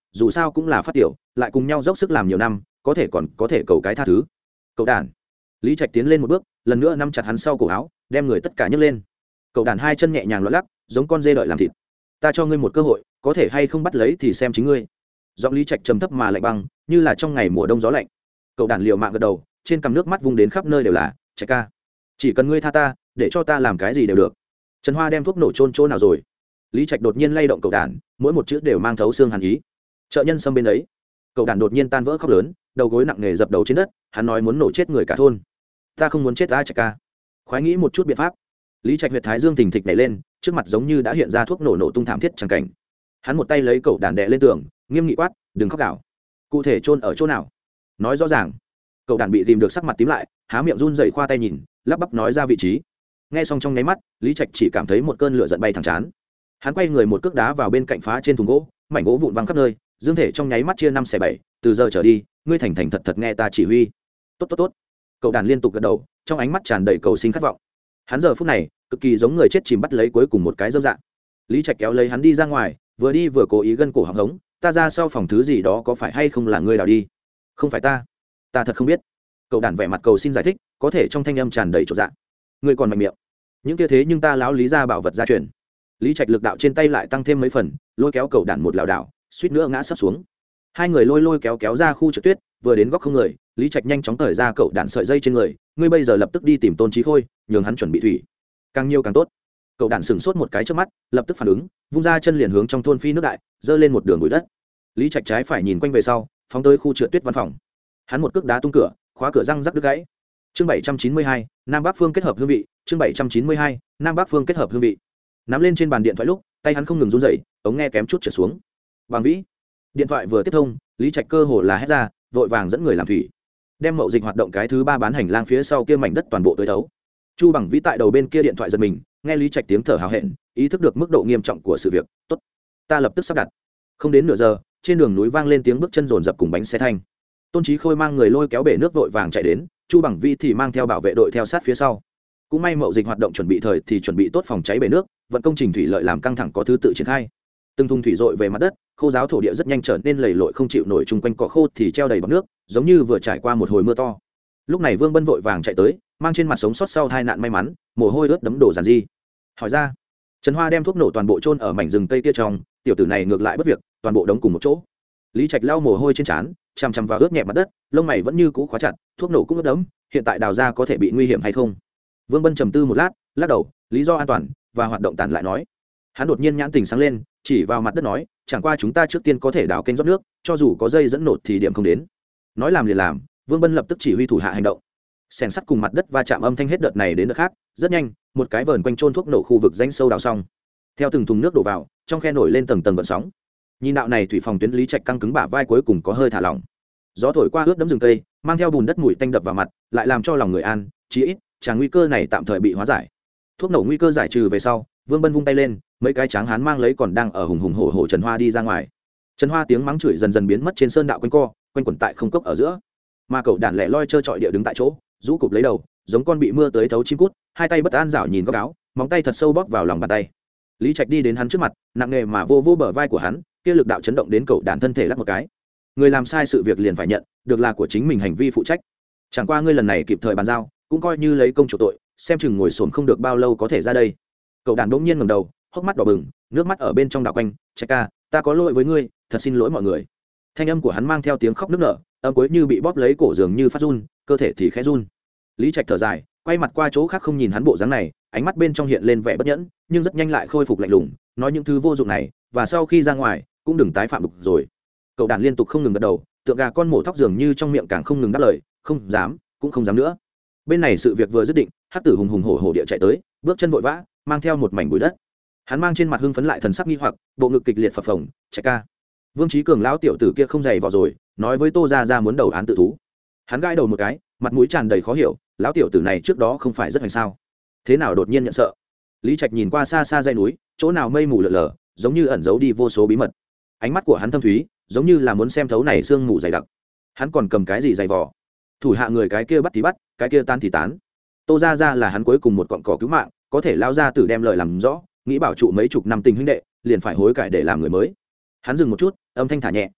[SPEAKER 1] dù sao cũng là phát tiểu lại cùng nhau dốc sức làm nhiều năm có thể còn có thể cầu cái tha thứ. Cậu đàn. Lý Trạch tiến lên một bước lần nữa nắm chặt hắn sau cổ áo đem người tất cả nhấc lên. Cậu đàn hai chân nhẹ nhàng lót lắc giống con dê đợi làm thịt. Ta cho ngươi một cơ hội có thể hay không bắt lấy thì xem chính ngươi. Giọng Lý Trạch trầm thấp mà lạnh băng như là trong ngày mùa đông gió lạnh. Cậu đàn liều mạng gật đầu trên cằm nước mắt vung đến khắp nơi đều là. Trạch ca, chỉ cần ngươi tha ta để cho ta làm cái gì đều được. Trần Hoa đem thuốc nổ trôn chỗ nào rồi? Lý Trạch đột nhiên lay động cậu đàn mỗi một chữ đều mang thấu xương hàn ý. Trợ nhân xâm bên đấy. Cậu đàn đột nhiên tan vỡ khóc lớn đầu gối nặng nề dập đầu trên đất hắn nói muốn nổ chết người cả thôn. Ta không muốn chết ta Trạch ca. Khoái nghĩ một chút biện pháp. Lý Trạch huyệt thái dương thình thịch nhảy lên trước mặt giống như đã hiện ra thuốc nổ nổ tung thảm thiết chẳng cảnh. Hắn một tay lấy cậu đàn đè lên tường nghiêm nghị quát đừng khóc gào. Cụ thể chôn ở chỗ nào nói rõ ràng. Cậu đàn bị tìm được sắc mặt tím lại há miệng run rẩy khoa tay nhìn lắp bắp nói ra vị trí. Nghe xong trong nháy mắt Lý Trạch chỉ cảm thấy một cơn lửa giận bay thẳng chán. Hắn quay người một cước đá vào bên cạnh phá trên thùng gỗ mảnh gỗ vụn văng khắp nơi dương thể trong nháy mắt chia năm xẻ bảy. Từ giờ trở đi ngươi thành thành thật thật nghe ta chỉ huy. Tốt tốt tốt. Cậu đàn liên tục gật đầu trong ánh mắt tràn đầy cầu sinh khát vọng. Hắn giờ phút này cực kỳ giống người chết chìm bắt lấy cuối cùng một cái dâm dạng. Lý Trạch kéo lấy hắn đi ra ngoài vừa đi vừa cố ý gân cổ họng hống ta ra sau phòng thứ gì đó có phải hay không là ngươi đào đi. Không phải ta ta thật không biết. Cậu đàn vẻ mặt cầu xin giải thích có thể trong thanh âm tràn đầy trột dạ. Ngươi còn mạnh miệng những kia thế nhưng ta lão Lý ra bảo vật gia truyền. Lý Trạch lực đạo trên tay lại tăng thêm mấy phần lôi kéo cậu đàn một lảo đảo suýt nữa ngã sấp xuống. Hai người lôi lôi kéo kéo ra khu trượt tuyết vừa đến góc không người Lý Trạch nhanh chóng tởi ra cậu đàn sợi dây trên người ngươi bây giờ lập tức đi tìm Tôn Chí Khôi nhường hắn chuẩn bị thủy càng nhiều càng tốt. Cậu đàn sừng sốt một cái trước mắt lập tức phản ứng vung ra chân liền hướng trong thôn phi nước đại dơ lên một đường bụi đất. Lý Trạch trái phải nhìn quanh về sau phóng tới khu trượt tuyết văn phòng. Hắn một cước đá tung cửa khóa cửa răng rắc đứt gãy. Chương bảy trăm chín mươi hai Nam Bắc Phương kết hợp hương vị. Chương bảy trăm chín mươi hai Nam Bắc Phương kết hợp hương vị. Nắm lên trên bàn điện thoại lúc tay hắn không ngừng run rẩy ống nghe kém chút trở xuống. Bằng vĩ điện thoại vừa tiếp thông Lý Trạch cơ hồ là hét ra vội vàng dẫn người làm thủy đem mậu dịch hoạt động cái thứ ba bán hành lang phía sau kia mảnh đất toàn bộ tới thấu. Chu Bằng Vĩ tại đầu bên kia điện thoại giật mình nghe Lý Trạch tiếng thở hào hẹn ý thức được mức độ nghiêm trọng của sự việc. Tốt ta lập tức sắp đặt. Không đến nửa giờ trên đường núi vang lên tiếng bước chân rồn rập cùng bánh xe thanh. Tôn Chí Khôi mang người lôi kéo bể nước vội vàng chạy đến Chu Bằng Vĩ thì mang theo bảo vệ đội theo sát phía sau. Cũng may mậu dịch hoạt động chuẩn bị thời thì chuẩn bị tốt phòng cháy bể nước vận công trình thủy lợi làm căng thẳng có thứ tự triển khai. Từng thùng thủy dội về mặt đất khô giáo thổ địa rất nhanh trở nên lầy lội không chịu nổi chung quanh cỏ khô thì treo đầy bọt nước giống như vừa trải qua một hồi mưa to. Lúc này Vương Bân vội vàng chạy tới mang trên mặt sống sót sau hai nạn may mắn mồ hôi ướt đấm đổ giàn di hỏi ra. Trần Hoa đem thuốc nổ toàn bộ chôn ở mảnh rừng cây kia trong tiểu tử này ngược lại bất việc toàn bộ đống cùng một chỗ. Lý Trạch lau mồ hôi trên trán chằm chằm vào ướt nhẹ mặt đất lông mày vẫn như cũ khóa chặt thuốc nổ cũng ướt đẫm hiện tại đào ra có thể bị nguy hiểm hay không. Vương Bân trầm tư một lát lắc đầu lý do an toàn và hoạt động tàn lại nói. Hắn đột nhiên nhãn tình sáng lên chỉ vào mặt đất nói chẳng qua chúng ta trước tiên có thể đào kênh rót nước cho dù có dây dẫn nổ thì điểm không đến. Nói làm liền làm Vương Bân lập tức chỉ huy thủ hạ hành động. Xẻng sắt cùng mặt đất va chạm âm thanh hết đợt này đến đợt khác rất nhanh một cái vờn quanh trôn thuốc nổ khu vực danh sâu đào xong theo từng thùng nước đổ vào trong khe nổi lên tầng tầng gợn sóng. Nhìn đạo này thủy phòng tuyến Lý Trạch căng cứng bả vai cuối cùng có hơi thả lỏng. Gió thổi qua ướt đẫm rừng cây mang theo bùn đất mùi tanh đập vào mặt lại làm cho lòng người an chí ít tràng nguy cơ này tạm thời bị hóa giải. Thuốc nổ nguy cơ giải trừ về sau Vương Bân vung tay lên mấy cái tráng hán mang lấy còn đang ở hùng hùng hổ hổ Trần Hoa đi ra ngoài. Trần Hoa tiếng mắng chửi dần dần biến mất trên sơn đạo quanh co quanh quẩn tại không cốc ở giữa mà cậu đàn lẻ loi trơ trọi địa đứng tại chỗ rũ cụp lấy đầu giống con bị mưa tới thấu chim cút hai tay bất an rảo nhìn góc áo móng tay thật sâu bóp vào lòng bàn tay. Lý Trạch đi đến hắn trước mặt nặng nề mà vô vô bờ vai của hắn kia lực đạo chấn động đến cậu đàn thân thể lắc một cái. Người làm sai sự việc liền phải nhận được là của chính mình hành vi phụ trách chẳng qua ngươi lần này kịp thời bàn giao cũng coi như lấy công chủ tội xem chừng ngồi xổm không được bao lâu có thể ra đây. Cậu đàn bỗng nhiên ngẩng đầu hốc mắt đỏ bừng nước mắt ở bên trong đảo quanh Trạch ca ta có lỗi với ngươi thật xin lỗi mọi người. Thanh âm của hắn mang theo tiếng khóc nức nở âm cuối như bị bóp lấy cổ dường như phát run cơ thể thì khẽ run. Lý Trạch thở dài quay mặt qua chỗ khác không nhìn hắn bộ dáng này ánh mắt bên trong hiện lên vẻ bất nhẫn nhưng rất nhanh lại khôi phục lạnh lùng nói những thứ vô dụng này và sau khi ra ngoài cũng đừng tái phạm đục rồi. Cậu đàn liên tục không ngừng gật đầu tượng gà con mổ thóc dường như trong miệng càng không ngừng đáp lời không dám cũng không dám nữa. Bên này sự việc vừa dứt định hắc tử hùng hùng hổ hổ địa chạy tới bước chân vội vã mang theo một mảnh bụi đất. Hắn mang trên mặt hưng phấn lại thần sắc nghi hoặc bộ ngực kịch liệt phập phồng Trạch ca Vương Chí Cường lão tiểu tử kia không dày vào rồi nói với Tô Gia Gia muốn đầu án tự thú. Hắn gãi đầu một cái mặt mũi tràn đầy khó hiểu lão tiểu tử này trước đó không phải rất hành sao thế nào đột nhiên nhận sợ. Lý Trạch nhìn qua xa xa dãy núi chỗ nào mây mù lờ lờ giống như ẩn giấu đi vô số bí mật ánh mắt của hắn thâm thúy giống như là muốn xem thấu này sương mù dày đặc. Hắn còn cầm cái gì dày vò thủ hạ người cái kia bắt thì bắt cái kia tan thì tán. Tô Gia Gia là hắn cuối cùng một cọng cỏ cứu mạng có thể lao ra tử đem lời làm rõ nghĩ bảo trụ mấy chục năm tình huynh đệ liền phải hối cải để làm người mới. Hắn dừng một chút âm thanh thả nhẹ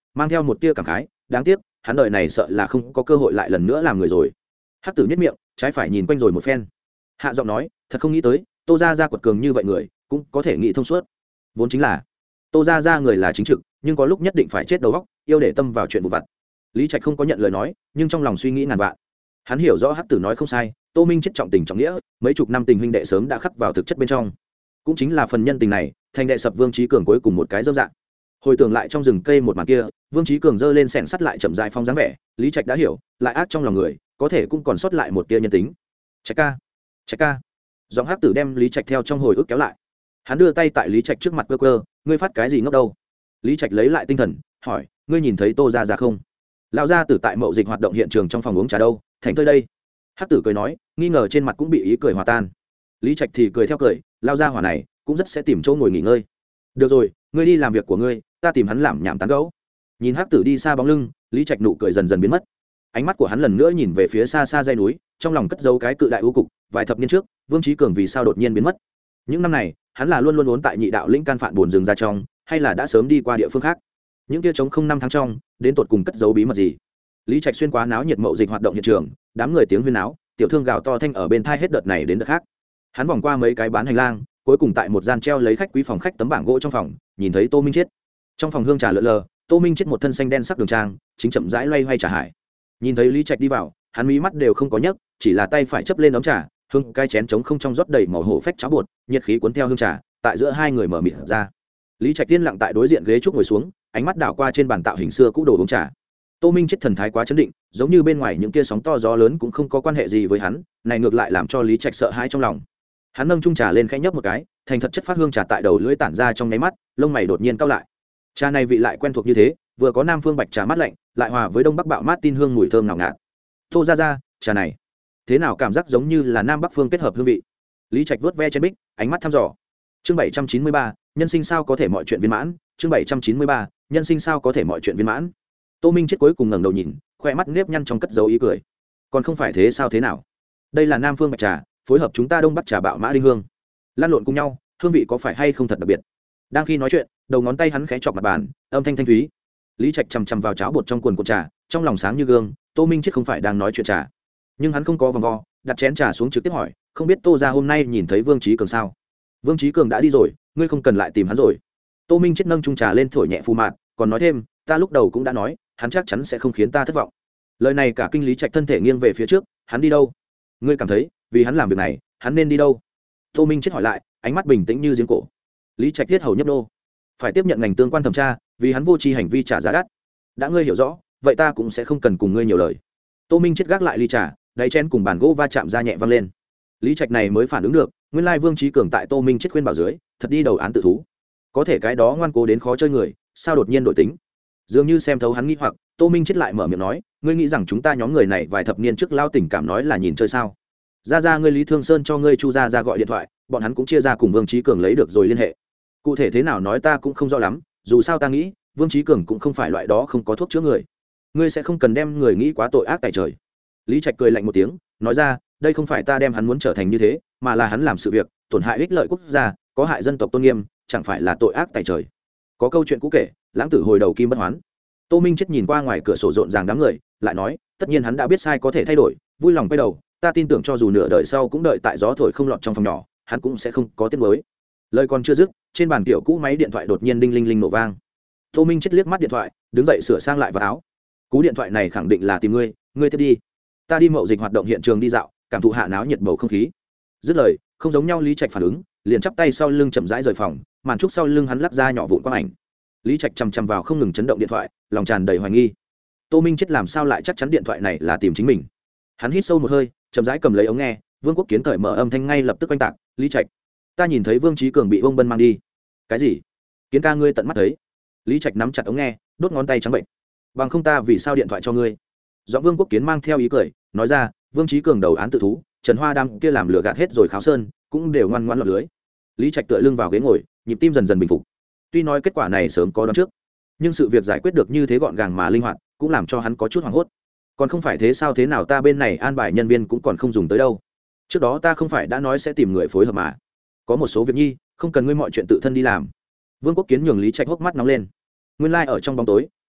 [SPEAKER 1] mang theo một tia cảm khái, đáng tiếc hắn đời này sợ là không có cơ hội lại lần nữa làm người rồi. Hắc tử nhất miệng, trái phải nhìn quanh rồi một phen, hạ giọng nói, thật không nghĩ tới Tô gia gia quật cường như vậy người cũng có thể nghĩ thông suốt. Vốn chính là Tô gia gia người là chính trực, nhưng có lúc nhất định phải chết đầu óc, yêu để tâm vào chuyện vụn vặt. Lý Trạch không có nhận lời nói, nhưng trong lòng suy nghĩ ngàn vạn. Hắn hiểu rõ Hắc tử nói không sai, Tô Minh chết trọng tình trọng nghĩa, mấy chục năm tình huynh đệ sớm đã khắc vào thực chất bên trong. Cũng chính là phần nhân tình này, thành đệ sập Vương Chí Cường cuối cùng một cái dâm dạng. Hồi tưởng lại trong rừng cây một màn kia, Vương Chí Cường giơ lên xẻng sắt lại chậm rãi phong dáng vẻ, Lý Trạch đã hiểu, lại ác trong lòng người, có thể cũng còn sót lại một tia nhân tính. Trạch ca, Trạch ca. Giọng Hắc tử đem Lý Trạch theo trong hồi ức kéo lại. Hắn đưa tay tại Lý Trạch trước mặt quơ quơ, ngươi phát cái gì ngốc đâu? Lý Trạch lấy lại tinh thần, hỏi, ngươi nhìn thấy Tô gia gia không? Lão gia tử tại mậu dịch hoạt động hiện trường trong phòng uống trà đâu, thành tôi đây. Hắc tử cười nói, nghi ngờ trên mặt cũng bị ý cười hòa tan. Lý Trạch thì cười theo cười, lao gia hỏa này cũng rất sẽ tìm chỗ ngồi nghỉ ngơi. Được rồi, ngươi đi làm việc của ngươi, ta tìm hắn làm nhảm tán gẫu. Nhìn Hắc tử đi xa bóng lưng, Lý Trạch nụ cười dần dần biến mất. Ánh mắt của hắn lần nữa nhìn về phía xa xa dãy núi, trong lòng cất giấu cái cự đại u cục. Vài thập niên trước, Vương Chí Cường vì sao đột nhiên biến mất? Những năm này, hắn là luôn luôn ốn tại nhị đạo lĩnh can phản buồn rừng ra trong, hay là đã sớm đi qua địa phương khác? Những kia trống không năm tháng trong, đến tột cùng cất giấu bí mật gì? Lý Trạch xuyên qua náo nhiệt mậu dịch hoạt động hiện trường, đám người tiếng huyên náo, tiểu thương gào to thanh ở bên thai hết đợt này đến đợt khác. Hắn vòng qua mấy cái bán hành lang, cuối cùng tại một gian treo lấy khách quý phòng khách tấm bảng gỗ trong phòng, nhìn thấy Tô Minh Chiết. Trong phòng hương trà lờ lờ, Tô Minh Chiết một thân xanh đen sắc đường trang, chính chậm rãi loay hoay trà hải. Nhìn thấy Lý Trạch đi vào, hắn mí mắt đều không có nhấc, chỉ là tay phải chấp lên ấm trà, hương cái chén trống không trong rót đầy màu hổ phách cháo bột, nhiệt khí cuốn theo hương trà, tại giữa hai người mở mịt ra. Lý Trạch tiên lặng tại đối diện ghế trúc ngồi xuống, ánh mắt đảo qua trên bàn tạo hình xưa cũ đồ uống trà. Tô Minh Chiết thần thái quá chấn định, giống như bên ngoài những kia sóng to gió lớn cũng không có quan hệ gì với hắn, này ngược lại làm cho Lý Trạch sợ hãi trong lòng. Hắn nâng chung trà lên khẽ nhấp một cái, thành thật chất phát hương trà tại đầu lưỡi tản ra trong nháy mắt, lông mày đột nhiên cau lại. Trà này vị lại quen thuộc như thế, vừa có nam phương bạch trà mát lạnh, lại hòa với đông bắc bạo mát tin hương mùi thơm ngào ngạt. Tô gia gia, trà này, thế nào cảm giác giống như là nam bắc phương kết hợp hương vị. Lý Trạch vuốt ve trên bích, ánh mắt thăm dò. Chương bảy trăm chín mươi ba, nhân sinh sao có thể mọi chuyện viên mãn, chương bảy trăm chín mươi ba, nhân sinh sao có thể mọi chuyện viên mãn. Tô Minh Chiết cuối cùng ngẩng đầu nhìn, khoe mắt nếp nhăn trong cất dấu ý cười. Còn không phải thế sao thế nào? Đây là nam phương bạch trà, phối hợp chúng ta đông bắc trà bạo mã đinh hương, lan lộn cùng nhau, hương vị có phải hay không thật đặc biệt. Đang khi nói chuyện, đầu ngón tay hắn khẽ chọc mặt bàn, âm thanh thanh thúy. Lý Trạch chằm chằm vào cháo bột trong cuồn cuộn trà, trong lòng sáng như gương. Tô Minh Chiết không phải đang nói chuyện trà, nhưng hắn không có vòng vo, đặt chén trà xuống trực tiếp hỏi, không biết Tô gia hôm nay nhìn thấy Vương Chí Cường sao? Vương Chí Cường đã đi rồi, ngươi không cần lại tìm hắn rồi. Tô Minh Chiết nâng chung trà lên thổi nhẹ phù mạn, còn nói thêm, ta lúc đầu cũng đã nói, hắn chắc chắn sẽ không khiến ta thất vọng. Lời này cả kinh Lý Trạch thân thể nghiêng về phía trước, hắn đi đâu? Ngươi cảm thấy, vì hắn làm việc này, hắn nên đi đâu? Tô Minh Chiết hỏi lại, ánh mắt bình tĩnh như giếng cổ. Lý Trạch thiết hầu nhấp đô, phải tiếp nhận ngành tương quan thẩm tra, vì hắn vô tri hành vi trả giá đắt. Đã ngươi hiểu rõ, vậy ta cũng sẽ không cần cùng ngươi nhiều lời. Tô Minh Chiết gác lại ly trà, đáy chén cùng bàn gỗ va chạm ra nhẹ vang lên. Lý Trạch này mới phản ứng được, nguyên lai Vương Chí Cường tại Tô Minh Chiết khuyên bảo dưới, thật đi đầu án tự thú. Có thể cái đó ngoan cố đến khó chơi người, sao đột nhiên đổi tính? Dường như xem thấu hắn nghĩ hoặc, Tô Minh Chiết lại mở miệng nói, ngươi nghĩ rằng chúng ta nhóm người này vài thập niên trước lao tình cảm nói là nhìn chơi sao? Ra ra ngươi Lý Thương Sơn cho ngươi Chu gia ra gọi điện thoại, bọn hắn cũng chia ra cùng Vương Chí Cường lấy được rồi liên hệ. Cụ thể thế nào nói ta cũng không rõ lắm, dù sao ta nghĩ, Vương Chí Cường cũng không phải loại đó không có thuốc chữa người. Ngươi sẽ không cần đem người nghĩ quá tội ác tại trời. Lý Trạch cười lạnh một tiếng, nói ra, đây không phải ta đem hắn muốn trở thành như thế, mà là hắn làm sự việc tổn hại ích lợi quốc gia, có hại dân tộc tôn nghiêm, chẳng phải là tội ác tại trời. Có câu chuyện cũ kể, lãng tử hồi đầu kim bất hoán. Tô Minh Chiết nhìn qua ngoài cửa sổ rộn ràng đám người, lại nói, tất nhiên hắn đã biết sai có thể thay đổi, vui lòng quay đầu, ta tin tưởng cho dù nửa đời sau cũng đợi tại gió thổi không lọt trong phòng nhỏ, hắn cũng sẽ không có tiếng mới. Lời còn chưa dứt, trên bàn tiểu cũ máy điện thoại đột nhiên đinh linh linh nổ vang. Tô Minh Chiết liếc mắt điện thoại, đứng dậy sửa sang lại vào áo. Cú điện thoại này khẳng định là tìm ngươi, ngươi tiếp đi. Ta đi mậu dịch hoạt động hiện trường đi dạo, cảm thụ hạ náo nhiệt bầu không khí. Dứt lời, không giống nhau Lý Trạch phản ứng, liền chắp tay sau lưng chậm rãi rời phòng, màn trúc sau lưng hắn lắc ra nhỏ vụn quang ảnh. Lý Trạch chằm chằm vào không ngừng chấn động điện thoại, lòng tràn đầy hoài nghi. Tô Minh Chiết làm sao lại chắc chắn điện thoại này là tìm chính mình? Hắn hít sâu một hơi, chậm rãi cầm lấy ống nghe, Vương Quốc Kiến cởi mở âm thanh ngay lập tức oanh tạc, Lý Trạch, ta nhìn thấy Vương Chí Cường bị Vương Bân mang đi. Cái gì? Kiến ca ngươi tận mắt thấy? Lý Trạch nắm chặt ống nghe, đốt ngón tay trắng bệnh. Bằng không ta vì sao điện thoại cho ngươi? Giọng Vương Quốc Kiến mang theo ý cười, nói ra, Vương Chí Cường đầu án tự thú, Trần Hoa Đam kia làm lừa gạt hết rồi kháo sơn, cũng đều ngoan ngoãn lọt lưới. Lý Trạch tựa lưng vào ghế ngồi, nhịp tim dần dần bình phục. Tuy nói kết quả này sớm có đoán trước, nhưng sự việc giải quyết được như thế gọn gàng mà linh hoạt, cũng làm cho hắn có chút hoảng hốt. Còn không phải thế sao, thế nào ta bên này an bài nhân viên cũng còn không dùng tới đâu. Trước đó ta không phải đã nói sẽ tìm người phối hợp mà. Có một số việc nhi, không cần ngươi mọi chuyện tự thân đi làm. Vương Quốc Kiến nhường Lý Trạch hốc mắt nóng lên. Nguyên lai like ở trong bóng tối,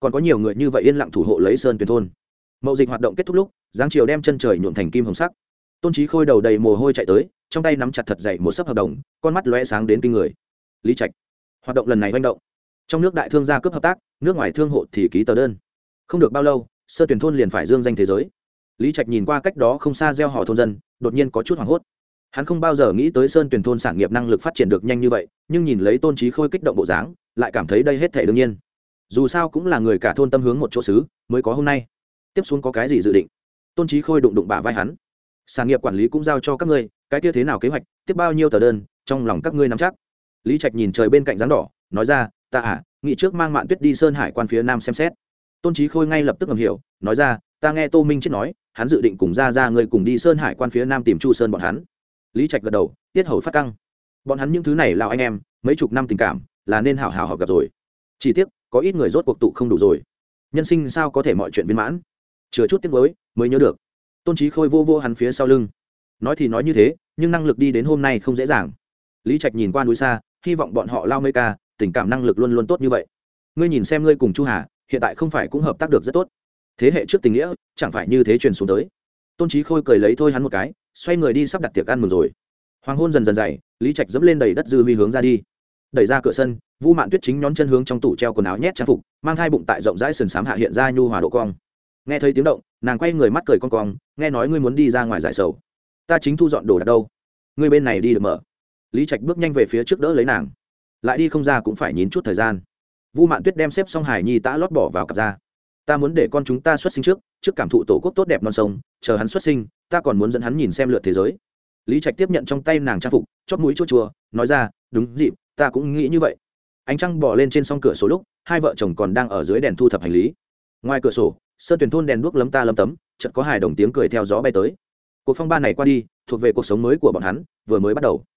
[SPEAKER 1] còn có nhiều người như vậy yên lặng thủ hộ lấy sơn tuyền thôn. Mậu dịch hoạt động kết thúc lúc giáng chiều đem chân trời nhuộm thành kim hồng sắc. Tôn Chí Khôi đầu đầy mồ hôi chạy tới, trong tay nắm chặt thật dày một sấp hợp đồng, con mắt lóe sáng đến kinh người. Lý Trạch, hoạt động lần này hoành động, trong nước đại thương gia cướp hợp tác, nước ngoài thương hộ thì ký tờ đơn. Không được bao lâu, sơn tuyển thôn liền phải dương danh thế giới. Lý Trạch nhìn qua cách đó không xa gieo họ thôn dân, đột nhiên có chút hoảng hốt. Hắn không bao giờ nghĩ tới sơn tuyển thôn sản nghiệp năng lực phát triển được nhanh như vậy, nhưng nhìn lấy Tôn Chí Khôi kích động bộ dáng, lại cảm thấy đây hết thảy đương nhiên. Dù sao cũng là người cả thôn tâm hướng một chỗ xứ, mới có hôm nay. Tiếp xuống có cái gì dự định? Tôn Chí Khôi đụng đụng bả vai hắn. Sản nghiệp quản lý cũng giao cho các ngươi, cái kia thế nào kế hoạch, tiếp bao nhiêu tờ đơn, trong lòng các ngươi nắm chắc. Lý Trạch nhìn trời bên cạnh dáng đỏ, nói ra, ta à, nghĩ trước mang Mạn Tuyết đi sơn hải quan phía nam xem xét. Tôn Chí Khôi ngay lập tức ngầm hiểu, nói ra, ta nghe Tô Minh chết nói, hắn dự định cùng ra ra ngươi cùng đi sơn hải quan phía nam tìm Chu Sơn bọn hắn. Lý Trạch gật đầu, tiết hầu phát căng. Bọn hắn những thứ này là anh em, mấy chục năm tình cảm, là nên hảo hảo họp gặp rồi. Chỉ tiếc, có ít người rốt cuộc tụ không đủ rồi. Nhân sinh sao có thể mọi chuyện viên mãn? Chừa chút tiếc nuối, mới nhớ được. Tôn Chí Khôi vô vô hắn phía sau lưng. Nói thì nói như thế, nhưng năng lực đi đến hôm nay không dễ dàng. Lý Trạch nhìn qua núi xa, hy vọng bọn họ lao mấy ca, tình cảm năng lực luôn luôn tốt như vậy. Ngươi nhìn xem ngươi cùng Chu Hà, hiện tại không phải cũng hợp tác được rất tốt. Thế hệ trước tình nghĩa, chẳng phải như thế truyền xuống tới. Tôn Chí Khôi cười lấy thôi hắn một cái, xoay người đi sắp đặt tiệc ăn mừng rồi. Hoàng hôn dần dần dày, Lý Trạch dẫm lên đầy đất dư huy hướng ra đi. Đẩy ra cửa sân, Vu Mạn Tuyết chính nhón chân hướng trong tủ treo quần áo nhét trang phục, mang hai bụng tại rộng rãi sườn xám hạ hiện ra nhu hòa độ cong. Nghe thấy tiếng động, nàng quay người mắt cười cong cong, nghe nói ngươi muốn đi ra ngoài giải sầu. Ta chính thu dọn đồ đạc đâu, ngươi bên này đi được mở. Lý Trạch bước nhanh về phía trước đỡ lấy nàng, lại đi không ra cũng phải nhịn chút thời gian. Vu Mạn Tuyết đem xếp xong hải nhi tã lót bỏ vào cặp ra. Ta muốn để con chúng ta xuất sinh trước, trước cảm thụ tổ quốc tốt đẹp non sông, chờ hắn xuất sinh, ta còn muốn dẫn hắn nhìn xem lượt thế giới. Lý Trạch tiếp nhận trong tay nàng trang phục, chóp mũi chua chua, nói ra, đúng dịp, ta cũng nghĩ như vậy. Ánh trăng bò lên trên song cửa sổ lúc, hai vợ chồng còn đang ở dưới đèn thu thập hành lý. Ngoài cửa sổ, sơn tuyển thôn đèn đuốc lấm ta lấm tấm, chợt có hài đồng tiếng cười theo gió bay tới. Cuộc phong ba này qua đi, thuộc về cuộc sống mới của bọn hắn, vừa mới bắt đầu.